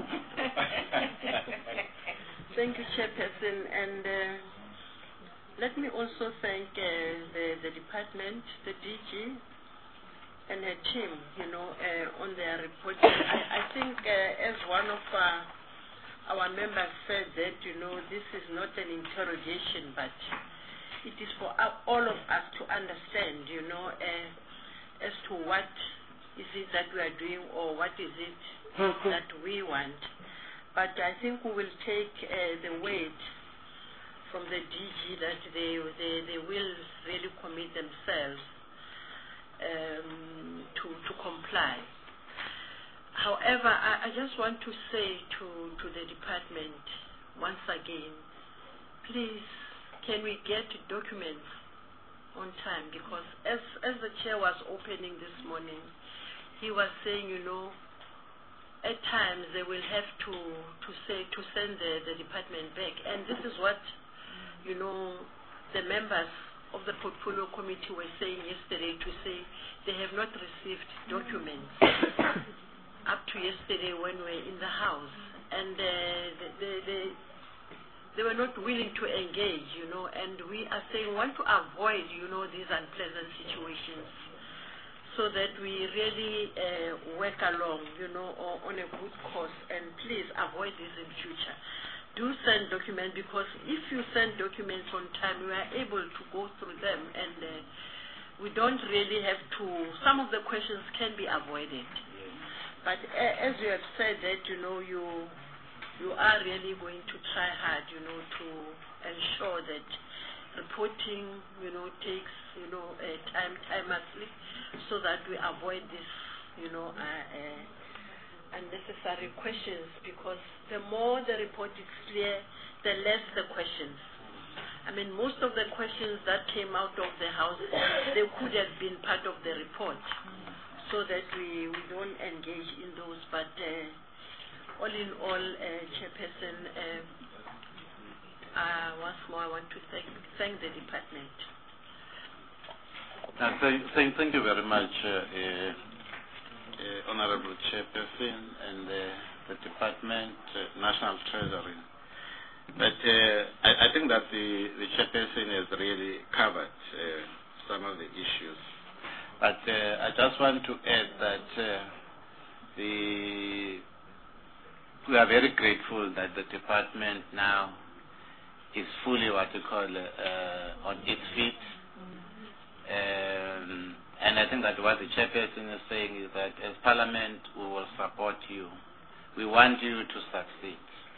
Thank you, Chairperson, and uh, let me also thank uh, the, the department, the D G, and her team, you know, uh, on their report. I, I think uh, as one of uh, our members said that, you know, this is not an interrogation, but it is for all of us to understand, you know, uh, as to what is it that we are doing or what is it that we want. But I think we will take uh, the weight from the D G that they, they, they will really commit themselves um, to, to comply. However, I, I just want to say to, to the department once again, please, can we get documents on time? Because as, as the chair was opening this morning, he was saying, you know, at times they will have to, to say, to send the, the department back. And this is what, you know, the members of the portfolio committee were saying yesterday, to say they have not received documents up to yesterday when we were in the house. And uh, they, they, they, they were not willing to engage, you know, and we are saying we want to avoid, you know, these unpleasant situations so that we really uh, work along, you know, on a good course, and please avoid this in future. Do send documents, because if you send documents on time, we are able to go through them, and uh, we don't really have to, some of the questions can be avoided. But uh, as you have said that, you know, you you are really going to try hard, you know, to ensure that reporting, you know, takes, you know, uh, time, timelessly, so that we avoid this, you know, uh, uh, unnecessary questions, because the more the report is clear, the less the questions. I mean, most of the questions that came out of the House, they could have been part of the report, so that we, we don't engage in those. But uh, all in all, uh, Chairperson, uh, uh, once more I want to thank, thank the department. Uh, thank, thank, thank you very much, uh, uh, uh, Honorable Chairperson, and uh, the Department, uh, National Treasury. But uh, I, I think that the, the Chairperson has really covered uh, some of the issues. But uh, I just want to add that uh, the, we are very grateful that the department now is fully what you call uh, on its feet. Um, and I think that what the Chairperson is saying is that as Parliament, we will support you. We want you to succeed.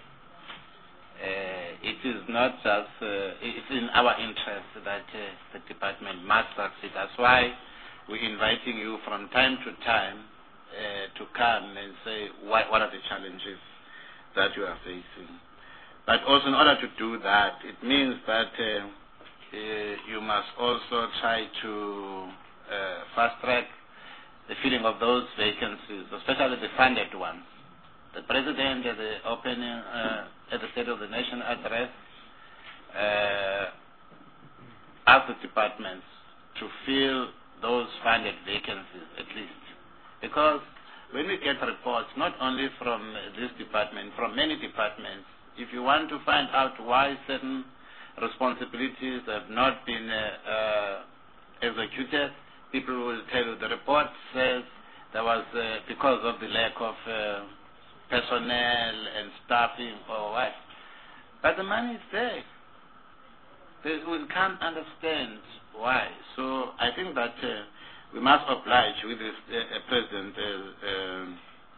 Uh, it is not just, uh, it's in our interest that uh, the department must succeed. That's why we're inviting you from time to time uh, to come and say what, what are the challenges that you are facing. But also in order to do that, it means that uh, uh, you must also try to uh, fast-track the filling of those vacancies, especially the funded ones. The President at the opening, uh, at the State of the Nation address, uh, asked the departments to fill those funded vacancies at least. Because when we get reports, not only from this department, from many departments, if you want to find out why certain responsibilities have not been uh, uh, executed, people will tell you the report says there was uh, because of the lack of uh, personnel and staffing or what. But the money is there. They, we can't understand why. So I think that uh, we must oblige with this uh, President uh, uh,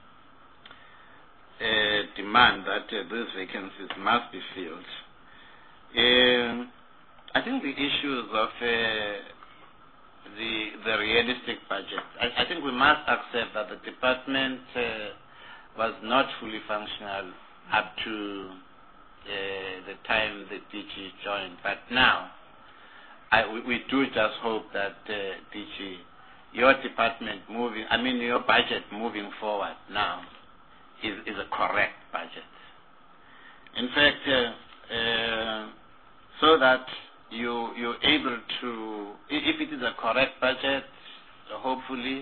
uh, demand that uh, these vacancies must be filled. Uh, I think the issues of uh, the the realistic budget, I, I think we must accept that the department uh, was not fully functional up to uh, the time the D G joined. But now, I, we, we do just hope that uh, D G, your department moving, I mean your budget moving forward now is, is a correct budget. In fact, uh, uh, so that you, you're able to, if it is a correct budget, hopefully,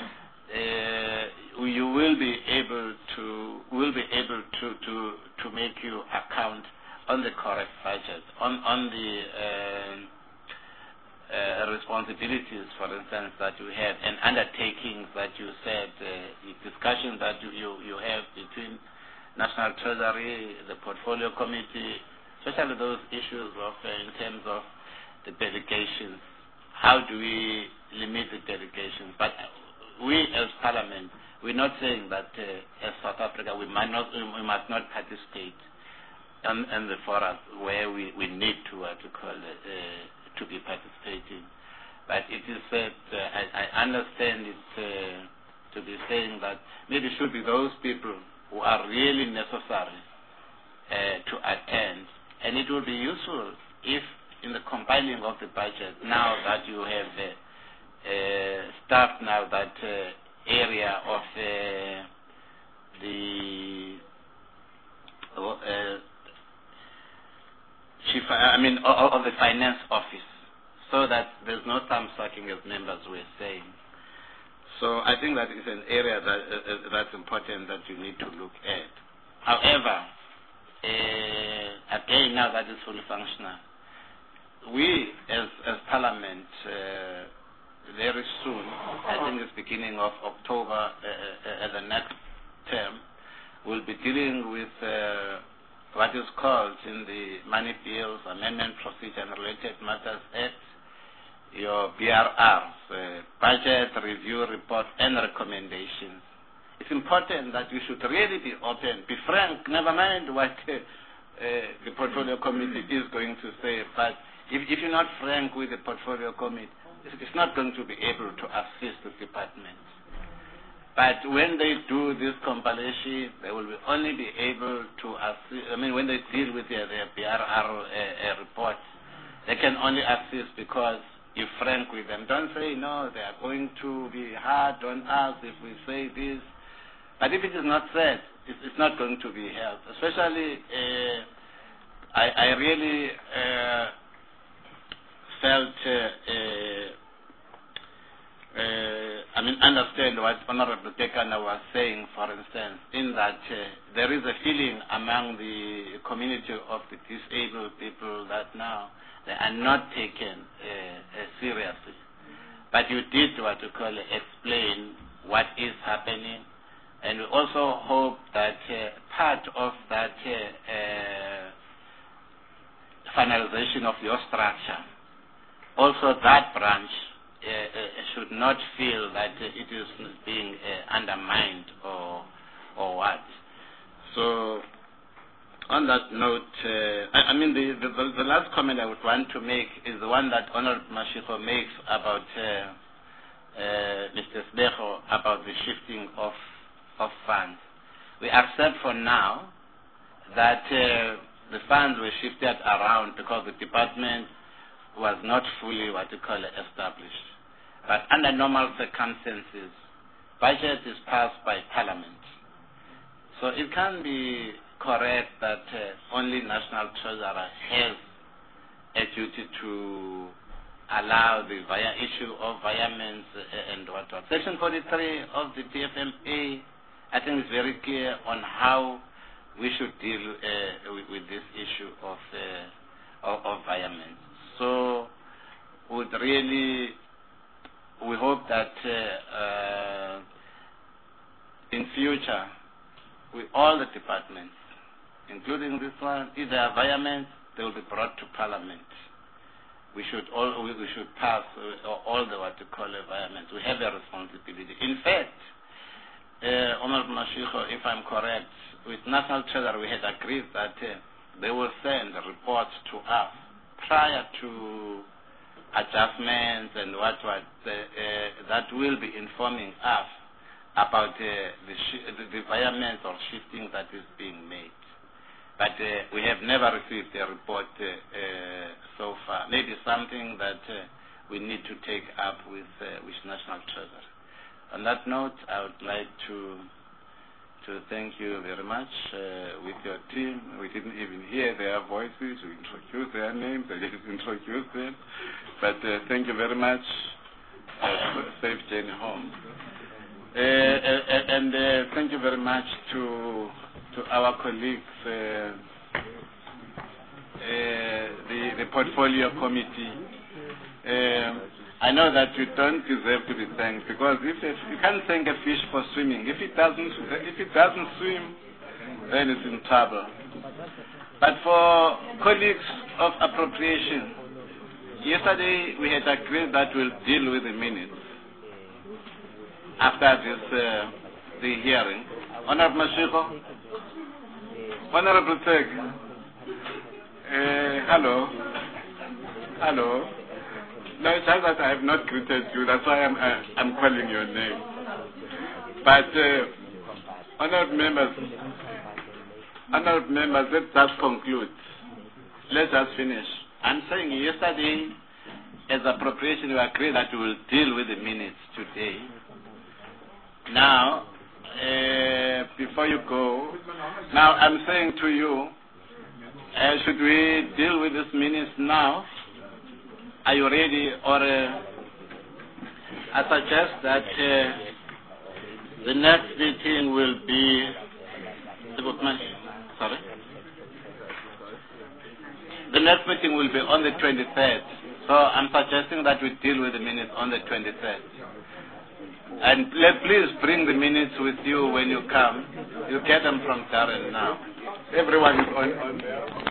uh, you will be able to, will be able to, to, to make you account on the correct budget, on, on the uh, uh, responsibilities, for instance, that you have, and undertakings that you said, uh, the discussions that you, you, you have between National Treasury, the Portfolio Committee, especially those issues of, uh, in terms of the delegations. How do we limit the delegations? But we as Parliament, we're not saying that uh, as South Africa we might not, we must not participate. and, and the forums where we, we need to, uh, to call it, uh, to be participating. But it is said, uh, I, I understand it uh, to be saying that maybe it should be those people who are really necessary uh, to attend. And it will be useful if in the compiling of the budget, now that you have uh, uh, staff now that uh, area of uh, the uh, chief, I mean, of, of the finance office, so that there's no thumb sucking, as members were saying. So I think that is an area that uh, that's important that you need to look at. However, uh, again, now that it's fully functional, we as as Parliament uh, very soon, I think it's beginning of October, uh, uh, uh, the next term, will be dealing with uh, what is called in the Money Bills Amendment Procedure and Related Matters Act, your B R Rs, uh, Budget Review Report and Recommendations. It's important that you should really be open, be frank, never mind what uh, uh, the Portfolio Committee is going to say, but if, if you're not frank with the Portfolio Committee, it's, it's not going to be able to assist the department. But when they do this compilation, they will be only be able to assist. I mean, when they deal with their, their B R R uh, uh, reports, they can only assist because you're frank with them. Don't say, no, they are going to be hard on us if we say this. But if it is not said, it's, it's not going to be helped. Especially, uh, I, I really uh, felt, uh, uh, uh, I mean, understand what Honorable Tekana was saying, for instance, in that uh, there is a feeling among the community of the disabled people that now they are not taken uh, uh, seriously. But you did what you call it, explain what is happening, and we also hope that uh, part of that uh, uh, finalization of your structure, also that branch uh, uh, should not feel that uh, it is being uh, undermined or or what. So, on that note, uh, I, I mean, the, the, the last comment I would want to make is the one that Honorable Mashiko makes about uh, uh, Mister Sbeho, about the shifting of, of funds. We accept for now that uh, the funds were shifted around because the department was not fully, what you call it, established. But under normal circumstances, budget is passed by Parliament. So it can be correct that uh, only National Treasurer has a duty to allow the via issue of viaments uh, and what what. Section forty-three of the D F M A, I think, is very clear on how we should deal uh, with, with this issue of uh, of, of viaments. So, would really, we hope that uh, uh, in future, with all the departments, including this one, if there are viaments, they will be brought to Parliament. We should all we, we should pass uh, all the what to call viaments. We have a responsibility. In fact, uh, Honorable Mashiko, if I'm correct, with National Treasury we had agreed that uh, they will send reports to us prior to adjustments and what what uh, uh, that will be informing us about uh, the, sh the, the viaments or shifting that is being made. But uh, we have never received a report uh, uh, so far. Maybe something that uh, we need to take up with, uh, with National Treasury. On that note, I would like to to thank you very much uh, with your team. We didn't even hear their voices. We introduced their names. I didn't introduce them. But uh, thank you very much. Uh, safe journey home. Uh, uh, and uh, thank you very much to to our colleagues, uh, uh, the, the Portfolio Committee. Uh, I know that you don't deserve to be thanked, because if it, you can't thank a fish for swimming. If it doesn't, if it doesn't swim, then it's in trouble. But for colleagues of appropriation, yesterday we had agreed that we'll deal with the minutes after this uh, the hearing. Honorable Mashiko, Honorable Teg, Uh, hello. Hello. No, it's just that I have not greeted you. That's why I'm, uh, I'm calling your name. But, uh, honored members, honored members, let's just conclude. Let's just finish. I'm saying yesterday, as appropriation, we agreed that we will deal with the minutes today. Now, uh, before you go, now I'm saying to you, uh, should we deal with these minutes now? Are you ready? Or uh, I suggest that uh, the next meeting will be, sorry? The next meeting will be on the twenty-third. So I'm suggesting that we deal with the minutes on the twenty-third. And please bring the minutes with you when you come. You get them from Darren now. Everyone is on, on there.